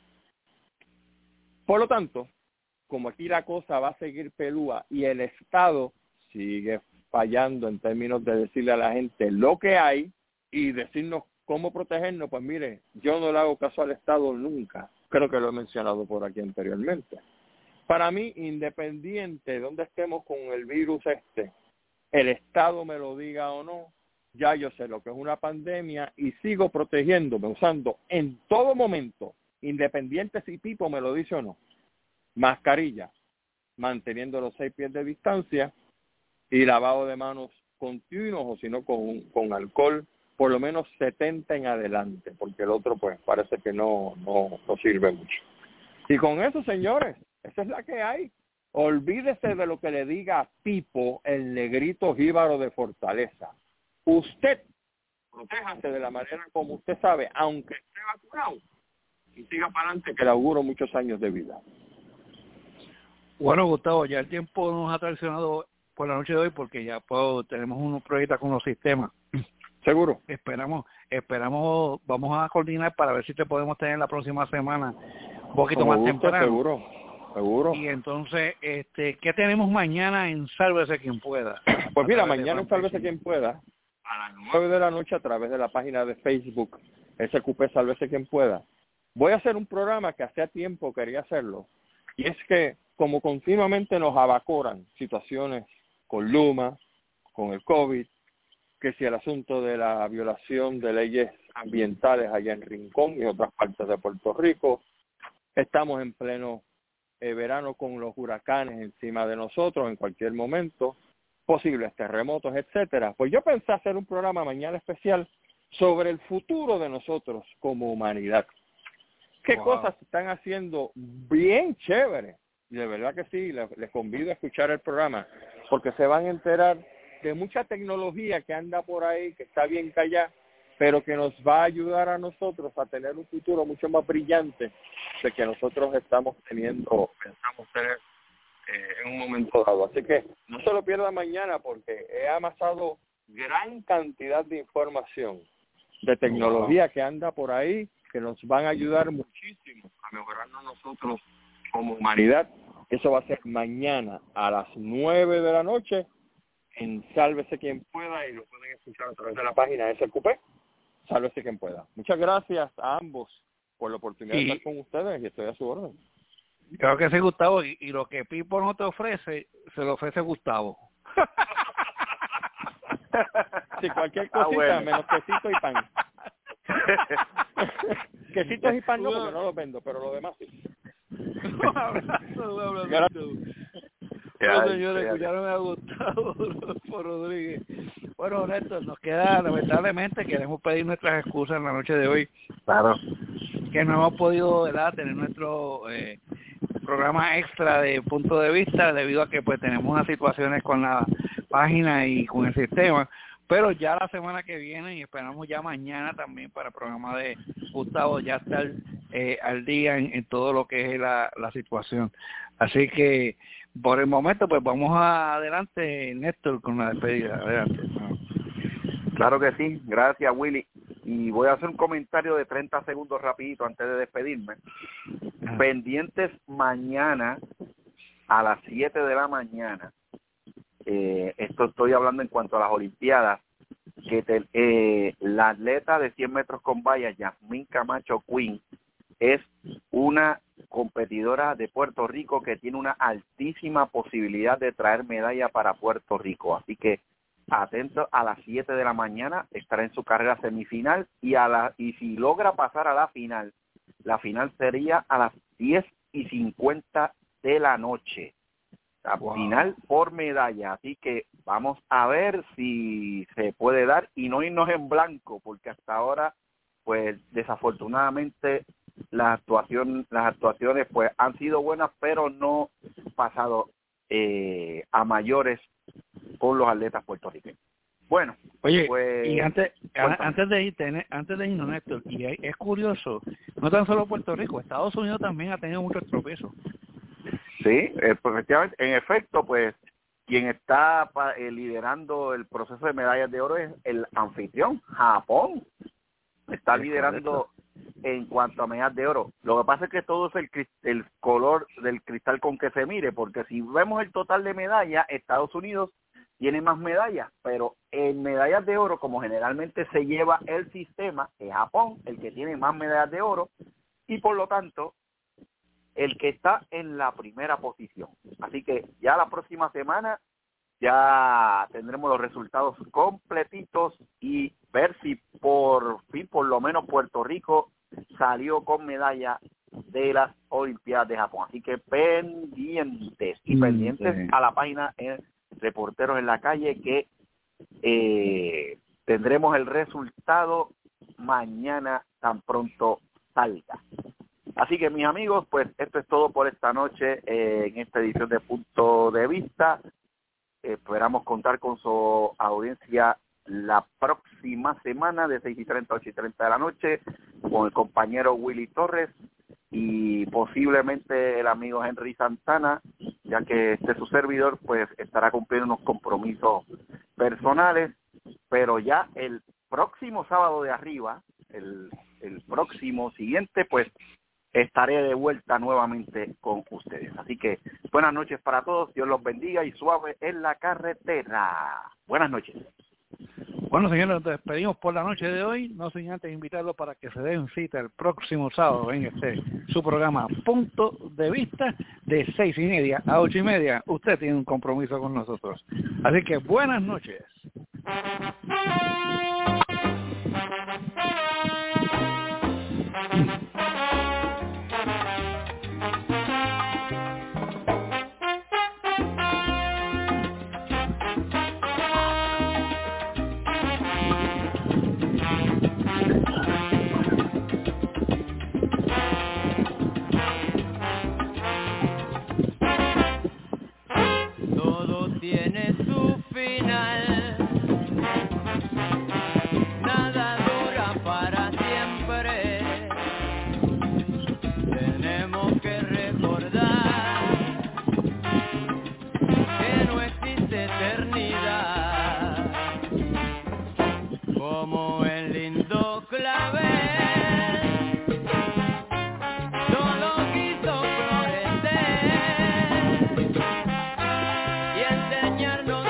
Por lo tanto, como aquí la cosa va a seguir pelúa y el Estado sigue fallando en términos de decirle a la gente lo que hay y decirnos cómo protegernos, pues mire, yo no le hago caso al Estado nunca. Creo que lo he mencionado por aquí anteriormente. Para mí, independiente de dónde estemos con el virus este, el Estado me lo diga o no, ya yo sé lo que es una pandemia y sigo protegiéndome, usando en todo momento, independiente si Pipo me lo dice o no, mascarilla, manteniendo los seis pies de distancia y lavado de manos continuos, o si no con, con alcohol, por lo menos setenta en adelante, porque el otro pues parece que no, no, no sirve mucho. Y con eso, señores, esa es la que hay. Olvídese de lo que le diga Pipo, el negrito jíbaro de Fortaleza. Usted, protéjase de la manera como usted sabe, aunque esté vacunado, y siga para adelante, que le auguro muchos años de vida. Bueno, Gustavo, ya el tiempo nos ha traicionado por la noche de hoy porque ya pues, tenemos unos proyectos con los sistemas. Seguro. Esperamos, esperamos, vamos a coordinar para ver si te podemos tener la próxima semana un poquito Como más guste, temprano. Seguro, seguro. Y entonces, este, ¿qué tenemos mañana en Sálvese Quien Pueda? Pues mira, mañana en Sálvese Quien Pueda, a las nueve de la noche a través de la página de Facebook, S Q P Sálvese Quien Pueda, voy a hacer un programa que hacía tiempo quería hacerlo, y es que como continuamente nos abacoran situaciones con Luma, con el COVID, que si el asunto de la violación de leyes ambientales allá en Rincón y otras partes de Puerto Rico, estamos en pleno eh, verano con los huracanes encima de nosotros en cualquier momento, posibles terremotos, etcétera. Pues yo pensé hacer un programa mañana especial sobre el futuro de nosotros como humanidad. ¿Qué wow. cosas se están haciendo bien chéveres? Y de verdad que sí, les, les convido a escuchar el programa, porque se van a enterar de mucha tecnología que anda por ahí, que está bien callada, pero que nos va a ayudar a nosotros a tener un futuro mucho más brillante de que nosotros estamos teniendo, pensamos tener eh, en un momento dado. Así que no se lo pierda mañana, porque he amasado gran cantidad de información de tecnología wow. que anda por ahí, que nos van a ayudar muchísimo a mejorarnos nosotros como humanidad. Eso va a ser mañana a las nueve de la noche en Sálvese Quien Pueda, y lo pueden escuchar a través de la página de S Q P, Sálvese Quien Pueda. Muchas gracias a ambos por la oportunidad y, de estar con ustedes, y estoy a su orden. Creo que sí, Gustavo, y, y lo que Pipo no te ofrece, se lo ofrece Gustavo. Sí, cualquier Ah, cosita, bueno. menos quesito y pan. Quesitos y pan no, porque no los vendo, pero lo demás sí. Un abrazo, un abrazo. Gracias. Bueno, Ay, señores, fíjate. escucharon a Gustavo por Rodríguez. Bueno, Néstor, nos queda, lamentablemente, queremos pedir nuestras excusas en la noche de hoy, Claro. que no hemos podido, ¿verdad?, tener nuestro eh, programa extra de punto de vista, debido a que pues tenemos unas situaciones con la página y con el sistema, pero ya la semana que viene, y esperamos ya mañana también para el programa de Gustavo, ya estar eh, al día en, en todo lo que es la, la situación. Así que, por el momento, pues vamos a, adelante, Néstor, con la despedida. Adelante. Claro que sí, gracias Willy. Y voy a hacer un comentario de treinta segundos rapidito antes de despedirme. Ah. Pendientes mañana a las siete de la mañana. Eh, esto estoy hablando en cuanto a las Olimpiadas, que te, eh, la atleta de cien metros con vallas, Yasmín Camacho Quinn, es una competidora de Puerto Rico que tiene una altísima posibilidad de traer medalla para Puerto Rico. Así que atento, a las siete de la mañana estará en su carrera semifinal, y a la y si logra pasar a la final, la final sería a las diez y cincuenta de la noche. La Wow. Final por medalla, así que vamos a ver si se puede dar y no irnos en blanco, porque hasta ahora, pues desafortunadamente las actuaciones, las actuaciones pues han sido buenas, pero no pasado eh, a mayores con los atletas puertorriqueños. Bueno, Oye, pues, y antes cuéntame. antes de irte, antes de irnos, Néstor, y es, es curioso, no tan solo Puerto Rico, Estados Unidos también ha tenido muchos tropiezos. Sí, eh, pues, efectivamente, en efecto, pues quien está pa, eh, liderando el proceso de medallas de oro es el anfitrión, Japón. Está Es liderando en cuanto a medallas de oro. Lo que pasa es que todo es el, cris- el color del cristal con que se mire, porque si vemos el total de medallas, Estados Unidos tiene más medallas, pero en medallas de oro, como generalmente se lleva el sistema, es Japón el que tiene más medallas de oro, y por lo tanto el que está en la primera posición. Así que ya la próxima semana ya tendremos los resultados completitos y ver si por fin, por lo menos, Puerto Rico salió con medalla de las Olimpiadas de Japón. Así que pendientes y Mm, pendientes sí. a la página en Reporteros en la Calle, que eh, tendremos el resultado mañana tan pronto salga. Así que, mis amigos, pues esto es todo por esta noche eh, en esta edición de Punto de Vista. Esperamos contar con su audiencia la próxima semana de seis y treinta a ocho y treinta de la noche con el compañero Willy Torres y posiblemente el amigo Henry Santana, ya que este su servidor pues estará cumpliendo unos compromisos personales, pero ya el próximo sábado de arriba, el, el próximo siguiente, pues estaré de vuelta nuevamente con ustedes. Así que buenas noches para todos, Dios los bendiga y suave en la carretera. Buenas noches. Bueno, señores, nos despedimos por la noche de hoy, no sin antes invitarlos para que se den cita el próximo sábado en este su programa Punto de Vista, de seis y media a ocho y media. Usted tiene un compromiso con nosotros. Así que buenas noches. Todo tiene su final, nada dura para siempre. Tenemos que recordar que no existe eternidad, como el lindo clavel. Solo quiso florecer y enseñarnos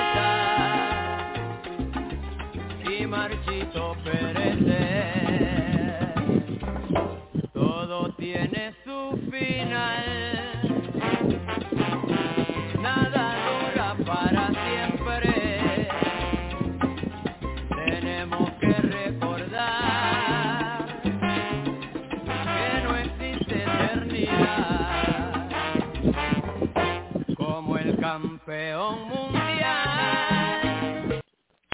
su belleza y marchito perecer.